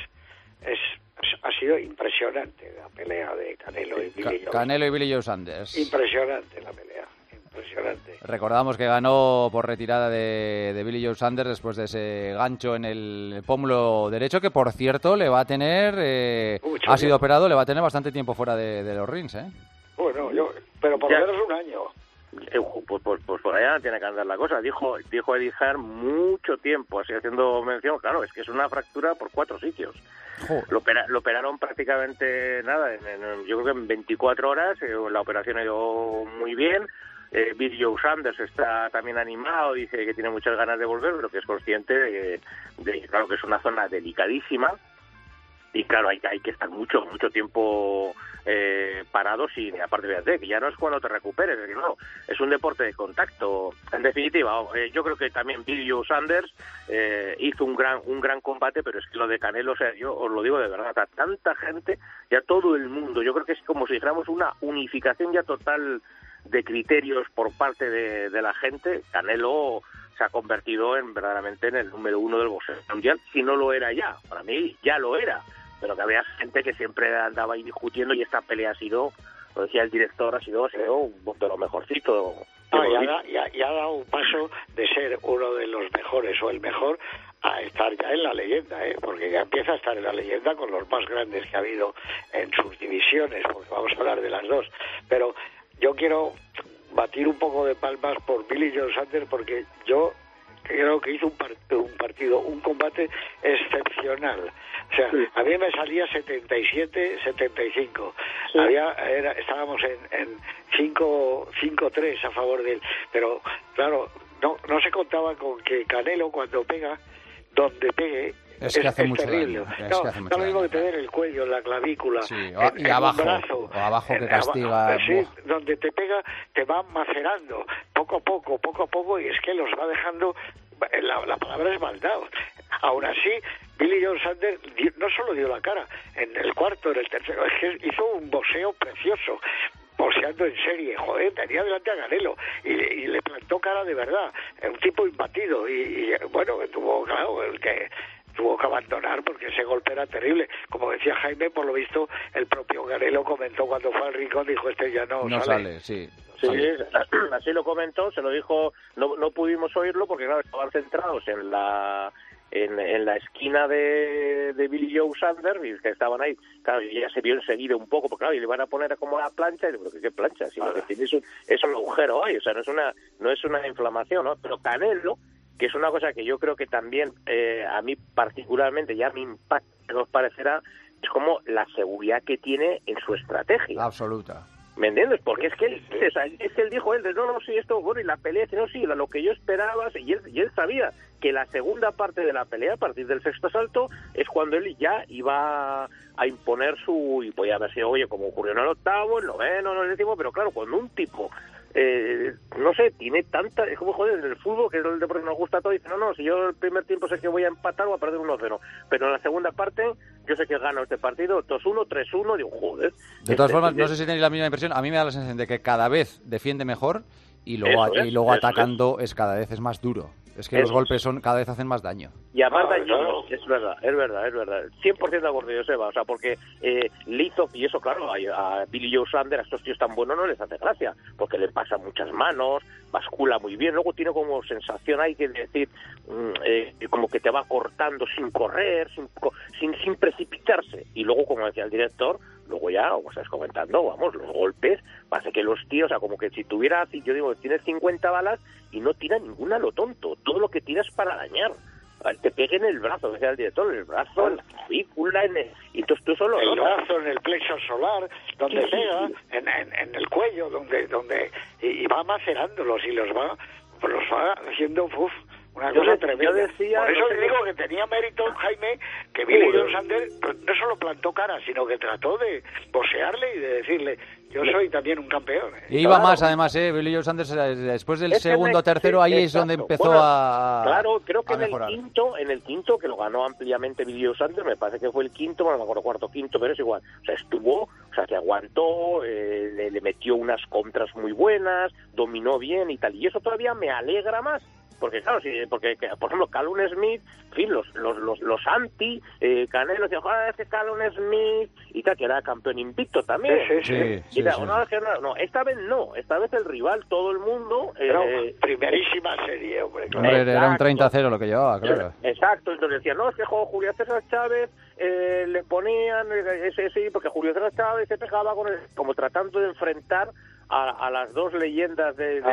ha sido impresionante, la pelea de Canelo y Billy Joe.
Canelo y Billy Joe Saunders.
Impresionante la pelea, impresionante.
Recordamos que ganó por retirada de Billy Joe Saunders después de ese gancho en el pómulo derecho, que por cierto le va a tener, ha sido operado, le va a tener bastante tiempo fuera de los rings, ¿eh?
Bueno, pero por lo menos un año.
Pues por allá tiene que andar la cosa. Dijo Eddie Hearn mucho tiempo, así haciendo mención. Claro, es que es una fractura por 4 sitios. Lo operaron prácticamente nada, yo creo que en 24 horas. La operación ha ido muy bien. Bill Joe Sanders está también animado, dice que tiene muchas ganas de volver, pero que es consciente de claro, que es una zona delicadísima. Y claro, hay que estar mucho tiempo parados y aparte fíjate que ya no es cuando te recuperes, es que no, es un deporte de contacto. En definitiva, yo creo que también Bill Joe Sanders hizo un gran combate, pero es que lo de Canelo, o sea, yo os lo digo de verdad, a tanta gente, ya todo el mundo, yo creo que es como si dijéramos una unificación ya total de criterios por parte de la gente. Canelo se ha convertido verdaderamente en el número 1 del boxeo mundial, si no lo era ya, para mí ya lo era, pero que había gente que siempre andaba ahí discutiendo y esta pelea ha sido, lo decía el director, ha sido de lo mejorcito.
Y ha dado un paso de ser uno de los mejores o el mejor a estar ya en la leyenda, porque ya empieza a estar en la leyenda con los más grandes que ha habido en sus divisiones, porque vamos a hablar de las dos, pero yo quiero batir un poco de palmas por Billy Joe Sanders, porque yo creo que hizo un combate excepcional. O sea, sí. A mí me salía 77-75. Sí. Estábamos en 5-3 a favor de él. Pero, claro, no se contaba con que Canelo, cuando pega, donde pegue,
es que hace mucho
terrible.
Daño.
No lo mismo que tener el cuello, en la clavícula,
sí, y abajo, brazo, o abajo que castiga.
Sí, donde te pega, te va macerando poco a poco, y es que los va dejando. La palabra es maldad. Aún así, Billy Joe Sanders no solo dio la cara en el cuarto, en el tercero, es que hizo un boxeo precioso, boxeando en serie. Joder, tenía delante a Canelo y le plantó cara de verdad, un tipo imbatido, y bueno, tuvo que abandonar porque ese golpe era terrible. Como decía Jaime, por lo visto el propio Canelo comentó cuando fue al rincón, dijo, este ya no sale.
Sí, así lo comentó, se lo dijo, no pudimos oírlo porque claro, estaban centrados en la esquina de Billy Joe Sanders, y que estaban ahí, claro, y ya se vio enseguida un poco, porque claro, y le van a poner como la plancha, y digo, ¿qué plancha? Si lo que tiene es un agujero ahí, o sea, no es una inflamación, ¿no? Pero Canelo, que es una cosa que yo creo que también a mí particularmente ya me impacta, nos parecerá, es como la seguridad que tiene en su estrategia.
Absoluta.
¿Me entiendes? Porque es que él dijo, sí, esto, bueno, y la pelea, no, sí, lo que yo esperaba, y él sabía que la segunda parte de la pelea, a partir del sexto asalto, es cuando él ya iba a imponer y podía haber sido, como ocurrió en el octavo, el noveno, en el décimo, pero claro, cuando un tipo no sé, tiene tanta, es como joder, en el fútbol, que es el deporte que nos gusta todo, dice, no, si yo el primer tiempo sé que voy a empatar o a perder 1-0, pero en la segunda parte yo sé que gano este partido 2-1, 3-1, digo, joder.
De todas formas, no sé si tenéis la misma impresión, a mí me da la sensación de que cada vez defiende mejor y luego atacando es cada vez es más duro. Es que los golpes cada vez hacen más daño.
Y además daño, es verdad. 100% de acuerdo, Joseba, o sea, porque le hizo, y eso claro, a Billy Joe Sanders, a estos tíos tan buenos no les hace gracia, porque le pasa muchas manos, bascula muy bien, luego tiene como sensación, hay que decir, como que te va cortando sin correr, sin precipitarse, y luego, como decía el director, luego ya, como estás comentando, vamos, los golpes, parece que los tíos, o sea, como que si tuviera, yo digo, tienes 50 balas y no tira ninguna a lo tonto, todo lo que tira es para dañar. Te pegue en el brazo, decía el director, en el brazo, en la clavícula, y entonces tú solo...
El brazo, en el plexo solar, donde pega, en el cuello, donde y va macerándolos y los va haciendo... Una cosa tremenda. Por eso te digo que tenía mérito, Jaime, que Billy Joe Sanders no solo plantó cara, sino que trató de boxearle y de decirle, yo soy también un campeón.
Y iba más, además, Billy Joe Sanders, después del segundo o tercero, ahí es donde empezó a
Claro, creo que
en
el quinto, que lo ganó ampliamente Billy Joe Sanders, me parece que fue el quinto, no me acuerdo, cuarto, quinto, pero es igual. O sea, que aguantó, le metió unas contras muy buenas, dominó bien y tal. Y eso todavía me alegra más. Porque claro, porque por ejemplo Callum Smith, en fin, los anti Canelo decían, joder, ese Callum Smith y tal, que era campeón invicto también.
Sí.
No, esta vez no, esta vez el rival, todo el mundo...
primerísima serie, hombre.
Hombre, era un 30-0 lo que llevaba, claro.
Exacto, entonces decían, no, es que Julio César Chávez le ponían ese, porque Julio César Chávez se pegaba con como tratando de enfrentar a las dos leyendas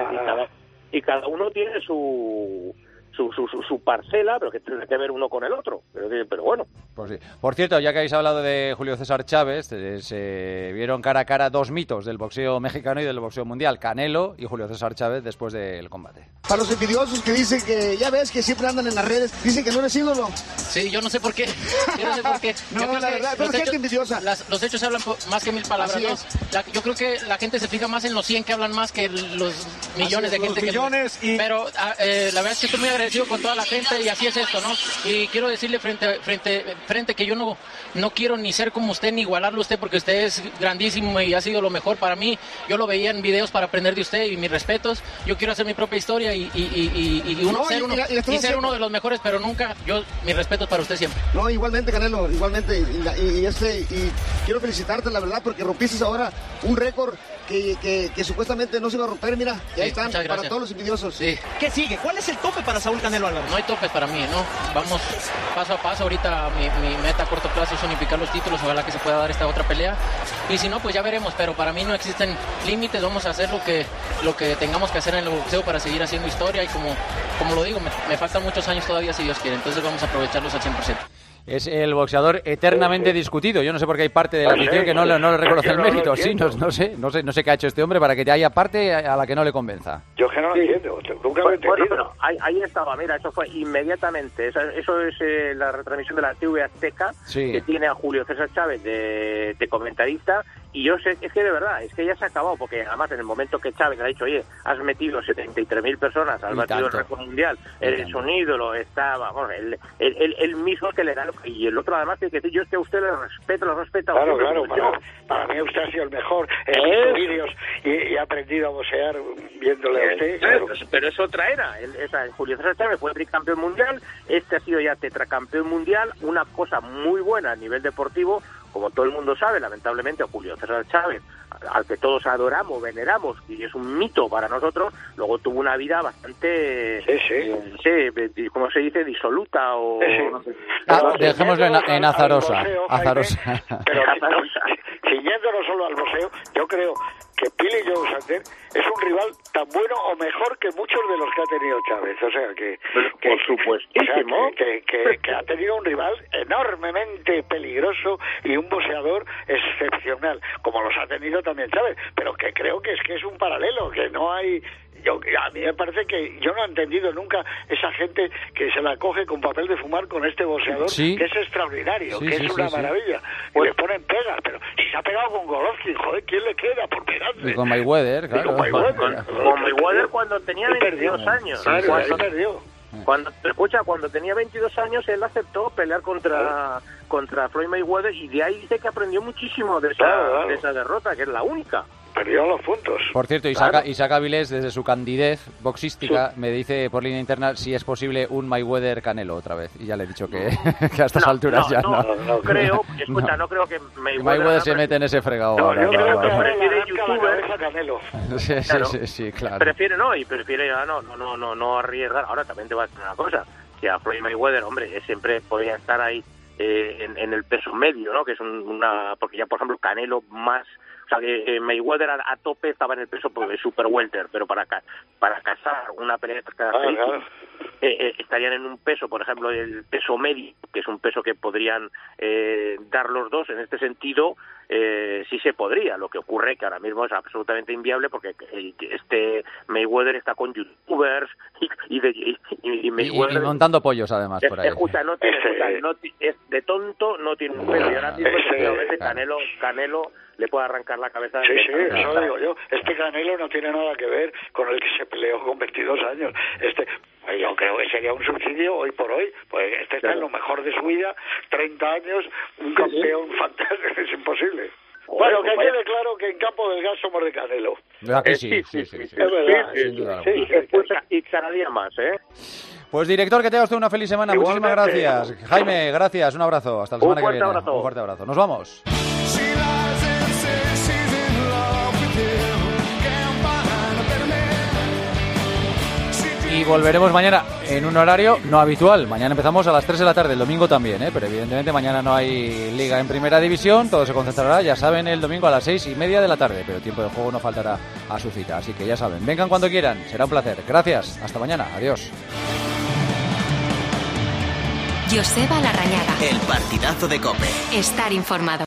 y cada uno tiene su parcela, pero que tiene que ver uno con el otro. Pero bueno.
Pues sí. Por cierto, ya que habéis hablado de Julio César Chávez, se vieron cara a cara dos mitos del boxeo mexicano y del boxeo mundial, Canelo y Julio César Chávez después del combate.
Para los envidiosos que dicen que, ya ves que siempre andan en las redes, dicen que no eres ídolo.
Sí, yo no sé por qué. Yo no sé por qué.
No, la verdad, pero gente envidiosa.
Los hechos hablan más que 1000 palabras, ¿no? Yo creo que la gente se fija más en los 100 que hablan más que los millones de gente que... Pero la verdad es que estoy muy agradecido con toda la gente y así es esto, ¿no? Y quiero decirle frente que yo no quiero ni ser como usted ni igualarlo a usted porque usted es grandísimo y ha sido lo mejor para mí. Yo lo veía en videos para aprender de usted y mis respetos. Yo quiero hacer mi propia historia y ser uno de los mejores, pero nunca, mis respetos para usted siempre.
No, igualmente, Canelo, igualmente. Y quiero felicitarte, la verdad, porque rompiste ahora un récord que supuestamente no se iba a romper. Mira, ya están para todos los envidiosos.
Sí.
¿Qué sigue? ¿Cuál es el tope para Saúl Canelo Álvarez?
No hay topes para mí, ¿no? Vamos paso a paso. Ahorita mi meta a corto plazo es unificar los títulos. Ojalá que se pueda dar esta otra pelea. Y si no, pues ya veremos. Pero para mí no existen límites. Vamos a hacer lo que tengamos que hacer en el boxeo para seguir haciendo historia. Y como lo digo, me faltan muchos años todavía, si Dios quiere. Entonces vamos a aprovecharlos al 100%.
Es el boxeador eternamente discutido. Yo no sé por qué hay parte de la afición que no le reconoce el mérito. Sí, no sé qué ha hecho este hombre para que haya parte a la que no le convenza.
Yo que no lo entiendo, nunca lo he entendido.
Bueno, ahí estaba, mira, eso fue inmediatamente. Eso es la retransmisión de la TV Azteca, que tiene a Julio César Chávez de comentarista. Y yo sé, es que de verdad, es que ya se ha acabado, porque además en el momento que Chávez ha dicho, oye, has metido 73.000 personas, has batido el récord mundial, eres un ídolo, vamos, él mismo que le da, y el otro además tiene que decir, yo es que a usted le respeto.
Claro, para mí usted ha sido el mejor, he visto vídeos y he aprendido a boxear viéndole a usted. Claro.
Pero es otra era, Julio César Chávez fue tricampeón mundial, este ha sido ya tetracampeón mundial, una cosa muy buena a nivel deportivo. Como todo el mundo sabe, lamentablemente, Julio César Chávez, al que todos adoramos, veneramos, y es un mito para nosotros, luego tuvo una vida bastante, ¿cómo se dice? Disoluta o... No sé.
Dejémoslo en azarosa.
Pero ciñéndonos solo al boxeo, yo creo que Billy Joe Sander es un rival tan bueno o mejor que muchos de los que ha tenido Chávez. O sea,
por supuestísimo.
Que ha tenido un rival enormemente peligroso y un boxeador excepcional, como los ha tenido también Chávez. Pero que creo que es un paralelo, que no hay... a mí me parece que yo no he entendido nunca esa gente que se la coge con papel de fumar con este boxeador, que es extraordinario, que es una maravilla. Pues le ponen pegas, pero si se ha pegado con Golovkin, joder, ¿quién le queda por pegarse?
Y con Mayweather, claro.
Con Mayweather cuando tenía 22 años.
Claro, perdió.
Cuando tenía 22 años, él aceptó pelear contra Floyd Mayweather y de ahí dice que aprendió muchísimo de esa derrota, que es la única.
Perdió los puntos.
Por cierto, Isaac Avilés, desde su candidez boxística, me dice por línea interna si es posible un Mayweather Canelo otra vez. Y ya le he dicho que a estas alturas ya no.
No creo, escucha, no creo que
Mayweather se mete en ese fregado ahora.
Yo creo que prefiere YouTuber.
Sí, claro.
Prefiere no arriesgar. Ahora también te voy a decir una cosa, que a Floyd Mayweather, hombre, siempre podría estar ahí en el peso medio, ¿no? Que es porque ya, por ejemplo, Canelo más... O sea, que Mayweather a tope estaba en el peso de super welter, pero para cazar una pelea estarían en un peso, por ejemplo, el peso medio, que es un peso que podrían dar los dos. En este sentido, sí se podría. Lo que ocurre que ahora mismo es absolutamente inviable porque este Mayweather está con youtubers y Mayweather...
Y montando pollos, además, por ahí.
Escucha, de tonto no tiene un pelo. Y ahora mismo, Canelo le puede arrancar la cabeza.
Sí, eso digo yo. Este Canelo no tiene nada que ver con el que se peleó con 22 años. Yo creo que sería un suicidio hoy por hoy. Pues está en lo mejor de su vida, 30 años, un campeón fantástico, es imposible. Bueno, que quede claro que en Campo del Gas somos de Canelo.
¿Verdad que sí? Sí.
Es verdad, sin duda.
Y cada día más, ¿eh?
Pues director, que tenga usted una feliz semana. Igualmente. Muchísimas gracias. Jaime, gracias. Un abrazo. Hasta la semana que viene. Un fuerte abrazo. Nos vamos. Y y volveremos mañana en un horario no habitual. Mañana empezamos a las 3 de la tarde, el domingo también, pero evidentemente mañana no hay liga en primera división, todo se concentrará, ya saben, el domingo a las 6:30 de la tarde, pero el tiempo de juego no faltará a su cita, así que ya saben, vengan cuando quieran, será un placer. Gracias, hasta mañana, adiós.
Joseba Larrañaga.
El partidazo de COPE.
Estar informado.